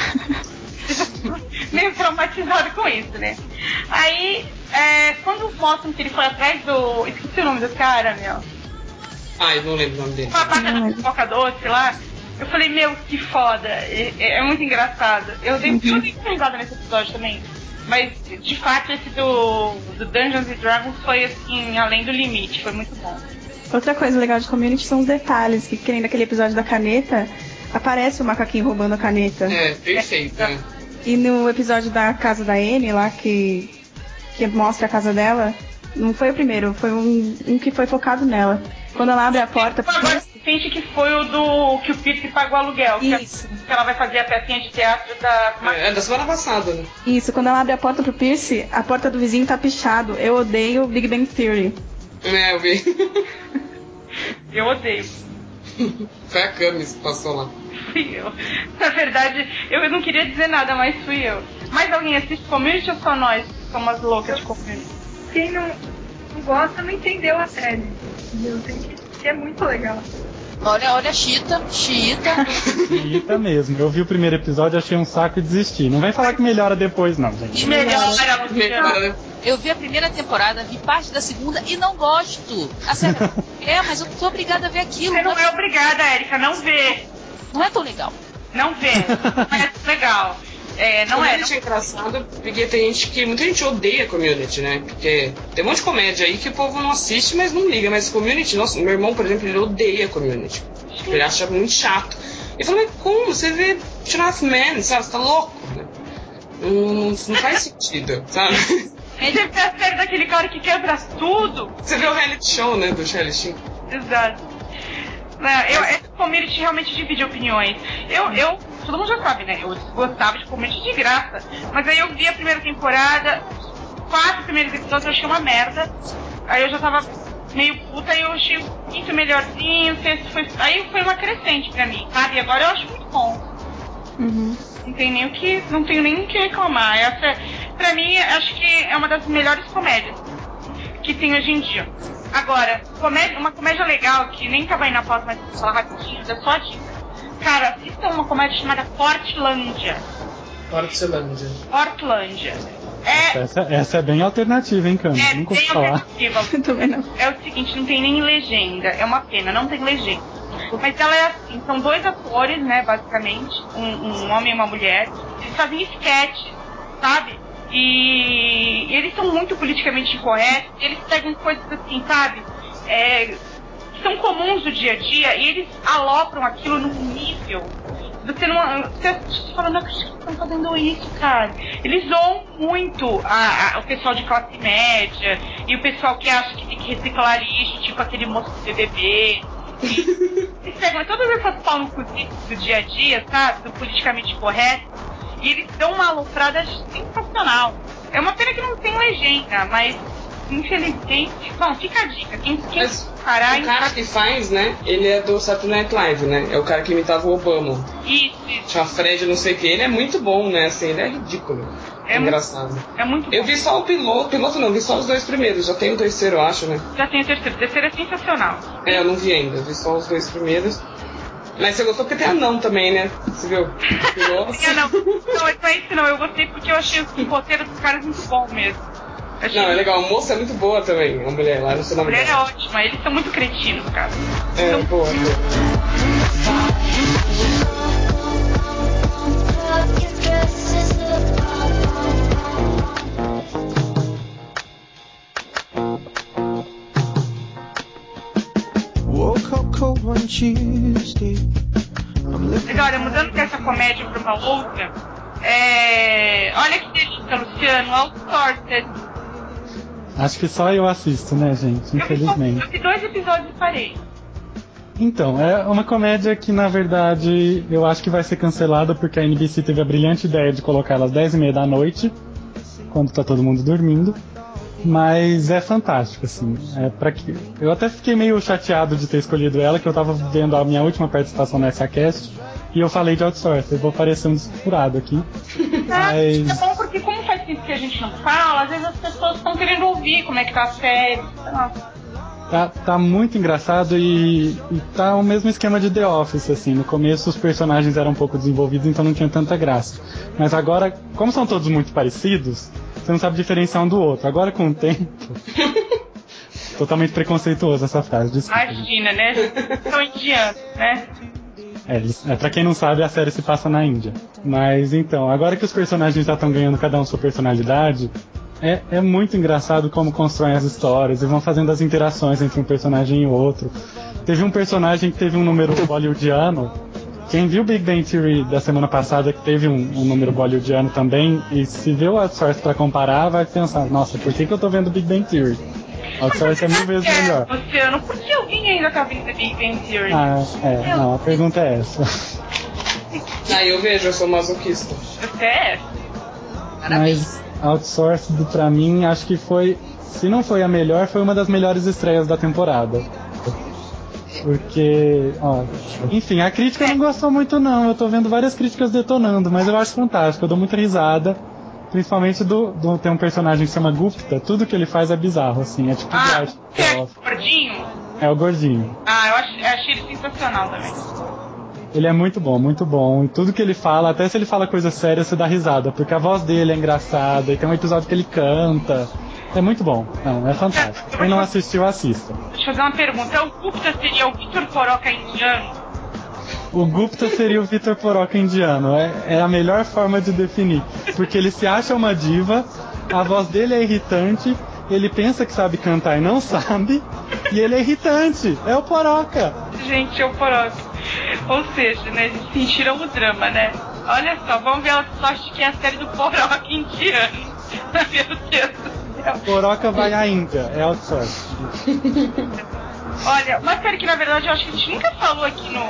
Speaker 1: Meio traumatizado com isso, né? Aí, é, quando mostram que ele foi atrás do. Esqueci o nome do cara, meu.
Speaker 6: Ah, eu não lembro o nome dele.
Speaker 1: Com a vaca da pipoca doce lá. Eu falei, meu, que foda. É, é muito engraçado. Eu dei tudo risada nesse episódio também. Mas, de fato, esse do, do Dungeons and Dragons foi, assim, além do limite. Foi muito bom.
Speaker 4: Outra coisa legal de Community são os detalhes, que que nem naquele episódio da caneta, aparece o macaquinho roubando a caneta.
Speaker 6: É, perfeito, né?
Speaker 4: E no episódio da casa da Annie lá, que, que mostra a casa dela, Não foi o primeiro, foi um, um que foi focado nela. Quando ela abre a porta...
Speaker 1: Agora, sente que foi o do que o Pierce pagou aluguel.
Speaker 4: Isso.
Speaker 1: Que, que ela vai fazer a pecinha de teatro da...
Speaker 6: É, é da semana passada, né?
Speaker 4: Isso, quando ela abre a porta pro Pierce, a porta do vizinho tá pichado. Eu odeio Big Bang Theory.
Speaker 6: É, eu vi.
Speaker 1: Eu odeio.
Speaker 6: Foi a Camis que passou lá.
Speaker 1: Fui eu. Na verdade, eu não queria dizer nada, mas fui eu. Mais alguém assiste Community ou só nós que somos as loucas de Community?
Speaker 5: Quem não, não gosta não entendeu a série. Entendeu? Tem que, que é muito legal.
Speaker 3: Olha, olha, Chita, Chita.
Speaker 7: Chita mesmo. Eu vi o primeiro episódio, achei um saco e desisti. Não vem falar que melhora depois, não, gente.
Speaker 1: Melhora, Luciana.
Speaker 3: Eu vi a primeira temporada, vi parte da segunda e não gosto. A série é, mas eu tô obrigada a ver aquilo.
Speaker 1: Você não é obrigada, Érica, não vê.
Speaker 3: Não é tão legal.
Speaker 1: Não vê. Não é legal. É, não é.
Speaker 6: Community é engraçado porque tem gente que. Muita gente odeia Community, né? Porque tem um monte de comédia aí que o povo não assiste, mas não liga. Mas Community, nossa, meu irmão, por exemplo, ele odeia Community. Ele acha muito chato. Ele fala, mas como? Você vê Two and a Half Men, sabe? Você tá louco? Não, não, não faz sentido, sabe?
Speaker 1: Você vê a série daquele cara que quebra tudo.
Speaker 6: Você vê o reality show, né? Do Charlie Sheen.
Speaker 1: Exato. Não, eu, esse Community realmente divide opiniões. Eu, eu, todo mundo já sabe, né? Eu gostava de Community de graça. Mas aí eu vi a primeira temporada, quatro primeiros episódios, eu achei uma merda. Aí eu já tava meio puta e eu achei o quinto melhorzinho, o sexto foi. Aí foi uma crescente pra mim, sabe? E agora eu acho muito bom.
Speaker 4: Uhum.
Speaker 1: Não tem nem o que. Não tenho nem o que reclamar. Essa, pra mim, acho que é uma das melhores comédias que tem hoje em dia. Agora, comédia, uma comédia legal, que nem tava aí na pauta, mas vou falar rapidinho, é só dica. Cara, assista uma comédia chamada Portlandia.
Speaker 6: Portlandia.
Speaker 1: Portlandia. É,
Speaker 7: Essa, essa é bem alternativa, hein, Cami?
Speaker 1: é
Speaker 7: Nunca ouvi
Speaker 1: bem
Speaker 7: falar.
Speaker 1: alternativa.
Speaker 4: Também não.
Speaker 1: É o seguinte, não tem nem legenda. É uma pena, não tem legenda. Mas ela é assim, são dois atores, né, basicamente. Um, um homem e uma mulher. Eles fazem sketches, sabe? E eles são muito politicamente incorretos. Eles pegam coisas assim, sabe? É, que são comuns do dia a dia. E eles alopram aquilo num nível. Você não. Você fala, não acredito que estão fazendo isso, cara. Eles zoam muito a, a, o pessoal de classe média. E o pessoal que acha que tem que reciclar lixo, tipo aquele moço do B B B. Eles pegam todas essas pau no cu do dia a dia, sabe? Do politicamente correto. E eles dão uma aloprada sensacional. É uma pena que não tem legenda, mas infelizmente. Bom, fica a dica. Quem, quem
Speaker 6: Mas
Speaker 1: parar,
Speaker 6: o cara que faz, né? Ele é do Saturday Night Live, né? É o cara que imitava o Obama.
Speaker 1: Isso, isso.
Speaker 6: Chama Fred, não sei o que. Ele é muito bom, né? Assim, ele é ridículo.
Speaker 1: É
Speaker 6: engraçado.
Speaker 1: Muito, é muito bom.
Speaker 6: Eu vi só o piloto. Piloto não, vi só os dois primeiros. Já tem o terceiro, eu acho, né?
Speaker 1: Já tem o terceiro. O terceiro é sensacional.
Speaker 6: É, eu não vi ainda. Vi só os dois primeiros. Mas você gostou porque tem anão também, né? Você viu?
Speaker 1: Tem anão. Não, é só isso não. Eu gostei porque eu achei o roteiro dos caras muito bom mesmo. Achei
Speaker 6: não, é legal. A moça é muito boa também. A mulher lá, não sei o
Speaker 1: A
Speaker 6: nome
Speaker 1: mulher
Speaker 6: dela.
Speaker 1: é ótima. Eles são muito cretinos, cara.
Speaker 6: É,
Speaker 1: Então,
Speaker 6: boa.
Speaker 8: Woke up cold one Tuesday.
Speaker 1: Agora, mudando dessa comédia pra uma outra, é... olha que delícia, Luciano, Outsourced.
Speaker 7: Acho que só eu assisto, né, gente? Infelizmente.
Speaker 1: Eu vi dois episódios e parei.
Speaker 7: Então, é uma comédia que, na verdade, eu acho que vai ser cancelada porque a N B C teve a brilhante ideia de colocar ela às dez e meia da noite, quando tá todo mundo dormindo. Mas é fantástico, assim. É pra que... Eu até fiquei meio chateado de ter escolhido ela, que eu tava vendo a minha última participação nessa cast e eu falei de outsourcing. Eu vou parecer um desfurado aqui.
Speaker 1: É,
Speaker 7: mas...
Speaker 1: é bom porque, como faz tempo que a gente não fala, às vezes as pessoas estão querendo ouvir como é que tá a série.
Speaker 7: Tá, tá muito engraçado e, e tá o mesmo esquema de The Office, assim. No começo os personagens eram um pouco desenvolvidos, então não tinha tanta graça. Mas agora, como são todos muito parecidos, você não sabe diferenciar um do outro. Agora com o tempo... Totalmente preconceituoso essa frase, desculpa.
Speaker 1: Imagina, né? São indianos, né?
Speaker 7: É, eles- é, pra quem não sabe, a série se passa na Índia. Mas então, agora que os personagens já estão ganhando cada um sua personalidade, é, é muito engraçado como constroem as histórias e vão fazendo as interações entre um personagem e outro. Teve um personagem que teve um número bollywoodiano. Quem viu Big Bang Theory da semana passada, que teve um, um número bollywoodiano também, e se vê o Outsource pra comparar, vai pensar, nossa, por que, que eu tô vendo Big Bang Theory? Outsourcing é mil vezes
Speaker 1: é,
Speaker 7: melhor.
Speaker 1: Luciano, por que alguém ainda tá vendo The Big Bang Theory?
Speaker 7: Ah, é, não, a pergunta é essa.
Speaker 6: Ah, eu vejo, eu sou masoquista.
Speaker 1: Você é?
Speaker 7: Mas Outsourced, pra mim, acho que foi, se não foi a melhor, foi uma das melhores estreias da temporada. Porque, ó, enfim, a crítica não gostou muito não, eu tô vendo várias críticas detonando, mas eu acho fantástico, eu dou muita risada, principalmente do, do tem um personagem que se chama Gupta, tudo que ele faz é bizarro, assim, é tipo
Speaker 1: Ah,
Speaker 7: arte.
Speaker 1: é o gordinho?
Speaker 7: É o gordinho.
Speaker 1: Ah, eu achei, achei ele sensacional também.
Speaker 7: Ele é muito bom, muito bom, e tudo que ele fala, até se ele fala coisa séria, você dá risada, porque a voz dele é engraçada, e tem um episódio que ele canta. É muito bom, não, é fantástico. Quem não assistiu, assista.
Speaker 1: Deixa eu fazer uma pergunta. O Gupta seria o Vitor Poroca indiano?
Speaker 7: O Gupta seria o Vitor Poroca indiano, é, é a melhor forma de definir. Porque ele se acha uma diva, a voz dele é irritante, ele pensa que sabe cantar e não sabe, e ele é irritante, é o Poroca.
Speaker 1: Gente, é o Poroca. Ou seja, né, eles sentiram o drama, né? Olha só, vamos ver a sorte que é a série do Poroca indiano. Meu Deus do céu.
Speaker 7: Poroca vai à Índia, é outsourcing.
Speaker 1: Olha, uma série que na verdade eu acho que a gente nunca falou aqui no,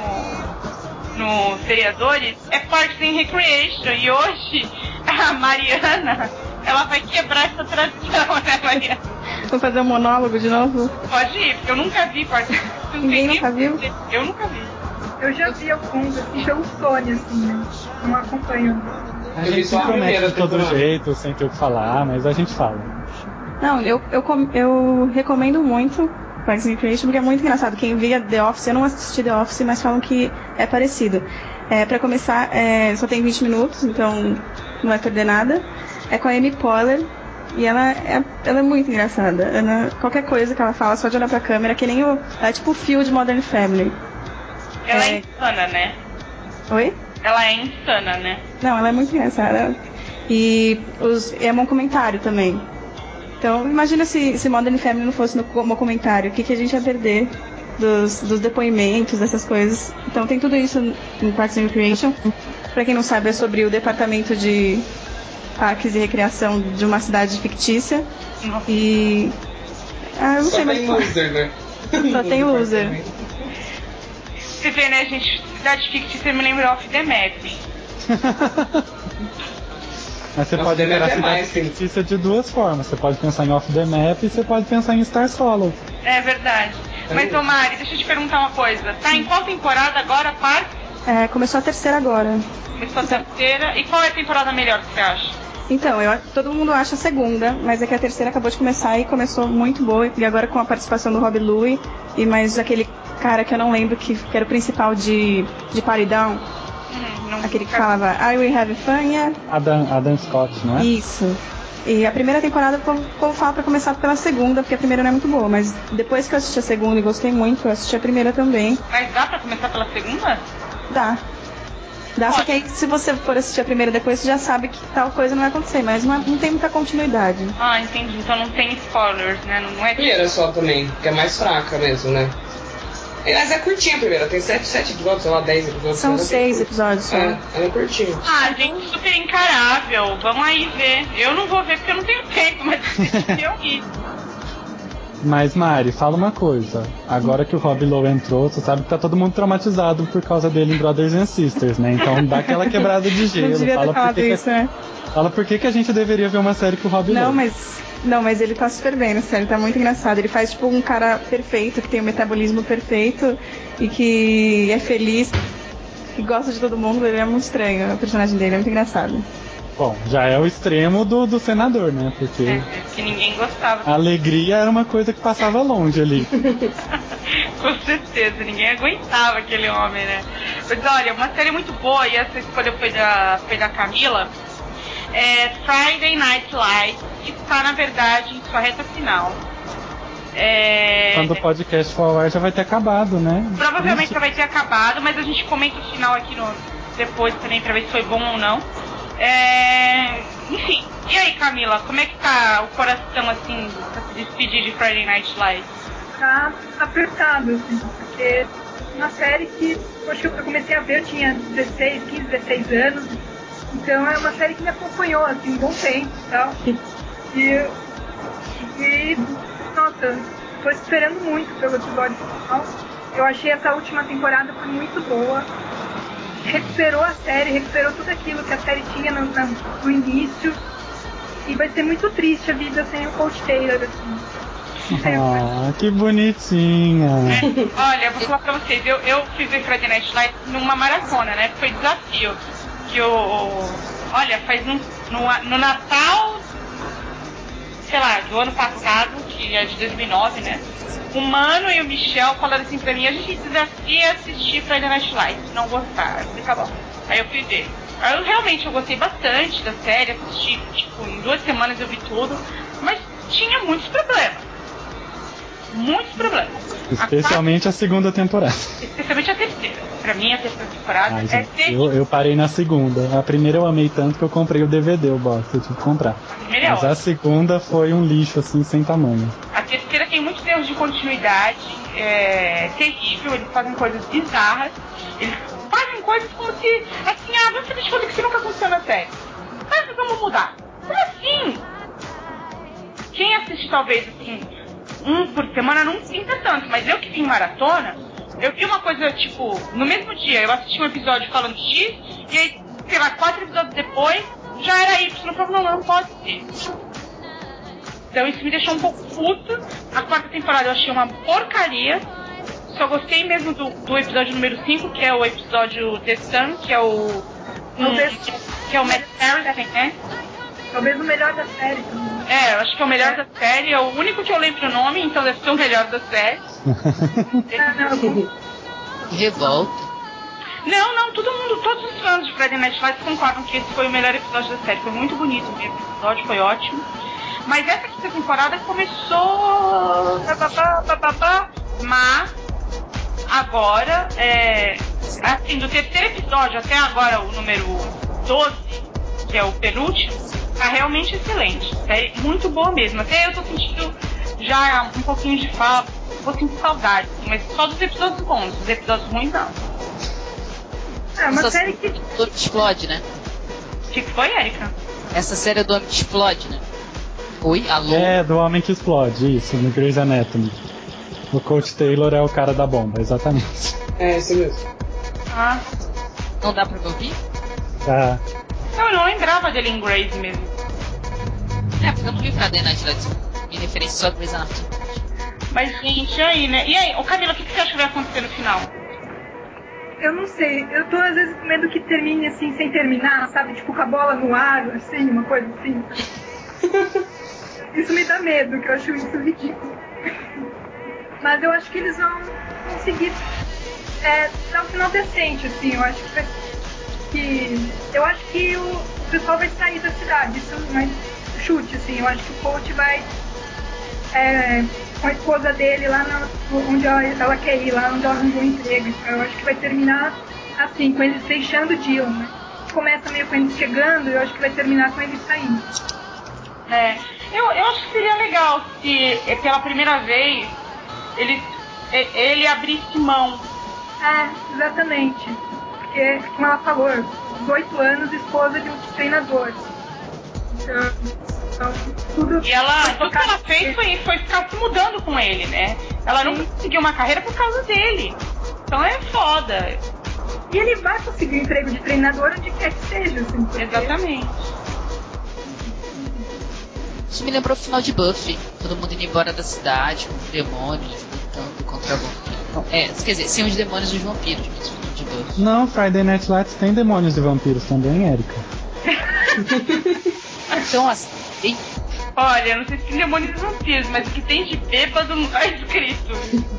Speaker 1: no Seriadores é Parks and Recreation. E hoje a Mariana, ela vai quebrar essa tradição, né, Mariana?
Speaker 4: Vou fazer um monólogo de novo?
Speaker 1: Pode ir, porque eu nunca vi Parks and Recreation.
Speaker 4: Ninguém nunca viu?
Speaker 1: Eu nunca vi.
Speaker 5: Eu já vi alguns, assim, pelo Sony, assim, né? Não acompanho.
Speaker 7: A gente se promete de todo jeito, sem ter o que falar, mas a gente fala.
Speaker 4: Não, eu, eu, eu recomendo muito Parks and Recreation porque é muito engraçado. Quem via The Office, eu não assisti The Office, mas falam que é parecido. É, pra começar, é, só tem vinte minutos, então não vai perder nada. É com a Amy Poehler e ela é, ela é muito engraçada. Ela, qualquer coisa que ela fala, só de olhar pra câmera, que nem o, ela é tipo o Phil de Modern Family.
Speaker 1: Ela
Speaker 4: é...
Speaker 1: é insana, né?
Speaker 4: Oi?
Speaker 1: Ela é insana, né?
Speaker 4: Não, ela é muito engraçada. E os, é um comentário também. Então, imagina se, se Modern Family não fosse no como comentário, o que, que a gente ia perder dos, dos depoimentos, dessas coisas. Então, tem tudo isso em Parks and Recreation. Pra quem não sabe, é sobre o departamento de parques e recreação de uma cidade fictícia.
Speaker 1: Nossa.
Speaker 4: E... Ah, eu não
Speaker 6: Só
Speaker 4: sei mais
Speaker 6: tem
Speaker 4: falar.
Speaker 6: loser, né?
Speaker 4: Só tem loser.
Speaker 1: Você vê, né, gente? Cidade fictícia me lembra Off the Map.
Speaker 7: Mas você
Speaker 6: Off
Speaker 7: pode
Speaker 6: the
Speaker 7: encarar a
Speaker 6: Map é
Speaker 7: cidade
Speaker 6: mais, sim.
Speaker 7: fictícia de duas formas. Você pode pensar em Off the Map e você pode pensar em Star Swallow.
Speaker 1: É verdade. Mas, ô Mari, deixa eu te perguntar uma coisa. Tá em qual temporada agora, Park?
Speaker 4: É, começou a terceira agora.
Speaker 1: Começou a terceira. E qual é a temporada melhor que você acha?
Speaker 4: Então, eu, todo mundo acha a segunda, mas é que a terceira acabou de começar e começou muito boa. E agora com a participação do Rob Louie e mais aquele cara que eu não lembro que, que era o principal de, de Paridão.
Speaker 1: Hum, não
Speaker 4: Aquele que falava I will have fun, yeah.
Speaker 7: Adam, Adam Scott, não é?
Speaker 4: Isso. E a primeira temporada o povo, o povo fala pra começar pela segunda, porque a primeira não é muito boa. Mas depois que eu assisti a segunda e gostei muito, eu assisti a primeira também.
Speaker 1: Mas dá pra começar pela segunda?
Speaker 4: Dá. Dá, só que aí se você for assistir a primeira depois, você já sabe que tal coisa não vai acontecer, mas não, é, não tem muita continuidade.
Speaker 1: Ah, entendi. Então não tem spoilers, né? Não, não é...
Speaker 6: Primeira só também, que é mais fraca mesmo, né? Mas é curtinha a primeira, tem sete, sete episódios, sei lá, dez episódios.
Speaker 4: São seis episódios só.
Speaker 6: É, ela é curtinha.
Speaker 1: Ah, gente, super encarável. Vamos aí ver. Eu não vou ver porque eu não tenho tempo, mas eu vi.
Speaker 7: Mas Mari, fala uma coisa. Agora que o Rob Lowe entrou, você sabe que tá todo mundo traumatizado por causa dele em Brothers and Sisters, né? Então dá aquela quebrada de gelo.
Speaker 4: Não devia ter
Speaker 7: fala
Speaker 4: falado
Speaker 7: por que
Speaker 4: isso,
Speaker 7: que,
Speaker 4: né?
Speaker 7: Fala por que, que a gente deveria ver uma série com o Rob
Speaker 4: Não,
Speaker 7: Lowe.
Speaker 4: mas não, mas ele tá super bem na série, tá muito engraçado. Ele faz tipo um cara perfeito, que tem um metabolismo perfeito e que é feliz, que gosta de todo mundo. Ele é muito estranho, o personagem dele é muito engraçado.
Speaker 7: Bom, já é o extremo do, do senador, né? Porque
Speaker 1: É, que ninguém gostava.
Speaker 7: a alegria era uma coisa que passava longe ali.
Speaker 1: Com certeza, ninguém aguentava aquele homem, né? Mas olha, uma série muito boa, e essa escolha foi da, foi da Camila, é Friday Night Lights, que está, na verdade, em sua reta final. É...
Speaker 7: Quando o podcast for ao ar já vai ter acabado, né?
Speaker 1: Provavelmente
Speaker 7: Isso.
Speaker 1: já vai ter acabado, mas a gente comenta o final aqui no, depois também pra ver se foi bom ou não. É... Enfim, e aí, Camila, como é que tá o coração, assim, pra se despedir de Friday Night Lights?
Speaker 5: Tá apertado, assim, porque uma série que, poxa, eu comecei a ver, eu tinha dezesseis, quinze, dezesseis anos, então é uma série que me acompanhou, assim, um bom tempo e tal. E, e nossa, tô esperando muito pelo episódio final. Eu achei essa última temporada foi muito boa. Recuperou a série, recuperou tudo aquilo que a série tinha no, no início. E vai ser muito triste a vida sem o Coach Taylor, assim.
Speaker 7: Ah, que bonitinha.
Speaker 1: Olha, eu vou falar pra vocês, eu, eu fiz o Friday Night Lights numa maratona, né? Foi desafio. Que eu. Olha, faz um, no, no Natal, sei lá, do ano passado, que é de dois mil e nove, né? O Mano e o Michel falaram assim pra mim, a gente desafia assistir Friday Night Lights, não gostar. Eu falei, tá bom. Aí eu fui ver. Aí eu realmente eu gostei bastante da série, assisti, tipo, em duas semanas eu vi tudo, mas tinha muitos problemas. Muitos problemas.
Speaker 7: Especialmente a, a segunda temporada.
Speaker 1: Especialmente a terceira. Pra mim, a terceira temporada
Speaker 7: Ai,
Speaker 1: é
Speaker 7: gente,
Speaker 1: terrível.
Speaker 7: eu, eu parei na segunda. A primeira eu amei tanto que eu comprei o D V D, o box, eu tive que comprar.
Speaker 1: A primeira é
Speaker 7: Mas
Speaker 1: ótima.
Speaker 7: a segunda foi um lixo, assim, sem tamanho.
Speaker 1: A terceira tem muitos erros de continuidade, é terrível, eles fazem coisas bizarras. Eles fazem coisas como se, assim, ah, vamos fazer de conta que isso nunca aconteceu na série. Mas vamos mudar. Como assim? Quem assiste, talvez, assim, um por semana não sinta tanto, mas eu que vi em maratona, eu vi uma coisa, tipo, no mesmo dia, eu assisti um episódio falando X, e aí, sei lá, quatro episódios depois, já era Y, eu falei, não, não, não pode ser. Então isso me deixou um pouco puto. A quarta temporada eu achei uma porcaria. Só gostei mesmo do, do episódio número cinco, que é o episódio The Sun, que é o... Um, que é o Matt Harrison, né?
Speaker 5: Talvez o melhor da série também.
Speaker 1: É, eu acho que é o melhor da série, é o único que eu lembro o nome, então deve ser o melhor da série.
Speaker 3: Revolta.
Speaker 1: Não, não, todo mundo, todos os fãs de Friday Night Lights concordam que esse foi o melhor episódio da série. Foi muito bonito mesmo, o episódio foi ótimo. Mas essa quinta temporada começou... Bababá, bababá, mas agora, é, assim, do terceiro episódio até agora, o número doze, que é o penúltimo, tá realmente excelente. É muito boa mesmo. Até eu tô sentindo já um pouquinho de falta, um pouquinho de saudade, mas só dos episódios bons, dos episódios ruins não.
Speaker 5: É uma
Speaker 3: Essa
Speaker 5: série que...
Speaker 3: do homem que explode, né?
Speaker 1: O que, que foi, Erika?
Speaker 3: Essa série é do homem que explode, né? Oi, alô?
Speaker 7: É, do homem que explode, isso, no Grey's Anatomy. O Coach Taylor é o cara da bomba, exatamente.
Speaker 6: É, isso mesmo.
Speaker 1: Ah,
Speaker 3: Não dá pra me ouvir?
Speaker 7: Ah,
Speaker 1: eu não lembrava dele em Grace mesmo.
Speaker 3: É, porque eu não vi Friday Night Lights. Me referência só a Grey's Anatomy.
Speaker 1: Mas, gente, aí, né? E aí, ô Camila, o que, que você acha que vai acontecer no final?
Speaker 5: Eu não sei, eu tô às vezes com medo que termine assim, sem terminar, sabe? Tipo, com a bola no ar, assim, uma coisa assim. Isso me dá medo, que eu acho isso ridículo. Mas eu acho que eles vão conseguir é, dar um final decente, assim. Eu acho que, vai, que eu acho que o, o pessoal vai sair da cidade. Isso não é chute, assim. Eu acho que o coach vai é, com a esposa dele lá na, onde ela, ela quer ir, lá onde ela arranjou um emprego. Então, eu acho que vai terminar assim, com eles deixando o Dylan, né? Começa meio com eles chegando e eu acho que vai terminar com eles saindo.
Speaker 1: É, eu, eu acho que seria legal se pela primeira vez ele, ele abrisse mão.
Speaker 5: É, exatamente. Porque, como ela falou, dezoito anos, esposa de um treinador. Então, então tudo.
Speaker 1: E ela, tudo que ela fez foi, foi ficar se mudando com ele, né? Ela não conseguiu uma carreira por causa dele. Então é foda.
Speaker 5: E ele vai conseguir um emprego de treinador onde quer que seja, assim. Porque...
Speaker 1: Exatamente.
Speaker 3: Isso me lembrou o final de Buffy. Todo mundo indo embora da cidade, com demônios, lutando contra vampiros. É, quer dizer, sem os demônios e os vampiros, mas o final de Buffy.
Speaker 7: não, Friday Night Lights tem demônios e vampiros também, Erika.
Speaker 3: Então, assim...
Speaker 1: Olha, eu não sei se tem demônios e vampiros, mas o que tem de bêbado não tá escrito.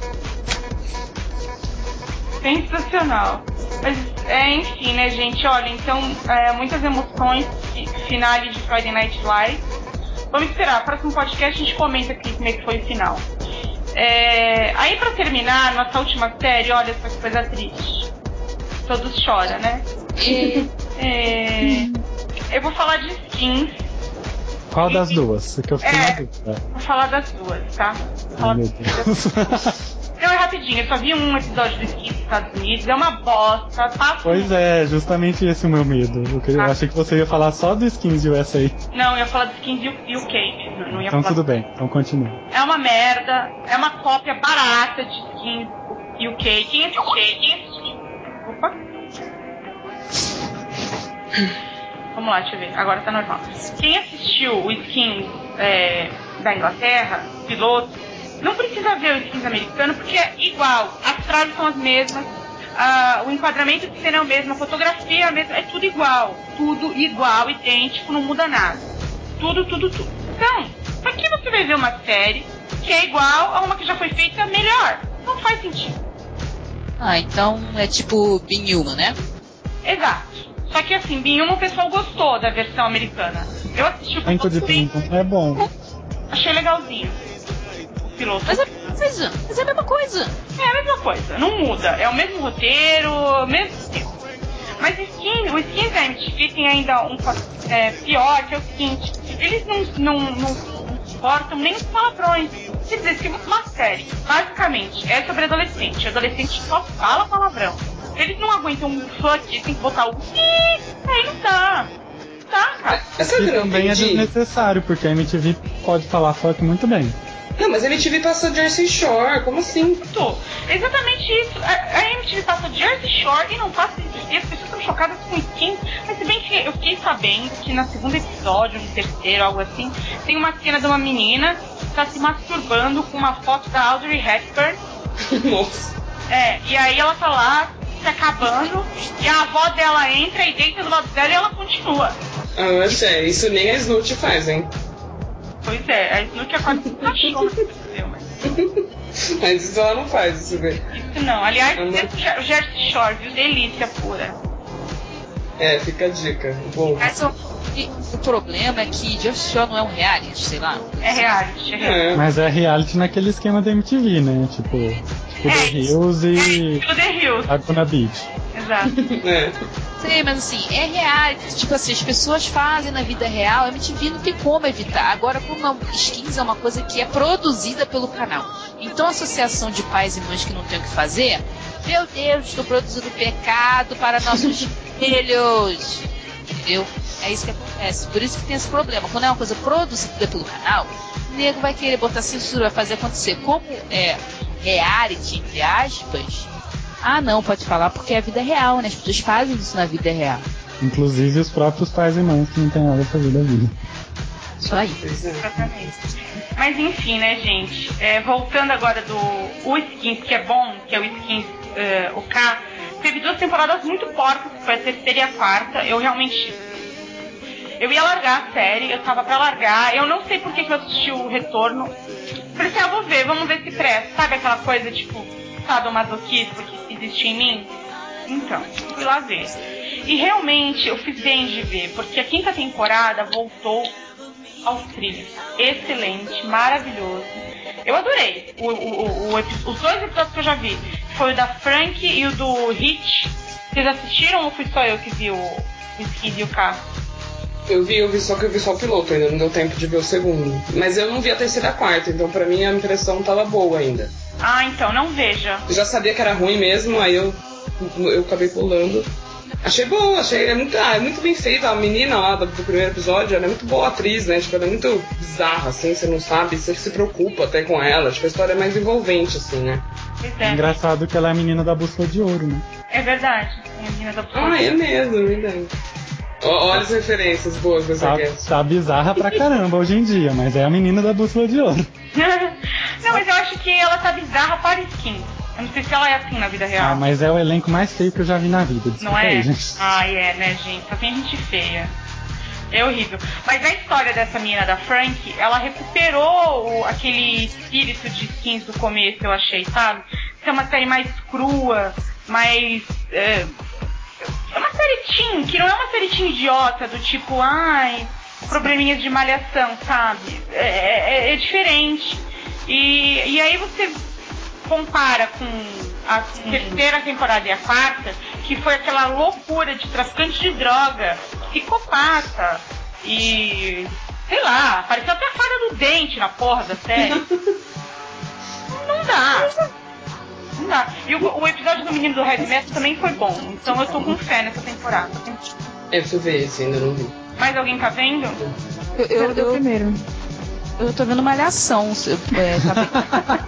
Speaker 1: Sensacional. Mas, é, enfim, né, gente? Olha, então, é, muitas emoções, finale de Friday Night Lights. Vamos esperar, próximo podcast a gente comenta aqui como é que foi o final. É, aí, pra terminar, nossa última série, olha essa coisa triste. Todos choram, né? É, eu vou falar de Skins.
Speaker 7: Qual das duas? Que eu fiquei
Speaker 1: É,
Speaker 7: na dúvida.
Speaker 1: vou falar das duas, tá? Vou falar
Speaker 7: Ai, meu
Speaker 1: das duas.
Speaker 7: Deus.
Speaker 1: Não, é rapidinho, eu só vi um episódio do Skins dos Estados Unidos, é uma bosta, tá?
Speaker 7: Pois é, justamente esse é o meu medo. Eu, queria,
Speaker 1: Ah.
Speaker 7: eu achei que você ia falar só do Skins U S A.
Speaker 1: Não, eu ia falar do Skins U K, não, não ia
Speaker 7: Então
Speaker 1: falar...
Speaker 7: tudo bem, então continua.
Speaker 1: É uma merda, é uma cópia barata de Skins U K. Quem assistiu? Quem assistiu? Opa. Vamos lá, deixa eu ver. Agora tá normal. Quem assistiu o Skins é, da Inglaterra, piloto, não precisa ver o Skins americano porque é igual. As traves são as mesmas, a, o enquadramento de cena é o mesmo, a fotografia é a mesma, é tudo igual. Tudo igual, idêntico, não muda nada. Tudo, tudo, tudo. Então, pra que você vai ver uma série que é igual a uma que já foi feita melhor? Não faz sentido.
Speaker 3: Ah, então é tipo Being Human, né?
Speaker 1: Exato. Só que assim, Being Human o pessoal gostou da versão americana. Eu assisti o
Speaker 7: Tempo de
Speaker 1: piloto,
Speaker 7: tempo é bom.
Speaker 1: achei legalzinho. O piloto.
Speaker 3: Mas é a mesma coisa. Mas é a mesma coisa.
Speaker 1: É a mesma coisa, não muda. É o mesmo roteiro, mesmo tempo. Mas o Skin, o Skins da M T V tem ainda um é, pior, que é o seguinte, eles não, não, não, não suportam nem os palavrões. Quer dizer, se uma série, basicamente, é sobre adolescente, adolescente só fala palavrão. Eles não aguentam um fuck, eles têm que botar o aí não dá. Não dá, cara.
Speaker 6: Essa
Speaker 7: E
Speaker 6: que eu não
Speaker 7: também é
Speaker 6: entendi.
Speaker 7: desnecessário, porque a M T V pode falar fuck muito bem.
Speaker 6: Não, mas a M T V passou Jersey Shore, como assim?
Speaker 1: Tô. Exatamente isso. A, a M T V passa Jersey Shore e não passa. E as pessoas estão chocadas com Skins. Mas se bem que eu fiquei sabendo que no segundo episódio, no terceiro, algo assim, tem uma cena de uma menina que tá se masturbando com uma foto da Audrey Hepburn.
Speaker 6: Nossa.
Speaker 1: É, e aí ela tá lá se acabando e a avó dela entra e deita do lado dela e ela continua.
Speaker 6: Ah, é, isso nem a Snoot faz, hein?
Speaker 1: Pois é, a Snook é quase um cachorro, entendeu? Mas
Speaker 6: Mas isso ela não faz, isso vê.
Speaker 1: isso não. Aliás,
Speaker 6: Amor.
Speaker 1: o Jersey Shore, viu? Delícia pura.
Speaker 6: É, fica a dica. Bom.
Speaker 3: Mas o, e o problema é que Jersey Shore não é um reality, sei lá.
Speaker 1: É reality, é reality.
Speaker 6: É.
Speaker 7: Mas é reality naquele esquema da M T V, né? Tipo, tipo
Speaker 1: É,
Speaker 7: The Hills e
Speaker 1: Tipo The Hills.
Speaker 7: Laguna Beach.
Speaker 1: Exato.
Speaker 6: É.
Speaker 3: Sei, mas assim, é reality. Tipo assim, as pessoas fazem na vida real, a M T V não tem como evitar. Agora, como a Skins é uma coisa que é produzida pelo canal. Então a associação de pais e mães que não tem o que fazer, meu Deus, estou produzindo pecado para nossos filhos. Entendeu? É isso que acontece. Por isso que tem esse problema. Quando é uma coisa produzida pelo canal, o nego vai querer botar censura, vai fazer acontecer. Como é reality, entre aspas, ah não, pode falar porque é a vida real, né? As pessoas fazem isso na vida real.
Speaker 7: Inclusive os próprios pais e mães que não tem nada a fazer da vida.
Speaker 3: Isso aí.
Speaker 6: Pois é.
Speaker 1: Exatamente. Mas enfim, né, gente? É, voltando agora do o Skins, que é bom, que é o Skins, uh, o K, teve duas temporadas muito porcas, que foi a terceira e a quarta. Eu realmente... Eu ia largar a série, eu tava pra largar. Eu não sei por que, que eu assisti o retorno. Falei assim, ah, vou ver, vamos ver se presta. Sabe aquela coisa, tipo, sadomasoquismo que existe em mim? Então, fui lá ver. E realmente, eu fiz bem de ver, porque a quinta temporada voltou aos trilhos. Excelente, maravilhoso. Eu adorei o, o, o, o, os dois episódios que eu já vi. Foi o da Frank e o do Hit. Vocês assistiram ou fui só eu que vi o, o Skins e o K?
Speaker 6: Eu vi, eu vi, só que eu vi só o piloto, ainda não deu tempo de ver o segundo. Mas eu não vi a terceira e a quarta, então pra mim a impressão tava boa ainda.
Speaker 1: Ah, então, não veja.
Speaker 6: Eu já sabia que era ruim mesmo, aí eu, eu acabei pulando. Achei boa, achei é muito, ah, é muito bem feita. A menina lá do, do primeiro episódio, ela é muito boa atriz, né? Tipo, ela é muito bizarra, assim, você não sabe, você se preocupa até com ela. Tipo, a história é mais envolvente, assim, né?
Speaker 1: Pois
Speaker 7: É
Speaker 1: é.
Speaker 7: engraçado que ela é a menina da bússola de ouro, né?
Speaker 1: É verdade. É a menina da
Speaker 6: Ah, é mesmo, é verdade. Ó, olha as referências boas dessa
Speaker 7: Tá,
Speaker 6: cast.
Speaker 7: tá bizarra pra caramba hoje em dia, mas é a menina da bússola de ouro.
Speaker 1: Não, mas eu acho que ela tá bizarra para Skins. Eu não sei se ela é assim na vida real.
Speaker 7: Ah, mas é o elenco mais feio que eu já vi na vida. Desculpa
Speaker 1: Não é?
Speaker 7: aí, gente.
Speaker 1: Ai, é, né, gente? Só tem gente feia. É horrível. Mas a história dessa menina da Frank, ela recuperou o, aquele espírito de Skins do começo, eu achei, sabe? Ser uma série mais crua, mais... É, é uma série teen, que não é uma série teen idiota, do tipo, ai, probleminhas de malhação, sabe? É, é, é diferente. E, e aí você compara com a terceira temporada e a quarta, que foi aquela loucura de traficante de droga, psicopata e... sei lá, apareceu até a falha do dente na porra da série. Não dá. não dá. E o, o episódio do Menino do Heavy Metal também foi bom, então eu tô com fé nessa temporada.
Speaker 6: Eu preciso ver esse, ainda não vi.
Speaker 1: Mais alguém tá vendo?
Speaker 2: Eu, eu,
Speaker 4: eu, eu primeiro.
Speaker 2: Eu tô vendo Malhação. É, tá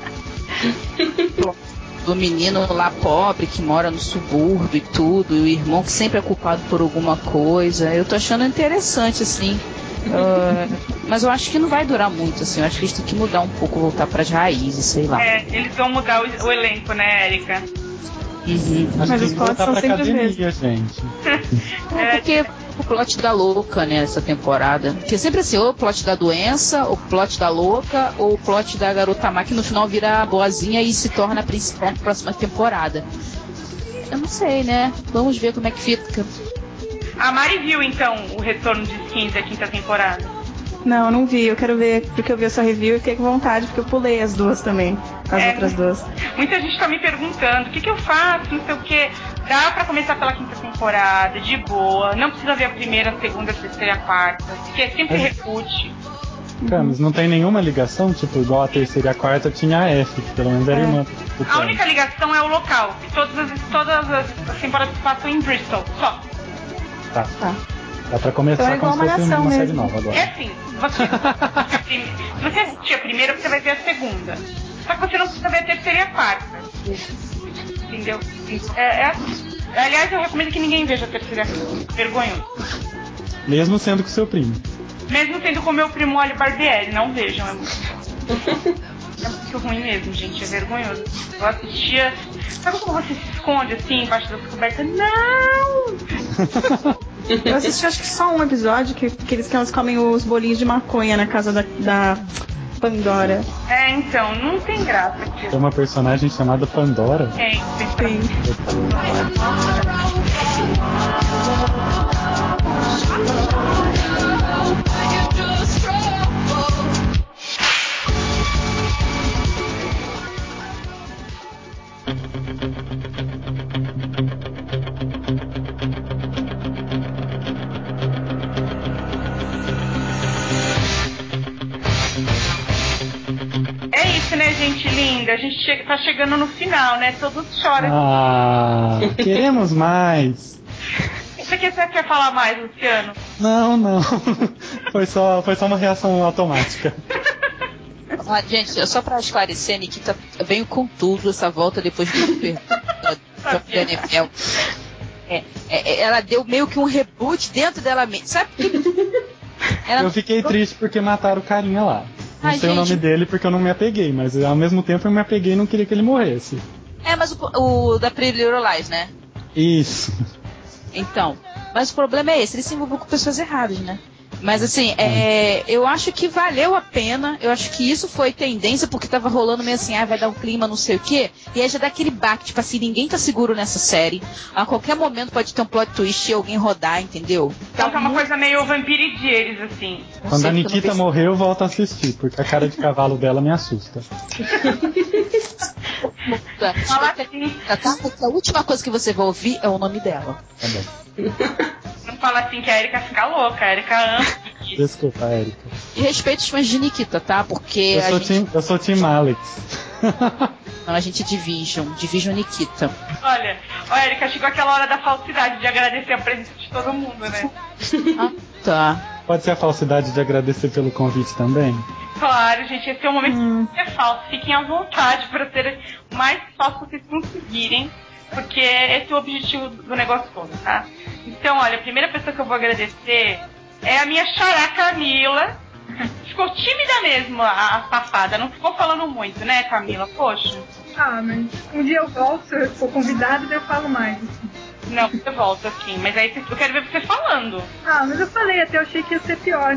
Speaker 2: do menino lá pobre que mora no subúrbio e tudo, e o irmão que sempre é culpado por alguma coisa. Eu tô achando interessante, assim. Uh, mas eu acho que não vai durar muito, assim. Eu acho que eles têm que mudar um pouco, voltar pras raízes, sei lá.
Speaker 1: É, eles vão mudar o, o elenco, né, Erika?
Speaker 7: Uhum. Mas os plots são sempre os mesmos, gente.
Speaker 2: É porque o plot da louca, né, essa temporada. Porque sempre assim, ou o plot da doença, ou o plot da louca, ou o plot da garota má, que no final vira boazinha e se torna a principal na próxima temporada. Eu não sei, né? Vamos ver como é que fica.
Speaker 1: A Mari viu, então, o retorno de skins da quinta temporada?
Speaker 4: Não, eu não vi. Eu quero ver, porque eu vi essa review e fiquei com vontade, porque eu pulei as duas também. As é, outras duas.
Speaker 1: Muita gente tá me perguntando, o que que eu faço, não sei o que. Dá pra começar pela quinta temporada, de boa. Não precisa ver a primeira, a segunda, a terceira e a quarta. Porque é sempre repute.
Speaker 7: Camis, não tem nenhuma ligação? Tipo, igual a terceira e a quarta tinha a F, que pelo menos era
Speaker 1: é.
Speaker 7: irmã.
Speaker 1: A única ligação é o local. Todas as, todas as temporadas passam em Bristol, só.
Speaker 7: Tá. Tá. Dá pra começar então, como se fosse uma série nova agora.
Speaker 1: É assim, você, se você assistir a primeira, você vai ver a segunda. Só que você não precisa ver a terceira e a quarta. Entendeu? É, é assim. Aliás, eu recomendo que ninguém veja a terceira e a quarta. Vergonhoso.
Speaker 7: Mesmo sendo com seu primo.
Speaker 1: Mesmo sendo com meu primo Oli Barbieri. Não vejam, é muito... É muito ruim mesmo, gente. É vergonhoso. Eu assistia... Sabe como você se esconde assim, embaixo das cobertas? Não!
Speaker 4: Eu assisti acho que só um episódio que, que eles, que elas comem os bolinhos de maconha na casa da, da Pandora.
Speaker 1: É, então, não tem graça aqui.
Speaker 7: Tem uma personagem chamada Pandora?
Speaker 1: Tem, tem. Né, gente linda? A gente che- tá chegando no final, né? Todos choram.
Speaker 7: Ah, queremos mais.
Speaker 1: Você quer, você quer falar mais, Luciano?
Speaker 7: Não, não. Foi só, foi só uma reação automática.
Speaker 2: Ah, gente, só pra esclarecer, a Nikita veio com tudo essa volta depois do Super da N F L. É, é, ela deu meio que um reboot dentro dela mesma. Sabe? Ela...
Speaker 7: Eu fiquei triste porque mataram o carinha lá. Não
Speaker 2: Ai,
Speaker 7: sei gente... o nome dele porque eu não me apeguei, mas ao mesmo tempo eu me apeguei e não queria que ele morresse.
Speaker 2: É, mas o, o da Pretty Little Lies, né?
Speaker 7: Isso.
Speaker 2: Então, mas o problema é esse, ele se envolveu com pessoas erradas, né? Mas assim, é, eu acho que valeu a pena, eu acho que isso foi tendência, porque tava rolando meio assim, ah, vai dar um clima, não sei o quê, e aí já dá aquele baque, tipo assim, ninguém tá seguro nessa série, a qualquer momento pode ter um plot twist e alguém rodar, entendeu?
Speaker 1: Então tá uma muito... coisa meio Vampire Diaries, assim.
Speaker 7: Quando a Nikita morrer, eu volto a assistir, porque a cara de cavalo dela me assusta.
Speaker 2: Fala assim. A última coisa que você vai ouvir é o nome dela.
Speaker 7: Tá bom.
Speaker 1: Não fala assim que a Erika fica louca, a Erika ama.
Speaker 7: Desculpa, Erika.
Speaker 2: E respeito os fãs de Nikita, tá? Porque
Speaker 7: eu
Speaker 2: a
Speaker 7: sou
Speaker 2: gente...
Speaker 7: Team, eu sou Team Alex.
Speaker 2: Não, a gente é Division, Division Nikita.
Speaker 1: Olha, ó, Erika, chegou aquela hora da falsidade de agradecer a presença de todo mundo, né?
Speaker 2: Ah, tá.
Speaker 7: Pode ser a falsidade de agradecer pelo convite também?
Speaker 1: Claro, gente, esse é o momento hum. de ser falso. Fiquem à vontade para ser o mais falso que vocês conseguirem, porque esse é o objetivo do negócio todo, tá? Então, olha, a primeira pessoa que eu vou agradecer é a minha xará Camila. Ficou tímida mesmo, a, a safada. Não ficou falando muito, né, Camila? Poxa.
Speaker 5: Ah, mas um dia eu volto, se eu for convidada, eu falo mais.
Speaker 1: Não, você volta sim, mas aí eu quero ver você falando.
Speaker 5: Ah, mas eu falei, até eu achei que ia ser pior.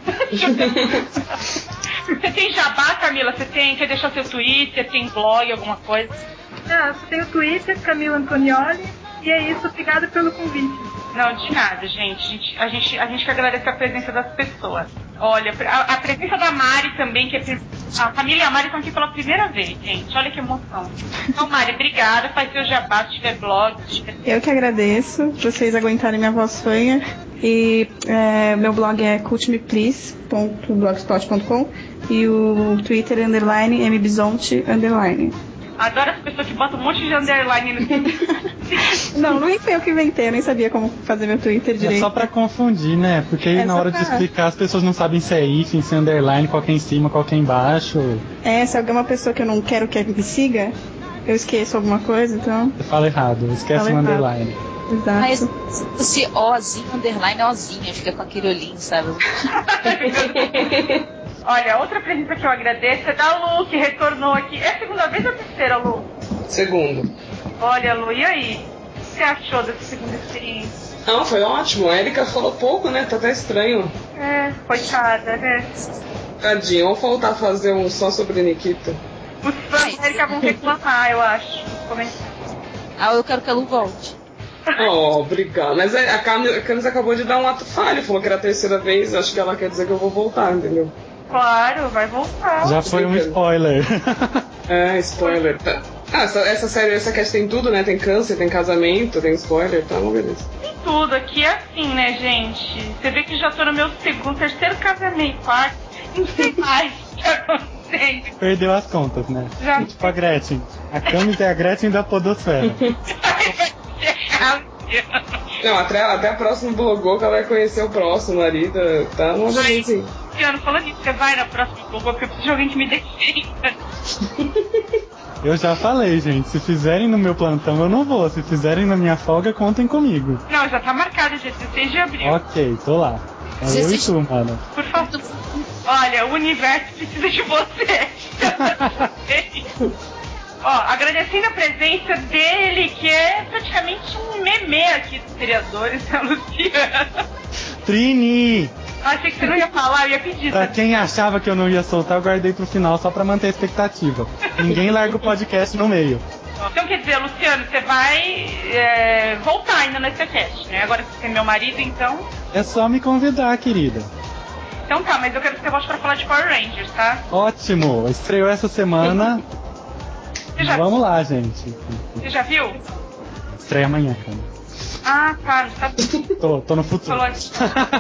Speaker 1: Você tem jabá, Camila? Você tem, quer deixar seu Twitter, tem blog, alguma coisa?
Speaker 5: Ah, você tem o Twitter, Camila Antonioli, e é isso, obrigada pelo convite.
Speaker 1: Não, de nada, gente. A gente, a gente, a gente quer agradecer a presença das pessoas. Olha, a, a presença da Mari também, que é, a família e a Mari estão aqui pela primeira vez, gente. Olha que emoção. Então, Mari, obrigada. Faz seu jabá, se tiver blog. Se tiver...
Speaker 4: Eu que agradeço vocês aguentarem minha voz fanha. E é, meu blog é cult me please ponto blogspot ponto com e o Twitter underline mbisonte underline.
Speaker 1: Adoro as pessoas que botam um monte de underline no
Speaker 4: Não, não foi eu que inventei, eu nem sabia como fazer meu Twitter direito.
Speaker 7: É só pra confundir, né? Porque aí
Speaker 4: É
Speaker 7: na
Speaker 4: só
Speaker 7: hora
Speaker 4: pra-
Speaker 7: de explicar as pessoas não sabem se é hífen, se é underline, qual que é em cima, qual que é embaixo.
Speaker 4: É, se alguma pessoa que eu não quero que me siga, eu esqueço alguma coisa, então.
Speaker 7: Você fala errado, esquece
Speaker 4: Fala
Speaker 7: o
Speaker 4: errado.
Speaker 7: underline.
Speaker 4: Exato.
Speaker 3: Mas se Ozinho, underline, Ozinha, fica com aquele olhinho, sabe?
Speaker 1: Olha, outra presença que eu agradeço é da Lu, que retornou aqui. É a segunda vez ou a terceira, Lu?
Speaker 6: Segundo.
Speaker 1: Olha, Lu, e aí? O que você achou dessa segunda experiência?
Speaker 6: Não, foi ótimo. A Erika falou pouco, né? Tá até estranho.
Speaker 1: É, coitada, né?
Speaker 6: Tadinho, vamos voltar a fazer um só sobre Nikita.
Speaker 1: Os fãs da Erika vão reclamar, eu acho. Comentar.
Speaker 3: Ah, eu quero que a Lu volte.
Speaker 6: Oh, obrigado. Mas a Camis, a Camis acabou de dar um ato falho, falou que era a terceira vez, acho que ela quer dizer que eu vou voltar, entendeu?
Speaker 1: Claro, vai voltar.
Speaker 7: Já foi um spoiler.
Speaker 6: É, spoiler. Tá. Ah, essa, essa série, essa cast tem tudo, né? Tem câncer, tem casamento, tem spoiler, tá bom, beleza.
Speaker 1: Tem tudo, aqui é assim, né, gente? Você vê que já tô no meu segundo, terceiro casamento, quarto, não sei mais o que tá acontecendo.
Speaker 7: Perdeu as contas, né?
Speaker 1: Já.
Speaker 7: Tipo a Gretchen. A Camis é a Gretchen da podosfera.
Speaker 6: Não, até, até a próxima blogou que ela vai conhecer o próximo marido, tá? Uma beleza.
Speaker 1: Luciano, falando isso, você vai na próxima blogou, porque eu preciso de alguém que me defenda.
Speaker 7: Eu já falei, gente, se fizerem no meu plantão eu não vou, se fizerem na minha folga contem comigo.
Speaker 1: Não, já tá marcado, dia dezesseis de abril.
Speaker 7: Ok, tô lá. É eu e tu, mano.
Speaker 1: Por favor. Olha, o universo precisa de você. Ó, agradecendo a presença dele, que é praticamente um meme aqui dos vereadores, né, Luciano?
Speaker 7: Trini!
Speaker 1: Achei que você não ia falar, eu ia pedir.
Speaker 7: Pra quem achava que eu não ia soltar, eu guardei pro final só pra manter a expectativa. Ninguém larga o podcast no meio.
Speaker 1: Então quer dizer, Luciano, você vai é, voltar ainda no SciCast, né? Agora que você é meu marido, então...
Speaker 7: É só me convidar, querida.
Speaker 1: Então tá, mas eu quero que você volte pra falar de Power Rangers, tá?
Speaker 7: Ótimo! Estreou essa semana.
Speaker 1: Já...
Speaker 7: Vamos lá, gente.
Speaker 1: Você já viu?
Speaker 7: Estreia amanhã, cara.
Speaker 1: Ah, tá. tá...
Speaker 7: Tô, tô no futuro.
Speaker 1: Falou aqui.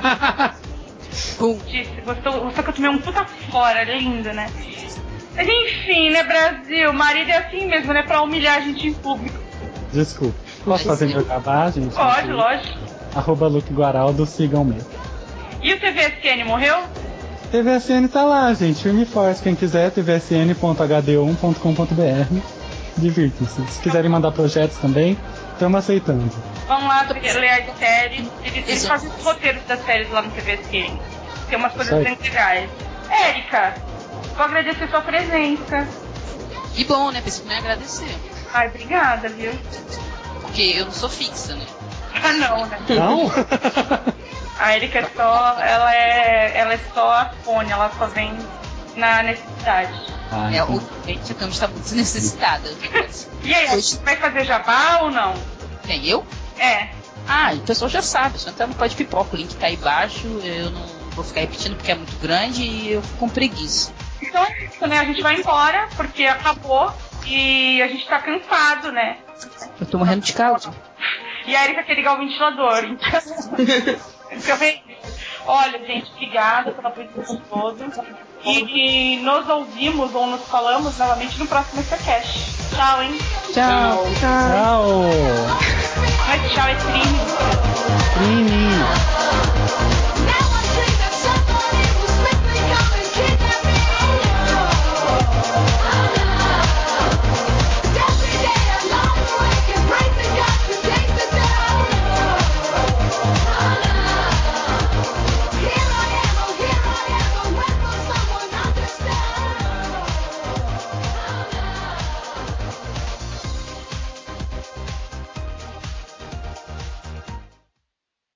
Speaker 1: Disse, gostou, gostou que eu tomei um puta fora, lindo, né? Mas enfim, né, Brasil? Marido é assim mesmo, né? Pra humilhar a gente em público.
Speaker 7: Desculpa. Posso fazer meu jabá, gente?
Speaker 1: Pode,
Speaker 7: aqui.
Speaker 1: lógico.
Speaker 7: Arroba Luke Guaraldo, sigam me.
Speaker 1: E o T V S N morreu?
Speaker 7: T V S N tá lá, gente. Firme e forte. Quem quiser, t v s n ponto h d um ponto com ponto b r. Divirtam-se. Se quiserem mandar projetos também, estamos aceitando.
Speaker 1: Vamos lá ler as séries. Eles, eles fazem os roteiros das séries lá no T V S N. Tem umas coisas bem legais. Érica, vou agradecer sua presença.
Speaker 3: Que bom, né? Pensei que não ia agradecer.
Speaker 1: Ai, obrigada, viu?
Speaker 3: Porque eu não sou fixa, né?
Speaker 1: Ah, não, né?
Speaker 7: Não?
Speaker 1: A Erika é só, ela é, ela é só a fone, ela só vem na necessidade.
Speaker 7: Ah,
Speaker 3: é, o gente, a Camis está muito necessitada.
Speaker 1: E aí, você vai fazer jabá ou não?
Speaker 3: Quem, eu?
Speaker 1: É.
Speaker 3: Ah, o pessoal já sabe, só entrar no Pode Pipoca, o link tá aí embaixo, eu não vou ficar repetindo porque é muito grande e eu fico com preguiça.
Speaker 1: Então é isso, né? A gente vai embora porque acabou e a gente tá cansado, né?
Speaker 3: Eu tô morrendo de caldo.
Speaker 1: E a Erika quer ligar o ventilador. Então, olha, gente, obrigada pela presença todos. E, e nos ouvimos ou nos falamos novamente no próximo SciCast. Tchau, hein?
Speaker 3: Tchau.
Speaker 7: Tchau.
Speaker 1: Mas tchau, é Trini.
Speaker 7: Trini.